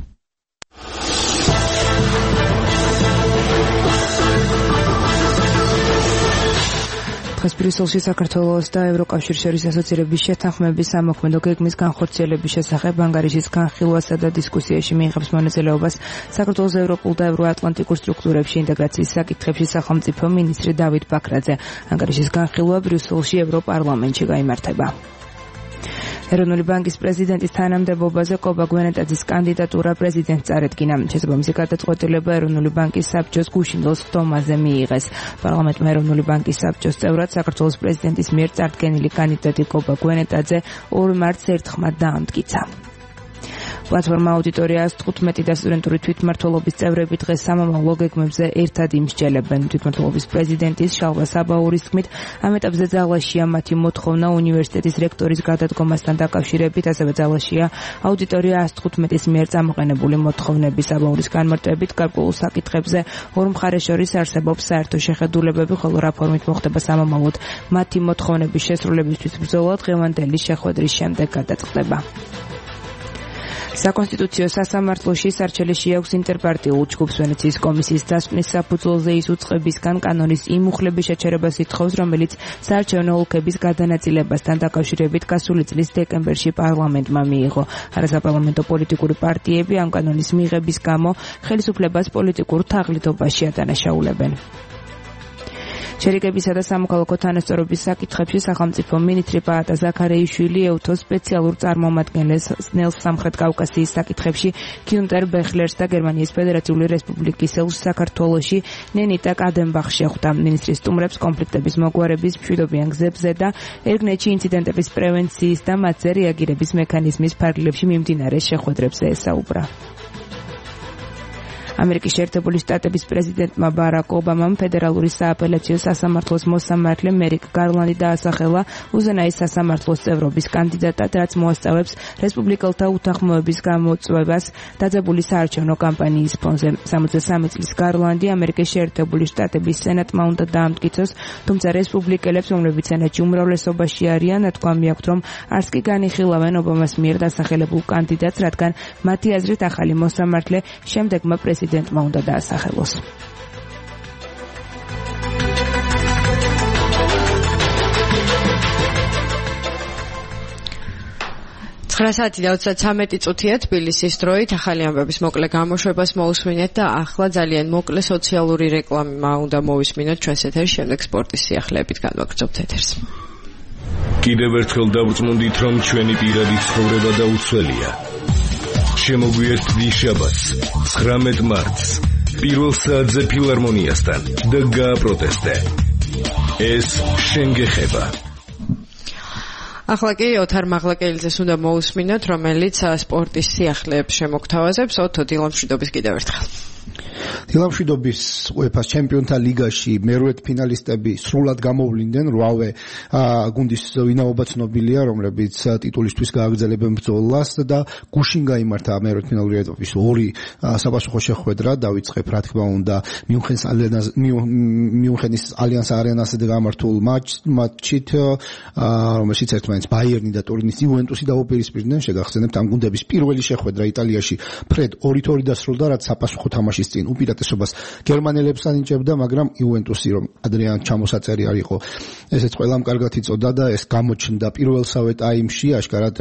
დღეს ბრიუსელში საქართველოს და ევროკავშირის შორის ასოცირების შეთანხმების სამოქმედო გეგმის განხორციელების შესახებ ანგარიშის განხილვასა და დისკუსიაში მიიღებს მონაწილეობას საქართველოს ევროპულ და ევროატლანტიკურ სტრუქტურებში ინტეგრაციის საკითხებში სახელმწიფო მინისტრი დავით ბაქრაძე. ანგარიშის განხილვა ბრიუსელში ევროპარლამენტში გაიმართება. ეროვნული ბანკის პრეზიდენტის თანამდებობაზე კობა გვენეტაძის კანდიდატურა პრეზიდენტს წარედგინა. შესაბამისი გადაწყვეტილება ეროვნული ბანკის საბჭოს გუშინდელ სხდომაზე მიიღეს. პარლამენტმა ეროვნული ბანკის საბჭოს წევრად საქართველოს პრეზიდენტის მიერ წარდგენილი კანდიდატი კობა გვენეტაძე ორ მარტს ერთხმად დაამტკიცა. პლატფორმა აუდიტორიას თხუთმეტი და სტუდენტური თვითმმართველობის წევრები დღეს სამომავლო გეგმებზე ერთად იმსჯელებენ. თვითმმართველობის პრეზიდენტის შალვა საბაურის თქმით, ამ ეტაპზე ძალაშია მათი მოთხოვნა უნივერსიტეტის რექტორის გადადგომასთან დაკავშირებით, ასევე ძალაშია აუდიტორია ას თხუთმეტის მიერ წამოყენებული მოთხოვნების. საბაურის განმარტებით, გარკვეულ საკითხებზე ორ მხარეს შორის არსებობს საერთო შეხედულებები, ხოლო რა ფორმით მოხდება სამომავლოდ მათი მოთხოვნების შესრულებისთვის ბრძოლა დღევანდელი შეხვედრის შემდეგ გადაწყდება. საკონსტიტუციო სასამართლოში სარჩელი შეაქვს ინტერპარტიულ ჯგუფს ვენეციის კომისიის დასკვნის საფუძველზე ის უწყებისგან კანონის იმ უხლების შეჩერებას ითხოვს, რომელიც საარჩევნო ოლქების გადანაწილებასთან დაკავშირებით გასული წლის დეკემბერში პარლამენტმა მიიღო. არასაპარლამენტო პოლიტიკური პარტიები ამ კანონის მიღების გამო ხელისუფლებას პოლიტიკურ თაღლითობაში ადანაშაულებენ. შერიგებისა და სამოქალაქო თანასწორობის საკითხებში სახელმწიფო მინისტრი პაატა ზაქარეიშვილი ეუთოს სპეციალურ წარმომადგენელს ნელს სამხრეთ კავკასიის საკითხებში გიუნტერ ბეხლერს და გერმანიის ფედერაციული რესპუბლიკის ელჩს საქართველოში ნენიტა კადენბახს შეხვდა. მინისტრი სტუმრებს კონფლიქტების მოგვარების მშვიდობიან გზებზე და ერგნეთში ინციდენტების პრევენციის და მათზე რეაგირების მექანიზმის ფარგლებში მიმდინარე შეხვედრებზე ესაუბრა. ამერიკის შეერთებული შტატების პრეზიდენტმა ბარაკ ობამამ ფედერალური სააპელაციო სასამართლოს მოსამართლე მერიკ გარლანდი დაასახელა უზენაის სასამართლოს წევრობის კანდიდატად, რაც მოასწავებს რესპუბლიკელთა უთანხმოების გამოწვევას დაძაბული საარჩევნო კამპანიის ფონზე. სამოცდა სამი წლის გარლანდი ამერიკის შეერთებული შტატების სენატმა უნდა დაამტკიცოს, თუმცა რესპუბლიკელებს, რომლებიც სენატში უმრავლესობაში არიან, ნათქვამი აქვთ, რომ არც კი განიხილავენ ობამას მიერ დასახელებულ კანდიდატს, რადგან მათი აზრით ახალი მოსამართლე შემდეგმა პრეზიდენტმა უნდა დაასახელოს. ცხრა საათი და ოცდათრამეტი წუთია თბილისის დროით. ახალი ამბების მოკლე გამოშვებას მოусმინეთ და ახლა ძალიან მოკლე სოციალური რეკლამა უნდა მოვისმინოთ ჩვენს ეთერში, შემდეგ სპორტის სიახლეებით განვაგრძობთ ეთერს. კიდევ ერთხელ დავწმუნდით, რომ ჩვენი პირადი ცხოვრება დაუცველია. შემოგვიერთდი შაბათს, ცხრამეტ მარტს, პირველ საათზე ფილარმონიასთან და გააპროტესტე. ეს შენ გეხება. ახლა კი ოთარ მაღლაკელიძეს უნდა მოусმინოთ, რომელიც სპორტის სიახლეებს შემოგთავაზებს. ოთო, დილამშვიდობის კიდევ ერთხელ. დილამშვიდობის უეფა-ს ჩემპიონთა ლიგაში მერვე ფინალისტები სრულად გამოვლინდნენ. რვავე გუნდის ვინაობა ცნობილია, რომლებიც ტიტულისთვის გააგრძელებენ ბრძოლას და გუშინ გაიმართა მერვე ფინალური ეტაპის ორი საპასუხო შეხვედრა. დავიწყებ რა თქმა უნდა მიუნხენის მიუნხენის ალიანს არენაზე გამართულ მატჩით, რომელშიც ერთმანეთს ბაიერნი და ტორინის იუვენტუსი დაუპირისპირდნენ. შეგახსენებთ, ამ გუნდების პირველი შეხვედრა იტალიაში ფრედ ორი ორი დასრულდა, რაც საპასუხო თამაშის წინ უპირატესობას გერმანელებს ანიჭებდა, მაგრამ იუვენტუსი, რომ ადრეან ჩამოსაწერი არ იყო, ესეც ყველამ კარგად იწოდა და ეს გამოჩნდა პირველსავე ტაიმში. აშკარად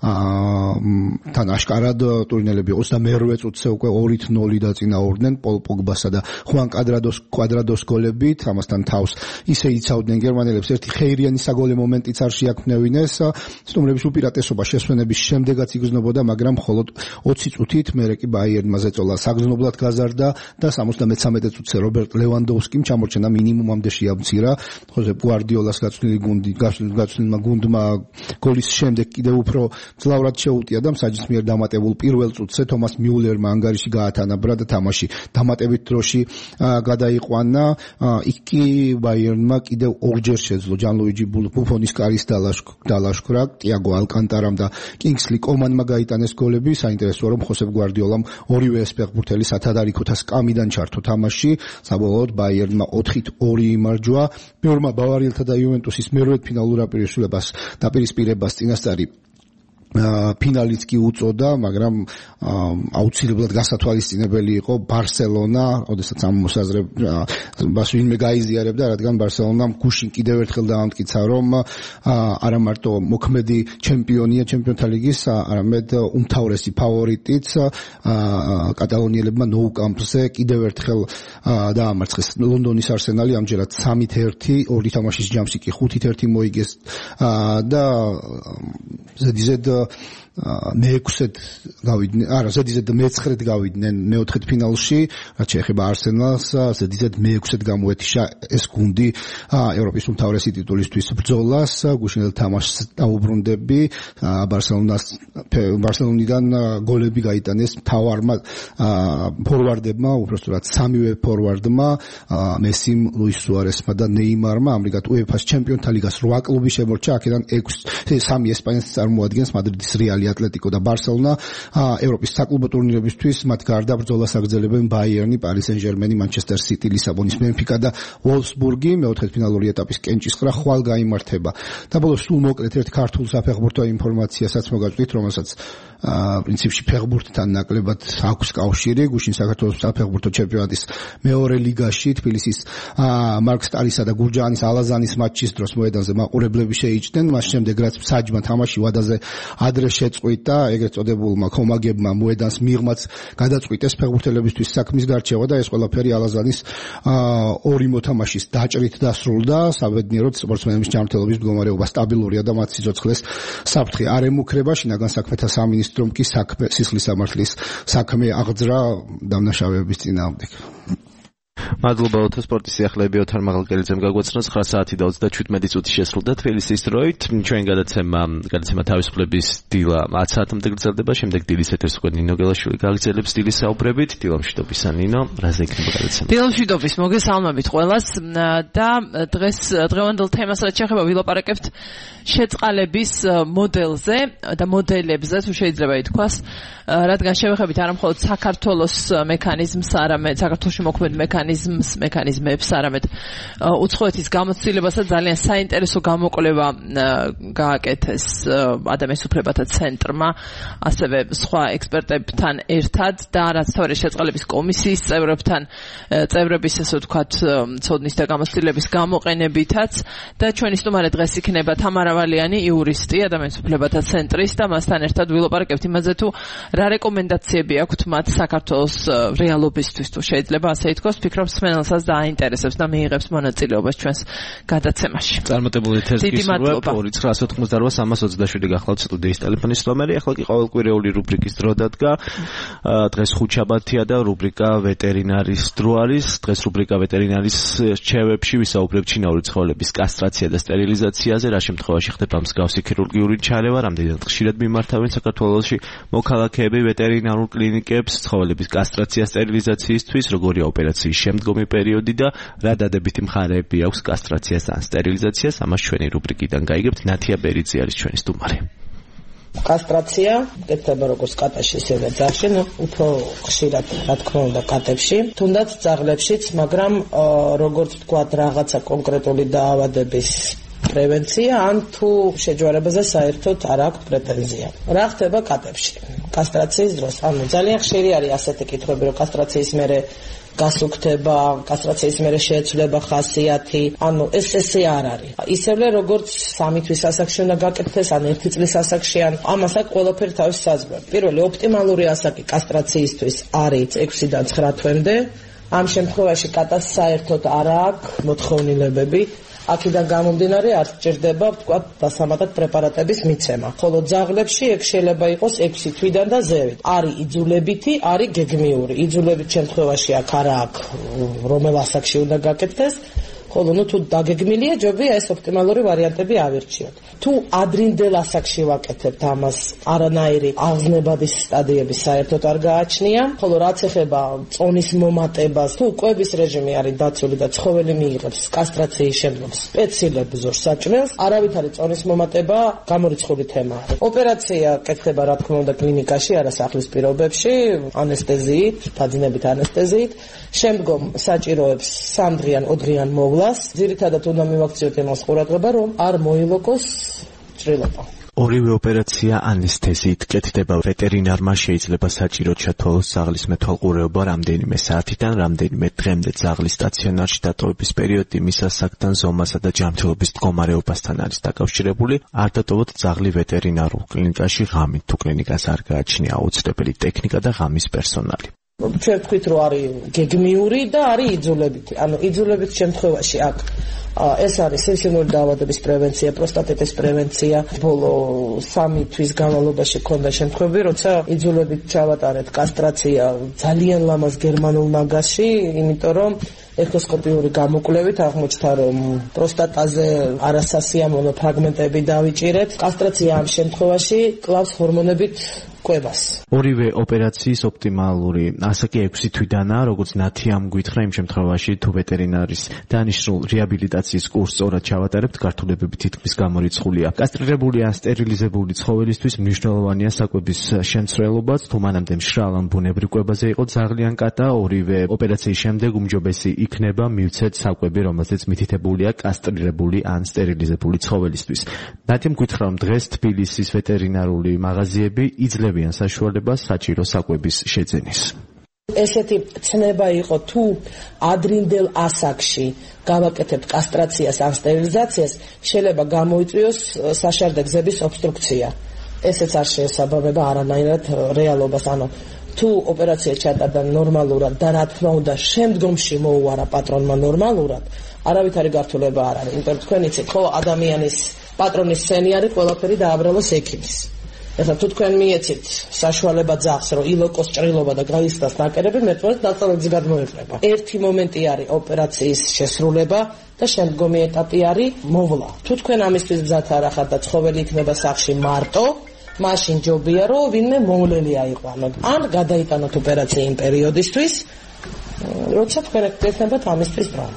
თან აშკარად ტურინელები ოცდამერვე წუთზე უკვე ორი ნული დაწინაურდნენ პოლ პოგბასა და ხუან კვადრადოს კვადრადოს გოლებით. ამასთან თავს ისე იცავდნენ გერმანელებს, ერთი ხეირიანი საგოლე მომენტიც არ შეაქმნევინეს. სტუმრების უპირატესობა შესვენების შემდეგაც იგრძნობოდა, მაგრამ მხოლოდ ოცი წუთით მერე კი ბაიერნმა ზეწოლა საგრძნობლად გაზარდა და სამოცდამეცამეტე წუთზე რობერტ ლევანდოვსკიმ ჩამორჩენა მინიმუმამდე შეამცირა. ხოზეპ გვარდიოლას გაწვნილი გუნდი გაწვნილმა გუნდმა გოლის შემდეგ კიდევ უფრო ძლავრად შეუტია და მსაჯის მიერ დამატებულ პირველ წუთზე თომას მიულერმა ანგარიში გაათანაბრა და თამაში დამატებით დროში გადაიყვანა. იქ კი ბაიერნმა კიდევ ორჯერ შეძლო ჯანლუიჯი ბუფონის კარის დალაშქრა, ტიაგო ალკანტარამ და კინგსლი კომანმა გაიტანეს გოლები. საინტერესოა, რომ ხოსეპ გვარდიოლამ ორივე ეს ფეხბურთელი სათადარიქოთა სკამიდან ჩართო თამაში. საბოლოოდ ბაიერნმა ოთხით ორი იმარჯვა. მეორმა ბავარიელთა და იუვენტუსის მერვედფინალურ დაპირისპირებას წინასწარი ფინალიც კი უწოდა, მაგრამ აუცილებლად გასათვალისწინებელი იყო ბარსელონა, ოდესაც ამ მოსაზრებას ვინმე გაიზიარებდა, რადგან ბარსელონამ გუშინ კიდევ ერთხელ დაამტკიცა, რომ არა მარტო მოქმედი ჩემპიონია ჩემპიონთა ლიგის, არამედ უმთავრესი ფავორიტიც. კატალონიელებმა ნოუ კამპზე კიდევ ერთხელ დაამარცხეს ლონდონის არსენალი, ამჯერად სამით ერთი, ორი თამაშის ჯამში კი ხუთით ერთი მოიგეს და ზედიზედ მეექვსედ გავიდნენ, არა, ზედიზედ მეცხრედ გავიდნენ მეოთხედ ფინალში, რაც შეეხება არსენალს, ზედიზედ მეექვსედ გამოეთიშა ეს გუნდი ევროპის უმთავრესი ტიტულისთვის ბრძოლას, გუშინდელ თამაშს დაუბრუნდები, ბარსელონას ბარსელონიდან გოლები გაიტანეს მთავარმა ფორვარდებმა, უბრალოდ სამივე ფორვარდმა, მესიმ, ლუის სუარესმა და ნეიმარმა, ამრიგად უეფა-ს ჩემპიონთა ლიგას რვა კლუბი შემორჩა, აქედან სამი ესპანეთს წარმოადგენს მადრიდის რეალი, ატლეტიკო და ბარსელონა, ევროპის საკლუბო ტურნირებისთვის მათ გარდა ბრძოლას აგრძელებენ ბაიერნი, პარი სენ-ჟერმენი, მანჩესტერ სიტი, ლისაბონის მემფიკა და ვოლფსბურგი, მეოთხედფინალური ეტაპის კენჭისყრა ხვალ გაიმართება. და ბოლოს სულ მოკლედ ერთ ქართულ საფეხბურთო ინფორმაციასაც მოგაწვდით, რომელსაც პრინციპში ფეხბურთთან ნაკლებად აქვს კავშირი, გუშინ საქართველოს საფეხბურთო ჩემპიონატის მეორე ლიგაში თბილისის მარკ სტალისა და გურჯაანის ალაზანის მატჩის დროს მოედანზე მაყურებლები შეიჭდნენ, მას შემდეგ რაც საჯმა თამაში ვადაზე ადრე შეწყვიტა, ეგრეთ წოდებულმა კომაგებმა მოედანს მიღმაც გადაწყვიტეს ფეხბურთელებისთვის საქმის გარჩევა და ეს ყველაფერი ალაზანის ორი მოთამაშის დაჭრით დასრულდა, საბედნიეროდ სპორტსმენების ჯანმრთელობის მდგომარეობა სტაბილურია და მათ სიცოცხლეს საფრთხე არ ემუქრება, შინაგან საქმეთა სამინისტრომ კი საქმე სისხლის სამართლის საქმე აღძრა დამნაშავეების წინააღმდეგ. მადლობა ოთო სპორტის სიახლეები ოთარ მაღალკელიძემ გაგვაცნო ცხრა საათი და ოცდაშვიდი წუთი შესრულდა თბილისის დროით. ჩვენ გადაცემა გადაცემა თავისუფლების დილა ათ საათამდე გრძელდება, შემდეგ დილის ეთერს უკვე ნინო გელაშვილი გაგრძელებს დილის საუბრებით. დილა მშვიდობისა ნინო, რაზე იქნება გადაცემა? დილა მშვიდობის, მოგესალმებით ყველას და დღეს დღევანდელ თემას რაც შეეხება ვილაპარაკებთ შეწყალების მოდელზე და მოდელებზე, თუ შეიძლება ითქვას, რადგან შევეხებით არა მხოლოდ საქართველოს მექანიზმს, არამედ საქართველოში მოქმედ მექანიზმს, მექანიზმებს, არამედ უცხოეთის გამოცდილებასაც ძალიან საინტერესო გამოკვლევა გააკეთეს ადამიანის უფლებათა ცენტრმა, ასევე სხვა ექსპერტებთან ერთად და რაც თავარი შეწყალების კომისიის წევრებთან, წევრების ესე ვთქვათ, ცოდნის და გამოცდილების გამოყენებითაც და ჩვენი სტუმარი დღეს იქნება თამარა ვალიანი, იურისტი, ადამიანის უფლებათა ცენტრის და მასთან ერთად ვილაპარაკებთ იმაზე თუ რა რეკომენდაციები აქვთ მათ საქართველოს რეალობისთვის, თუ შეიძლება ასე ითქვას, ფიქრობ სმენელსაც დააინტერესებს და მიიღებს მონაწილეობას ჩვენს გადაცემაში. წარმატებული ეთერს გისურვებ. ორი ცხრა ოცდაოთხმოცდარვა სამას ოცდაშვიდი გახლავთ სტუდიის ტელეფონის ნომერი. ახლა კი ყოველკვირეული რუბრიკის დრო დადგა. დღეს ხუთშაბათია და რუბრიკა ვეტერინარის დრო არის. დღეს რუბრიკა ვეტერინარის რჩევებში ვისაუბრებ ჩინაური ცხოველების კასტრაცია და სტერილიზაციაზე, რა შემთხვევაში ხდება მსგავსი ქირურგიული ჩარევა, რამდენად ხშირად მიმართავენ საქართველოში მოქალაქეები ვეტერინარულ კლინიკებს ცხოველების კასტრაცია სტერილიზაციისთვის, როგორია ოპერაციის შემდგომი პერიოდი და რა დადებითი მხარეები აქვს კასტრაციას ან სტერილიზაციას, ამას ჩვენი რუბრიკიდან გაიგებთ. ნათია ბერიძე არის ჩვენი სტუმარი. კასტრაცია კეთდება როგორც კატაში, ისევე ძაღლში, ნუ უფრო ხშირად, რა თქმა უნდა, კატებში, თუნდაც ძაღლებშიც, მაგრამ როგორც ვთქვათ, რაღაცა კონკრეტული დაავადების პრევენცია ან თუ შეჯვარებაზე საერთოდ არ აქვს პრეტენზია. რა ხდება კატებში კასტრაციის დროს? ანუ ძალიან ხშირი არის ასეთი კითხვები, რომ კასტრაციის მერე გასუქდება, კასტრაციის მერე შეეცვლება ხასიათი, ანუ ეს ესე არ არის. ისევე როგორც სამი თვის ასაკში უნდა გაკეთდეს, ან ერთი წლის ასაკში, ან ამას აქვს ყველაფერი თავის საზღვრები. პირველი ოპტიმალური ასაკი კასტრაციისთვის არის ექვსიდან ცხრა თვემდე. ამ შემთხვევაში კატას საერთოდ არ აქვს მოთხოვნილებები. აქედან გამომდინარე არ სჭირდება, ვთქვათ, დასამატად პრეპარატების მიცემა. ხოლო ძაღლებში ეგ შეიძლება იყოს ექვსი თვიდან და ზევით. არის იძულებითი, არის გეგმიური. იძულებით შემთხვევაში აქ არა აქვს რომელ ასაკში უნდა გაკეთდეს, ხოლო ნუ თუ დაგეგმილია, ჯობია ეს ოპტიმალური ვარიანტები ავირჩიოთ. თუ ადრინდელ ასაკში ვაკეთებთ ამას, არანაირი აღზნებადის სტადიები საერთოდ არ გააჩნია, ხოლო რაც ეხება წონის მომატებას, თუ კვების რეჟიმი არის დაცული და ცხოველი მიიღებს კასტრაციის შემდგომ სპეციალურ საჭმელს, არავითარი წონის მომატება გამორიცხული თემა არის. ოპერაცია კეთდება, რა თქმა უნდა, კლინიკაში, არა სახლის პირობებში, ანესთეზიით, ფაძინებით ანესთეზიით, შემდგომ საჭიროებს სამდღიან, ოდღიან მოვლას. ძირითადად უნდა მივაქციოთ იმას ყურადღება, რომ არ მოილოკოს ჭრილობა. ორივე ოპერაცია ანესთეზიით კეთდება. ვეტერინარმა შეიძლება საჭიროდ ჩათვალოს ძაღლის მეთვალყურეობა რამდენიმე საათიდან რამდენიმე დღემდე. ძაღლის სტაციონარში დატოვების პერიოდი მის ასაკთან, ზომასა და ჯანმრთელობის მდგომარეობასთან არის დაკავშირებული. არ დატოვოთ ძაღლი ვეტერინარულ კლინიკაში ღამით, თუ კლინიკას არ გააჩნია აუცილებელი ტექნიკა და ღამის პერსონალი. ჩვენ ვთქვით რომ არის გეგმიური და არის იძულებითი. ანუ იძულებით შემთხვევაში აქ ეს არის სექსუალური დაავადების პრევენცია, პროსტატიტის პრევენცია. ბოლო სამი თვის განმავლობაში ქონდა შემთხვევები, როცა იძულებით ჩავატარეთ კასტრაცია ძალიან ლამაზ გერმანულ მაგაზში, იმიტომ რომ ეკოსკოპიური გამოკვლევით აღმოჩნდა, რომ პროსტატაზე არასასიამოვნო ფრაგმენტები დავიჭირეთ. კასტრაცია ამ შემთხვევაში კლავს ჰორმონებით კვებას. ორივე ოპერაციის ოპტიმალური ასაკი ექვსი თვიდანაა, როგორც ნათი ამ გვითხრა იმ შემთხვევაში თუ ვეტერინარის დანიშნულ რეაბილიტაციის კურსს სწორად ჩავატარებთ, გართულებები თითქმის გამორიცხულია. კასტრირებული ან სტერილიზებული ცხოველისთვის მნიშვნელოვანია საკვების შემცველობაც, თუ მანამდე მშრალ ან ბუნებრივ კვებაზე იყო ძაღლიან კატა, ორივე ოპერაციის შემდეგ უმჯობესი იქნება მივცეთ საკვები, რომელზეც მითითებულია კასტრირებული ან სტერილიზებული ცხოველისთვის. ნათი გვითხრა, რომ დღეს თბილისის ვეტერინარული მაღაზიები იძლევიან საშუალებას საჭირო საკვების შეძენის. ესეთი ცნება იყო თუ ადრინდელ ასაკში გავაკეთებთ კასტრაციას ან სტერილიზაციას, შეიძლება გამოიწვიოს საშარდე გზების ობსტრუქცია. ესეც არ შეესაბამება არანაირად რეალობას. ანუ თუ ოპერაცია ჩატარდა ნორმალურად და რა თქმა უნდა შემდგომში მოუარა პატრონმა ნორმალურად, არავითარი გართულება არ არის. იმიტომ თქვენ იცით, ხო, ადამიანის პატრონის სცენი არის ყველაფერი დააბრალოს ექიმის. ეხლა თუ თქვენ მიეცით საშუალება ძაღლს, რომ ილოკოს ჭრილობა და გაისდას ნაკერები, მე თვითონ დაწოლების გადმოეყრება. ერთი მომენტი არის ოპერაციის შესრულება და შემდგომი ეტაპი არის მოვლა. თუ თქვენ ამისთვის მზად არ ახართ და ცხოველი იქნება სახლში მარტო, მაშინ ჯობია რომ ვინმე მოვლელი აიყვანოთ. ან გადაიტანოთ ოპერაცია იმ პერიოდისთვის, როცა თქვენ ეკეთებათ ამისთვის ბრალ.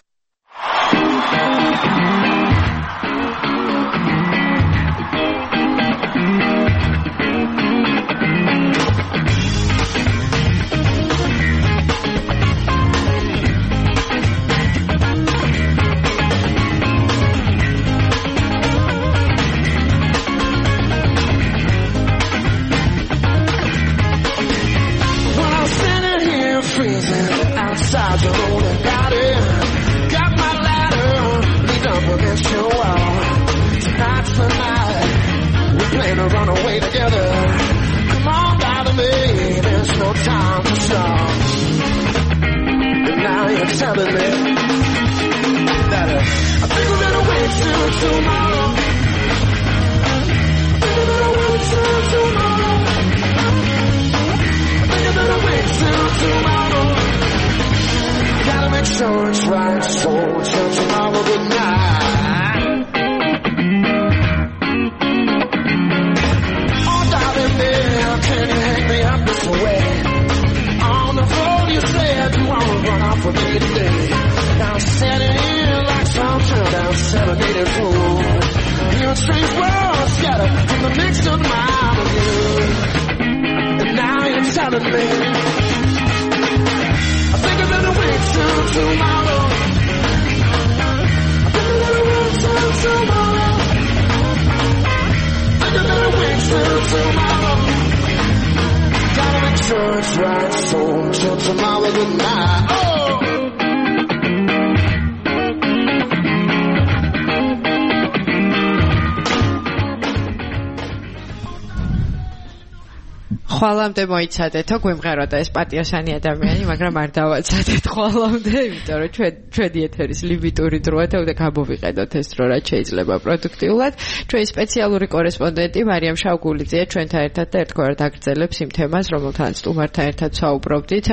ხვალამდე მოიცადეთო, გვემღეროდა ეს პატიოსანი ადამიანი, მაგრამ არ დავაცადეთ ხვალამდე, იმიტომ რომ ჩვენ ჩვენი ეთერის ლიმიტური დროა და უნდა გამოვიყენოთ ეს დრო, რაც შეიძლება პროდუქტიულად. ჩვენი სპეციალური კორესპონდენტი მარიამ შავგულიძეა ჩვენთან ერთად და ერთგვარად აგრძელებს იმ თემას, რომელთან სტუმართან ერთად საუბრობდით,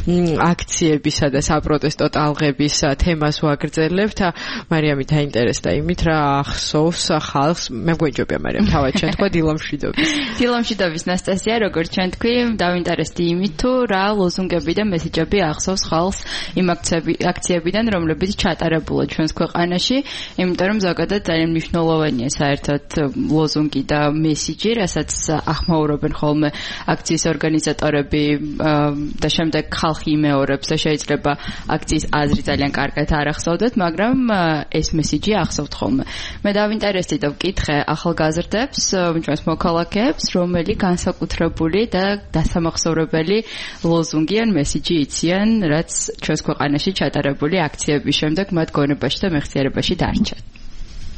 აქციებისა და საპროტესტო ტალღების თემას ვაგრძელებთ. მარიამი დაინტერესდა იმით, რა ახსოვს ხალხს. მე მგვეჯობია მარიამ, თავად ჩვენ თქვა დილამშვიდობის. დილამშვიდობის ნასტასია, როგორც ჩვენ თქვი, დავინტერესდი იმით, თუ რა ლოზუნგები და მესეჯები ახსოვს ხალხს იმ აქციებიდან, რომლებიც ჩატარებულა ჩვენს ქვეყანაში, იმიტომ რომ ზოგადად ძალიან მნიშვნელოვანია საერთოდ ლოზუნგი და მესიჯი, რასაც ახმაურებენ ხოლმე აქციის ორგანიზატორები და შემდეგ ხალხი იმეორებს და შეიძლება აქციის აზრი ძალიან კარგად არ ახსოვდეთ, მაგრამ ეს მესიჯი ახსოვთ ხოლმე. მე დავინტერესდი და ვკითხე ახალგაზრდებს, ჩვენს მოქალაქეებს, რომელი განსაკუთრებული და დასამახსოვრებელი ლოზუნგი ან მესიჯი იციან, რაც ჩვენს ქვეყანაში ჩატარებული აქციების შემდეგ მათ გონებაში და მეხსიერებაში დარჩა.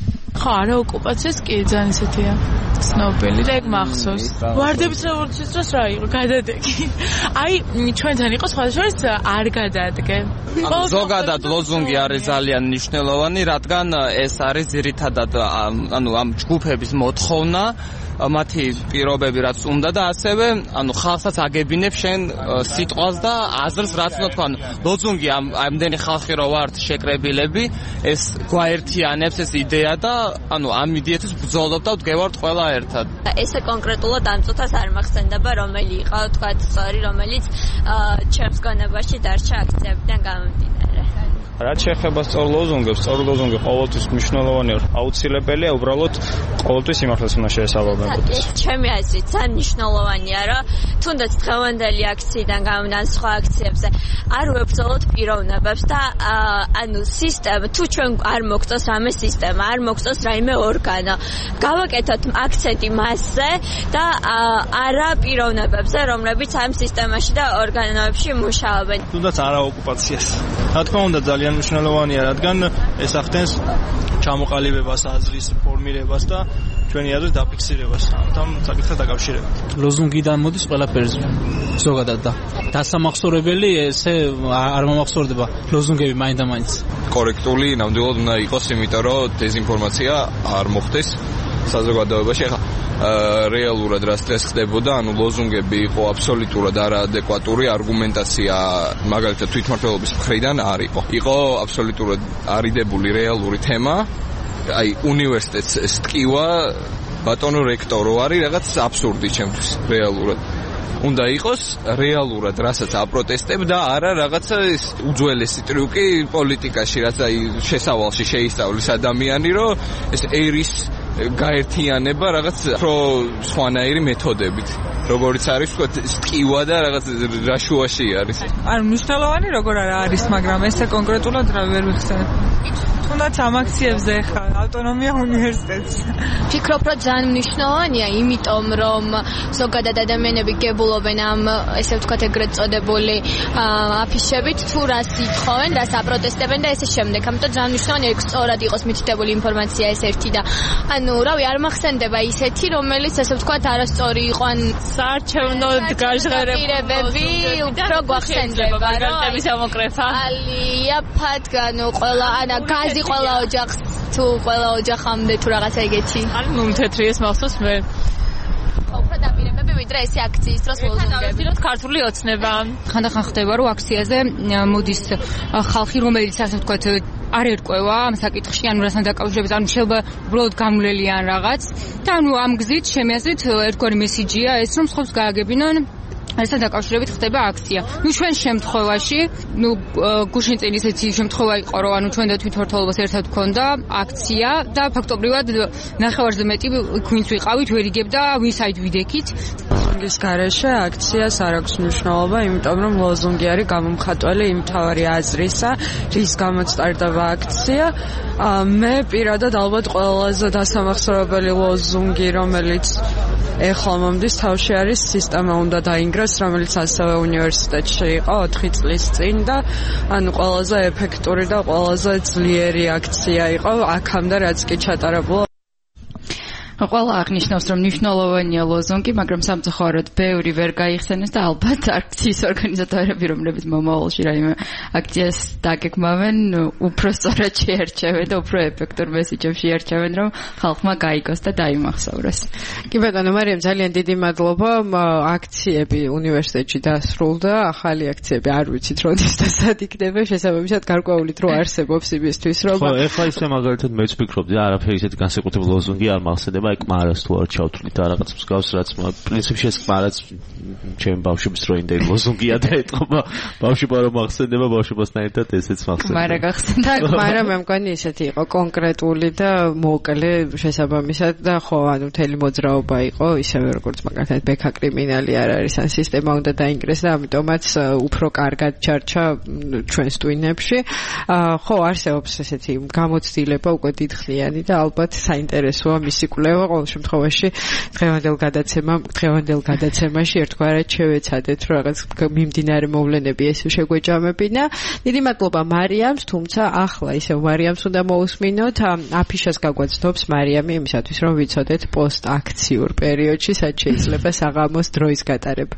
ხო, არა ოკუპაციას კი ძალიან ისეთია. ცნობილი და ეგ მახსოვს. ვარდების რევოლუციის დროს რა იყო გადადეგი. აი, ჩვენთან იყო სხვადასხვა არ გადადგე. ზოგადად ლოზუნგი არის ძალიან მნიშვნელოვანი, რადგან ეს არის ძირითადად ანუ ამ ჯგუფების მოთხოვნა მათი პირობები რაც უნდა და ასევე ანუ ხალხსაც აგებინებს შენ სიტყვას და აზრს რაც უნდა თქვა ლოზუნგი ამ ამდენი ხალხი რო ვართ შეკრებილები ეს გვაერთიანებს ეს იდეა და ანუ ამ იდეათვის ბრძოლობ და ვდგევართ ყველა ერთად ესე კონკრეტულად ამ წუთას არ მახსენდება რომელი იყო თქვა სწორი რომელიც ჩემს გონებაში დარჩა აქციებიდან გამომდინარე რაც შეეხება სწორ ლოზუნგებს, სწორი ლოზუნგი ყოველთვის მნიშვნელოვანია, აუცილებელია, უბრალოდ ყოველთვის იმართლას უნდა შეესაბამებოდეს. ჩემი აზრით, ძალიან მნიშვნელოვანია, რომ თუნდაც დღევანდელი აქციიდან გამომდინარე სხვა აქციებზე არ ვებრძოლოთ პიროვნებებს და ანუ სისტემა, თუ ჩვენ არ მოგწონს რამე სისტემა, არ მოგწონს რაიმე ორგანო, გავაკეთოთ აქცენტი მასზე და არა პიროვნებებზე, რომლებიც ამ სისტემაში და ორგანოებში მუშაობენ. თუნდაც არა ოკუპაციას. რა თქმა უნდა, ძალიან მნიშვნელოვანია, რადგან ეს ახდენს ჩამოყალიბებას, აზრის ფორმირებას და ჩვენი აზრის დაფიქსირებას ამ საკითხთან დაკავშირებით. ლოზუნგიდან მოდის ყველაფერზე. ზოგადად და დასამახსოვრებელი ესე არ მომახსოვრდება ლოზუნგები მაინდა-მაინც. კორექტული ნამდვილად უნდა იყოს, იმიტომ რომ დეзинფორმაცია არ მოხდეს საზოგადოებაში. ახლა რეალურად რაც დღეს ხდებოდა, ანუ ლოზუნგები იყო აბსოლუტურად არაადეკვატური, არგუმენტაცია მაგალითად თვითმმართველობის მხრიდან არ იყო. იყო აბსოლუტურად არიდებული რეალური თემა, აი უნივერსიტეტს ეს ტკივა ბატონო რექტორო არის რაღაც აბსურდი ჩემთვის რეალურად. უნდა იყოს რეალურად რასაც აპროტესტებ და არა რაღაცა ის უძველესი ტრიუკი პოლიტიკაში, რაც აი შესავალში შეისწავლის ადამიანი, რომ ეს ერის გაერთიანება რაღაც პრო სხვანაირი მეთოდებით. როგორიც არის თქვა ტკივა და რაღაც რაშუაში არის. არ მნიშვნელოვანი როგორ არა არის, მაგრამ ესე კონკრეტულად რა ვერ ვიხსენებ. თუნდაც ამ აქციებზე ხა ავტონომია უნივერსიტეტს. ფიქრობ, რომ ძალიან მნიშვნელოვანია, იმიტომ რომ ზოგადად ადამიანები გებულობენ ამ ესე ვთქვათ ეგრეთ წოდებული აფიშებით, თუ რას ითხოვენ, რას აპროტესტებენ და ესე შემდეგ. ამიტომ ძალიან მნიშვნელოვანია, რომ სწორად იყოს მითითებული ინფორმაცია ეს ერთი და ანუ რავი არ მახსენდება ისეთი, რომელიც ესე ვთქვათ არასწორი იყო ან საარჩევნო გაჟღერებები, უფრო გვახსენდება, რომ ამოკრეფა. ალია ფათგანო ყველა ანა გაზი ყველა ოჯახს თუ ყველა ოჯახამდე თუ რაღაცა ეგეთი. არ ნუ თეთრი ეს მახსოვს მე. უფრო დაპირებები ვიდრე ესე აქციის დროს ლოზუნგები. ვიდრე ქართული ოცნება. ხანდახან ხდება რომ აქციაზე მოდის ხალხი რომელიც ასე ვთქვათ არ ერკვევა ამ საკითხში, ანუ რასთან დაკავშირებით, ანუ შეიძლება უბრალოდ გამვლელიან რაღაც და ანუ ამ გზით ჩემი აზრით ერთგვარი მესიჯია ეს რომ სხვებს გააგებინონ ასთან დაკავშირებით ხდება აქცია. ნუ ჩვენ შემთხვევაში, ნუ გუშინ წინ ისეთი შემთხვევა იყო, რომ ანუ ჩვენ და თვითმმართველობას ერთად გქონდა აქცია და ფაქტობრივად ნახევარზე მეტი ვინც ვიყავით, ვერ იგებდა ვინსაით ვიდექით. ლოზუნგის გარეშე აქციას არ აქვს მნიშვნელობა, იმიტომ რომ ლოზუნგი არის გამომხატველი იმ თავარი აზრისა, რის გამოც ტარდება აქცია. მე პირადად ალბათ ყველაზე დასამახსოვრებელი ლოზუნგი, რომელიც ეხლა მომდის თავში არის სისტემა უნდა დაინგრას, რომელიც ასევე უნივერსიტეტში იყო ოთხი წლის წინ და ანუ ყველაზე ეფექტური და ყველაზე ძლიერი აქცია იყო აქამდე რაც კი ჩატარებულა. ყველა აღნიშნავს რომ მნიშვნელოვანია ლოზუნგი, მაგრამ სამწუხაროდ ბევრი ვერ გაიხსენეს და ალბათ აქციის ორგანიზატორები, რომლებიც მომავალში რაიმე აქციას დაგეგმავენ, უფრო სწორად შეერჩევენ და უფრო ეფექტურ მესიჯებს შეერჩევენ, რომ ხალხმა გაიგოს და დაიმახსოვროს. კი ბატონო მარიამ, ძალიან დიდი მადლობა. აქციები უნივერსიტეტში დასრულდა, ახალი აქციები არ ვიცით როდის და სად იქნება, შესაბამისად გარკვეული დრო არსებობს იმისთვის, რომ ხო, ეხლა ისე მაგალითად მეც ვფიქრობდი, არაფერი ისეთი განსაკუთრებული ლოზუნგი არ მახსენდება. კმარას თუ არ ჩავთვლით და რაღაც მსგავს რაც პრინციპში ეს კმარაც ჩემი ბავშვების დროინდელი ლოზუნგია და ეთყობა ბავშვობა რომ ახსენდება ბავშვობასთან ერთად ესეც მახსენდება. კმარა გახსენდა. კმარა მე მგონი ისეთი იყო კონკრეტული და მოკლე შესაბამისად და ხო ანუ მთელი მოძრაობა იყო ისევე როგორც მაგალითად ბექა კრიმინალი არ არის ან სისტემა უნდა დაინგრეს და ამიტომაც უფრო კარგად ჩარჩა ჩვენს ტვინებში. ხო არსებობს ესეთი გამოცდილება უკვე დიდხნიანი და ალბათ საინტერესოა მისი კვლევა ემთხვევა ყოველ შემთხვევაში დღევანდელ გადაცემა დღევანდელ გადაცემაში ერთგვარად შევეცადეთ რაღაც მიმდინარე მოვლენები ეს შეგვეჯამებინა. დიდი მადლობა მარიამს, თუმცა ახლა ისევ მარიამს უნდა მოусმინოთ. აფიშას გაგვაცნობს მარიამი იმისათვის რომ ვიცოდეთ პოსტ აქციურ პერიოდში სად შეიძლება საღამოს დროის გატარება.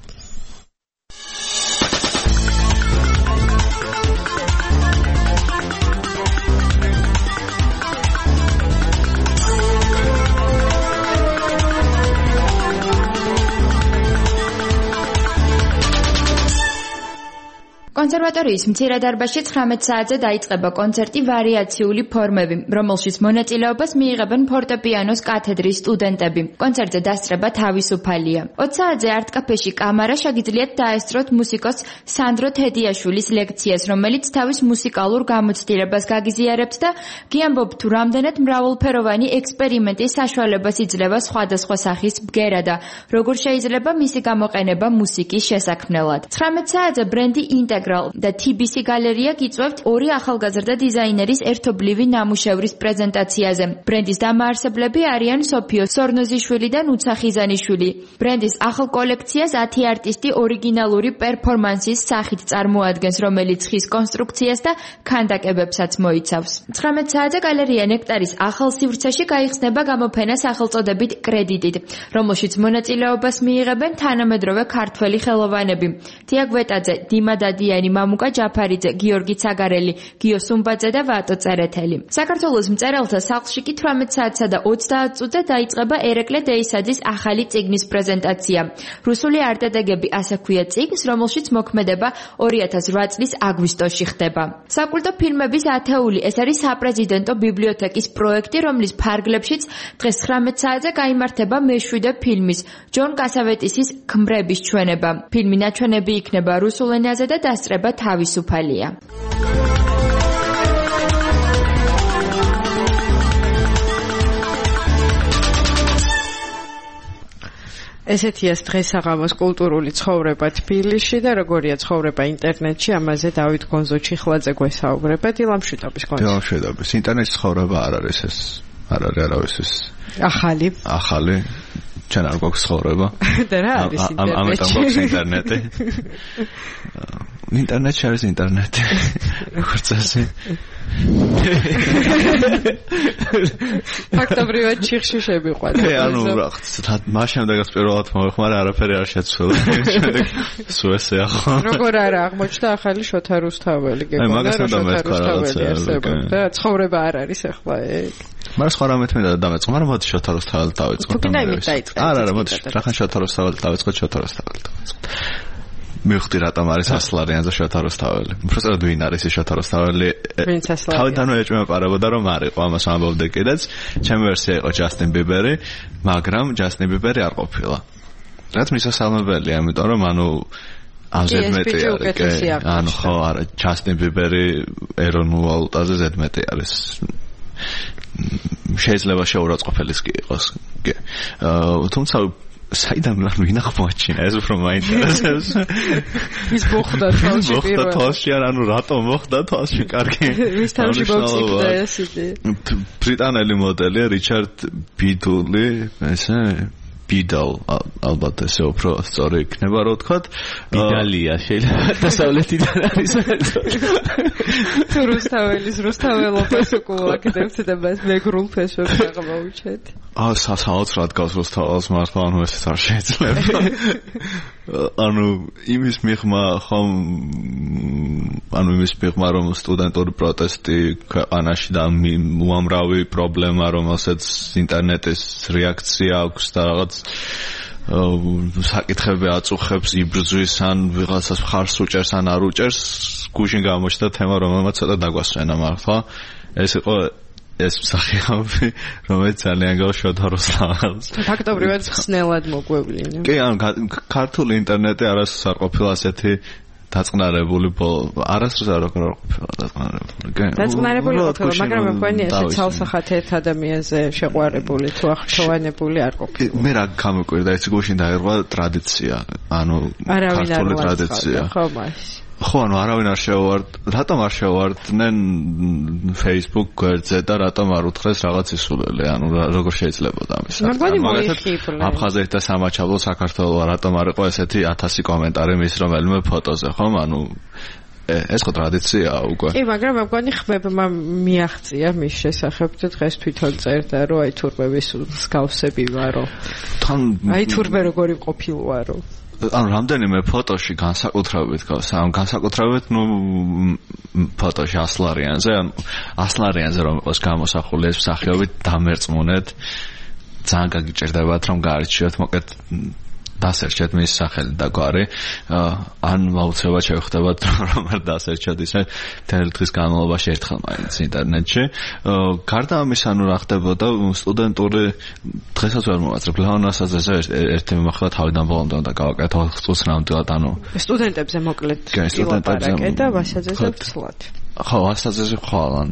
კონსერვატორიის მცირე დარბაზში ცხრამეტ საათზე დაიწყება კონცერტი ვარიაციული ფორმები, რომელშიც მონაწილეობას მიიღებენ ფორტეპიანოს კათედრის სტუდენტები. კონცერტზე დასწრება თავისუფალია. ოც საათზე არტ-კაფეში კამარა შეგიძლიათ დაესწროთ მუსიკოს სანდრო თედიაშვილის ლექციას, რომელიც თავის მუსიკალურ გამოცდილებას გაგიზიარებთ და გიამბობთ თუ რამდენად მრავალფეროვანი ექსპერიმენტის საშუალებას იძლევა სხვადასხვა სახის ბგერა და როგორ შეიძლება მისი გამოყენება მუსიკის შესაქმნელად. ცხრამეტ საათზე ბრენდი ინტეგრ და T B C გალერეა გიწვევთ ორი ახალგაზრდა დიზაინერის ერთობლივი ნამუშევრის პრეზენტაციაზე. ბრენდის დამაარსებლები არიან სოფიო სორნოზიშვილი და ნუცა ხიზანიშვილი. ბრენდის ახალ კოლექციას ათი არტისტი ორიგინალური პერფორმანსის სახით წარმოადგენს, რომელიც ხის კონსტრუქციას და ქანდაკებებსაც მოიცავს. ცხრამეტ საათზე გალერეა ნექტარის ახალ სივრცეში გაიხსნება გამოფენა სახელწოდებით კრედიტით, რომელშიც მონაწილეობას მიიღებენ თანამედროვე ქართველი ხელოვანები. თია გვეტაძე, დიმა დადიანი, მამუკა ჯაფარიძე, გიორგი ცაგარელი, გიო სუმბაძე და ვატო წერეთელი. საქართველოს მწერალთა სახლში კი თვრამეტ საათსა და ოცდაათ წუთზე დაიწყება ერეკლე დეისაძის ახალი წიგნის პრეზენტაცია. რუსული არტედეგები ასე ქვია წიგნს, რომელშიც მოქმედება ორი ათას რვა წლის აგვისტოში ხდება. საკულტო ფილმების ათეული, ეს არის საპრეზიდენტო ბიბლიოთეკის პროექტი, რომლის ფარგლებშიც დღეს ცხრამეტ საათზე გაიმართება მეშვიდე ფილმის, ჯონ კასავეტისის ქმრების ჩვენება. ფილმი ნაჩვენები იქნება რუსულ ენაზე და დასწრება თავისუფალია. ესეთია დღეს საღამოს კულტურული ცხოვრება თბილისში და როგორია ცხოვრება ინტერნეტში, ამაზე დავით გონზო-ჩიხლაძე გვესაუბრება. დილამშვიდობის გონზო. დილამშვიდობის. ინტერნეტში ცხოვრება არ არის ეს, არ არის არავისთვის ახალი. ახალი. ჩვენ არ გვაქვს ცხოვრება. და რა არის ინტერნეტი? ამიტომ გვაქვს ინტერნეტი. ინტერნეტში არის ინტერნეტი. როგორც ასე. ფაქტობრივად ჩიხში შემიყვანა. ე ანუ რა მას შემდეგაც პირველად მომეხმარა არაფერი არ შეცვლა. შემდეგ სულ ესე ახლა. როგორ არა აღმოჩნდა ახალი შოთა რუსთაველი გეკონა. აი მაგას უნდა მეთქვა რაღაცა. და ცხოვრება არ არის ახლა ეგ. მაგრამ სხვა რამეთ მინდა დამეწყო, მაგრამ მოდი შოთა რუსთაველი დავიწყოთ. თუ კიდე იმით დაიწყეთ. არა, არა, მოდი რახან შოთა რუსთაველი დავიწყოთ, შოთა რუსთაველი დავიწყოთ. მივხვდი რატომ არის ასლარიანზე შოთა რუსთაველი. უბრალოდ ვინ არის ეს შოთა რუსთაველი? თავიდანვე ეჭვმეპარებოდა რომ არ იყო, ამას ამბობდი კიდეც. ჩემი ვერსია იყო ჯასტინ ბიბერი, მაგრამ ჯასტინ ბიბერი არ ყოფილა. რაც მისასალმებელია, იმიტომ რომ ანუ ამზე მეტი არის. ანუ ხო, არა, ჯასტინ ბიბერი ეროვნულ ვალუტაზე ზედმეტი არის. შეიძლება შეურაცხყოფელის კი იყოს. თუმცა საიდან რა ვინ აღმოაჩინა ეს უფრო მაინტერესებს. ის მოხდა თვალში პირველად. მოხდა თვალში, ანუ რატომ მოხდა თვალში? კარგი. ვის თავში მოვწიფდა ეს იდეა? ბრიტანელი მოდელია რიჩარდ ბიდული, ესე ბიდალ, ალბათ ესე უფრო სწორი იქნება რა ვთქვათ. ბიდალია შეიძლება დასავლეთიდან არის. თუ რუსთაველის რუსთაველობას უკუაქდებს და მას მეგრულ ფესვებს აღმოუჩეთ. აა საოცრად გავს რუსთაველს მართლა, ანუ ესეც არ შეიძლება. ანუ იმის მიღმა ხომ ანუ იმის მიღმა რომ სტუდენტური პროტესტი ქვეყანაში და უამრავი პრობლემა, რომელსაც ინტერნეტის რეაქცია აქვს და რაღაც საკითხები აწუხებს, იბრძვის ან ვიღაცას მხარს უჭერს ან არ უჭერს, გუშინ გამოჩნდა თემა, რომელმაც ცოტა დაგვასვენა მართლა. ეს იყო ეს მსახიობი, რომელიც ძალიან გავს შოთა რუსთაველს. ფაქტობრივად ხსნელად მოგვევლინა. კი, ანუ ქართული ინტერნეტი არასდროს არ ყოფილა ასეთი დაწყნარებული, არასდროს არ ყოფილა დაწყნარებული. დაწყნარებული ყოფილა, მაგრამ მგონი ესე ცალსახად ერთ ადამიანზე შეყვარებული თუ აღშოვანებული არ ყოფილა. მე რა გამოკვირდა, ეს გუშინ დაერღვა ტრადიცია, ანუ ქართული ტრადიცია. ხო, მას. ხო, ანუ არავინ არ შევარდ, რატომ არ შევარდნენ Facebook გვერდზე და რატომ არ უთხრეს რაღაც ისულელი, ანუ როგორ შეიძლება ამის. მაგალითად, აფხაზეთ და სამაჩაბლო საქართველოს რატომ არ იყო ესეთი ათასი კომენტარი მის რომელიმე ფოტოზე, ხომ? ანუ ეს ხო ტრადიციაა უკვე. კი, მაგრამ მგონი ხმებმა მიაღწია მის შესახებ და დღეს თვითონ წერდა, რომ აი თურმების მსგავსები ვარო. თან აი თურმე როგორი ყოფილვარო. ანუ რამდენიმე ფოტოში განსაკუთრებით გავს, ამ განსაკუთრებით, ნუ ფოტოში ასლარიანზე, ანუ ასლარიანზე რომ იყოს გამოსახული ეს მსახიობი დამერწმუნეთ, ძალიან გაგიჭირდებათ რომ გაარჩიოთ, მოკეთ დასერჩეთ მის სახელი და გვარი, ან აუცილებლად შევხვდებათ რომ არ დასერჩოთ ისე მთელი დღის განმავლობაში ერთხელ მაინც ინტერნეტში. გარდა ამისა, ანუ რა ხდებოდა სტუდენტური დღესაც ვერ მოვაწრებ, ლეონასაძეზე ერთი მიმოხილვა თავიდან ბოლომდე უნდა გავაკეთო ოთხ წუთს ნამდვილად, ანუ სტუდენტებზე მოკლედ სტუდენტებზე და ვასაძეზე ვცლად. ხო, ასაძეზე ხვალ ან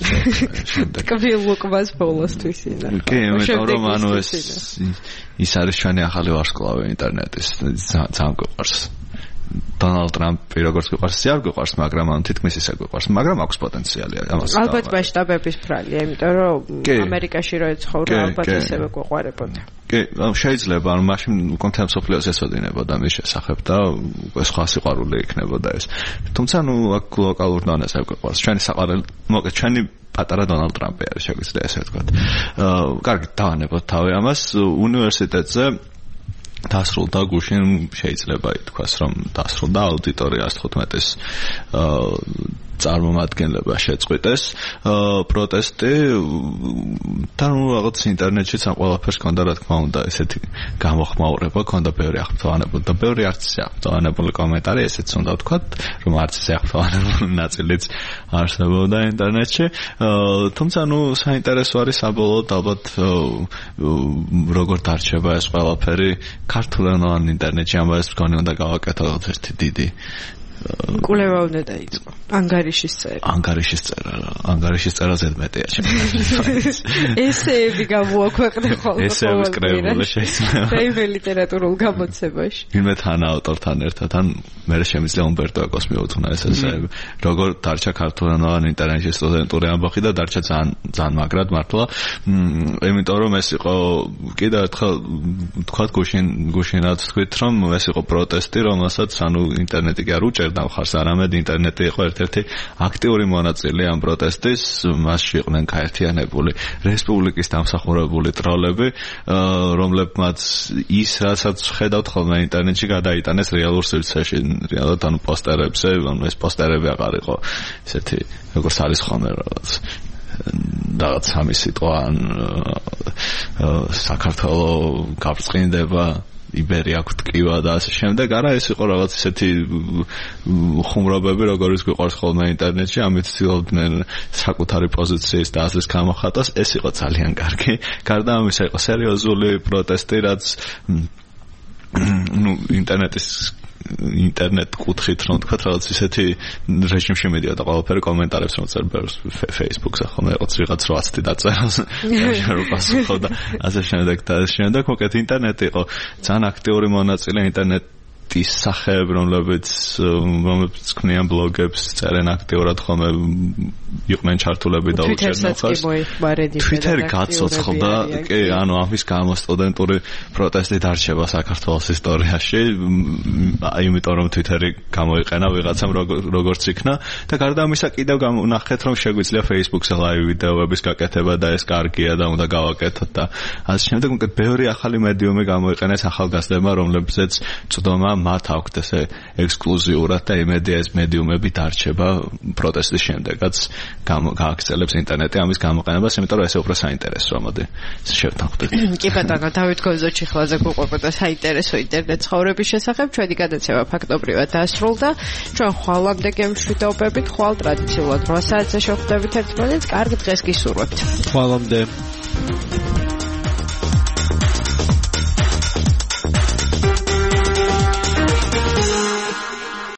კბილ უკბას ბოლოსთვის ინა. კი, იმიტომ რომ ანუ ეს ის არის ჩვენი ახალი ვარსკვლავი ინტერნეტის, ძალიან გვიყვარს. დონალდ ტრამპი როგორც გვიყვარს, არ გვიყვარს, მაგრამ ამ თითქმის ისე გვიყვარს, მაგრამ აქვს პოტენციალი ამას. ალბათ მასშტაბების ბრალია, იმიტომ რომ ამერიკაში რო ეცხოვრა, ალბათ ისევე გვეყარებოდა. კი, შეიძლება, ანუ მაშინ უკვე მთელ მსოფლიოს ესვედინებოდა მის შესახებ და უკვე სხვა სიყვარული იქნებოდა ეს. თუმცა ნუ აქ ლოკალურ დონეზე გვიყვარს. ჩვენი საყვარელი, მოკეთ ჩვენი პატარა დონალდ ტრამპი არის, შეგვიძლია ესე ვთქვათ. აა, კარგი, დავანებოთ თავი ამას უნივერსიტეტზე დასრულდა გუშინ შეიძლება ითქვას რომ დასრულდა აუდიტორია ათას თხუთმეტის წარმომადგენლება შეწყვიტეს პროტესტი და ნუ რაღაც ინტერნეტშიც ამ ყველაფერს ჰქონდა რა თქმა უნდა ესეთი გამოხმაურება ჰქონდა ბევრი აღფრთოვანებული და ბევრი არც აღფრთოვანებული კომენტარი ესეც უნდა ვთქვათ რომ არც აღფრთოვანებული ნაწილიც არსებობდა ინტერნეტში თუმცა ნუ საინტერესო არის საბოლოოდ ალბათ როგორ დარჩება ეს ყველაფერი ქართულენოვან ინტერნეტში ამას მგონი უნდა გავაკეთოთ ერთი დიდი კვლევა უნდა დაიწყო ანგარიშის წერა ანგარიშის წერა ანგარიშის წერა ზედმეტია შემიძლია ესეები გამოაქვეყნე ხოლმე ესეების კრებული შეიძლება ფეიმე ლიტერატურულ გამოცემაში ვინმე თან ავტორთან ერთად ან მე შემიძლია უმბერტო ეკოს მიუძღვნა ეს ესეები როგორ დარჩა ქართულენოვან ინტერნეტში სტუდენტური ამბავი და დარჩა ძალიან ძალიან მაგრად მართლა იმიტომ რომ ეს იყო კიდევ ერთხელ თქვა გუშინ გუშინად თქვით რომ ეს იყო პროტესტი რომელსაც ანუ ინტერნეტი კი არ უჭერდა მხარს არამედ ინტერნეტი იყო ერთ-ერთი აქტიური მონაწილე ამ პროტესტის მასში იყვნენ გაერთიანებული რესპუბლიკის დამსახურებული ტროლები რომლებმაც ის რასაც ხედავთ ხოლმე ინტერნეტში გადაიტანეს რეალურ სივრცეში რეალურად ანუ პოსტერებზე ანუ ეს პოსტერები აღარ იყო ესეთი როგორც არის ხოლმე რაღაც რაღაც სამი სიტყვა ან საქართველოს გაბრწყინდება იბერია გვტკივა და ასე შემდეგ. არა, ეს იყო რაღაც ისეთი ხუმრობები, როგორიც გვიყვარს ხოლმე ინტერნეტში, ამით ცდილობდნენ საკუთარი პოზიციის და აზრის გამოხატვას. ეს იყო ძალიან კარგი. გარდა ამისა, იყო სერიოზული პროტესტი, რაც ნუ ინტერნეტის ინტერნეტ კუთხით რომ თქვა რაღაც ისეთი რეჟიმში მედია და ყველაფერი კომენტარებს რომ წერბერს Facebook-ზე ხოლმე რაღაც ვიღაც რვაცი დაწეროს რომ პასუხო და ასე შემდეგ და ასე შემდეგ მოკეთ ინტერნეტი იყო ძალიან აქტიური მონაწილე ინტერნეტის სახეები რომლებიც რომლებიც ქმნიან ბლოგებს წერენ აქტიურად ხოლმე იყვნენ ჩართულები და უჩერდნენ ხარს Twitter-ი გაცოცხლდა კი ანუ ამის გამო სტუდენტური პროტესტი დარჩება საქართველოს ისტორიაში იმიტომ რომ Twitter-ი გამოიყენა ვიღაცამ როგორც იქნა და გარდა ამისა კიდევ ნახეთ რომ შეგვიძლია Facebook-ზე live ვიდეოების გაკეთება და ეს კარგია და უნდა გავაკეთოთ და ასე შემდეგ უკეთ ბევრი ახალი მედიუმი გამოიყენეს ახალგაზრდებმა რომლებზეც წვდომა მათ აქვთ ესე ექსკლუზიურად და იმედია ეს მედიუმები დარჩება პროტესტის შემდეგაც გააგრძელებს ინტერნეტი ამის გამოყენებას იმიტომ რომ ესე უფრო საინტერესოა მოდი შევთანხმდით კი ბატონო დავით გოზოჩი ხლაზე გვყვება საინტერესო ინტერნეტ ცხოვრების შესახებ ჩვენი გადაცემა ფაქტობრივად დასრულდა ჩვენ ხვალამდე გემშვიდობებით ხვალ ტრადიციულად რვა საათზე შევხვდებით ერთმანეთს კარგ დღეს გისურვებთ ხვალამდე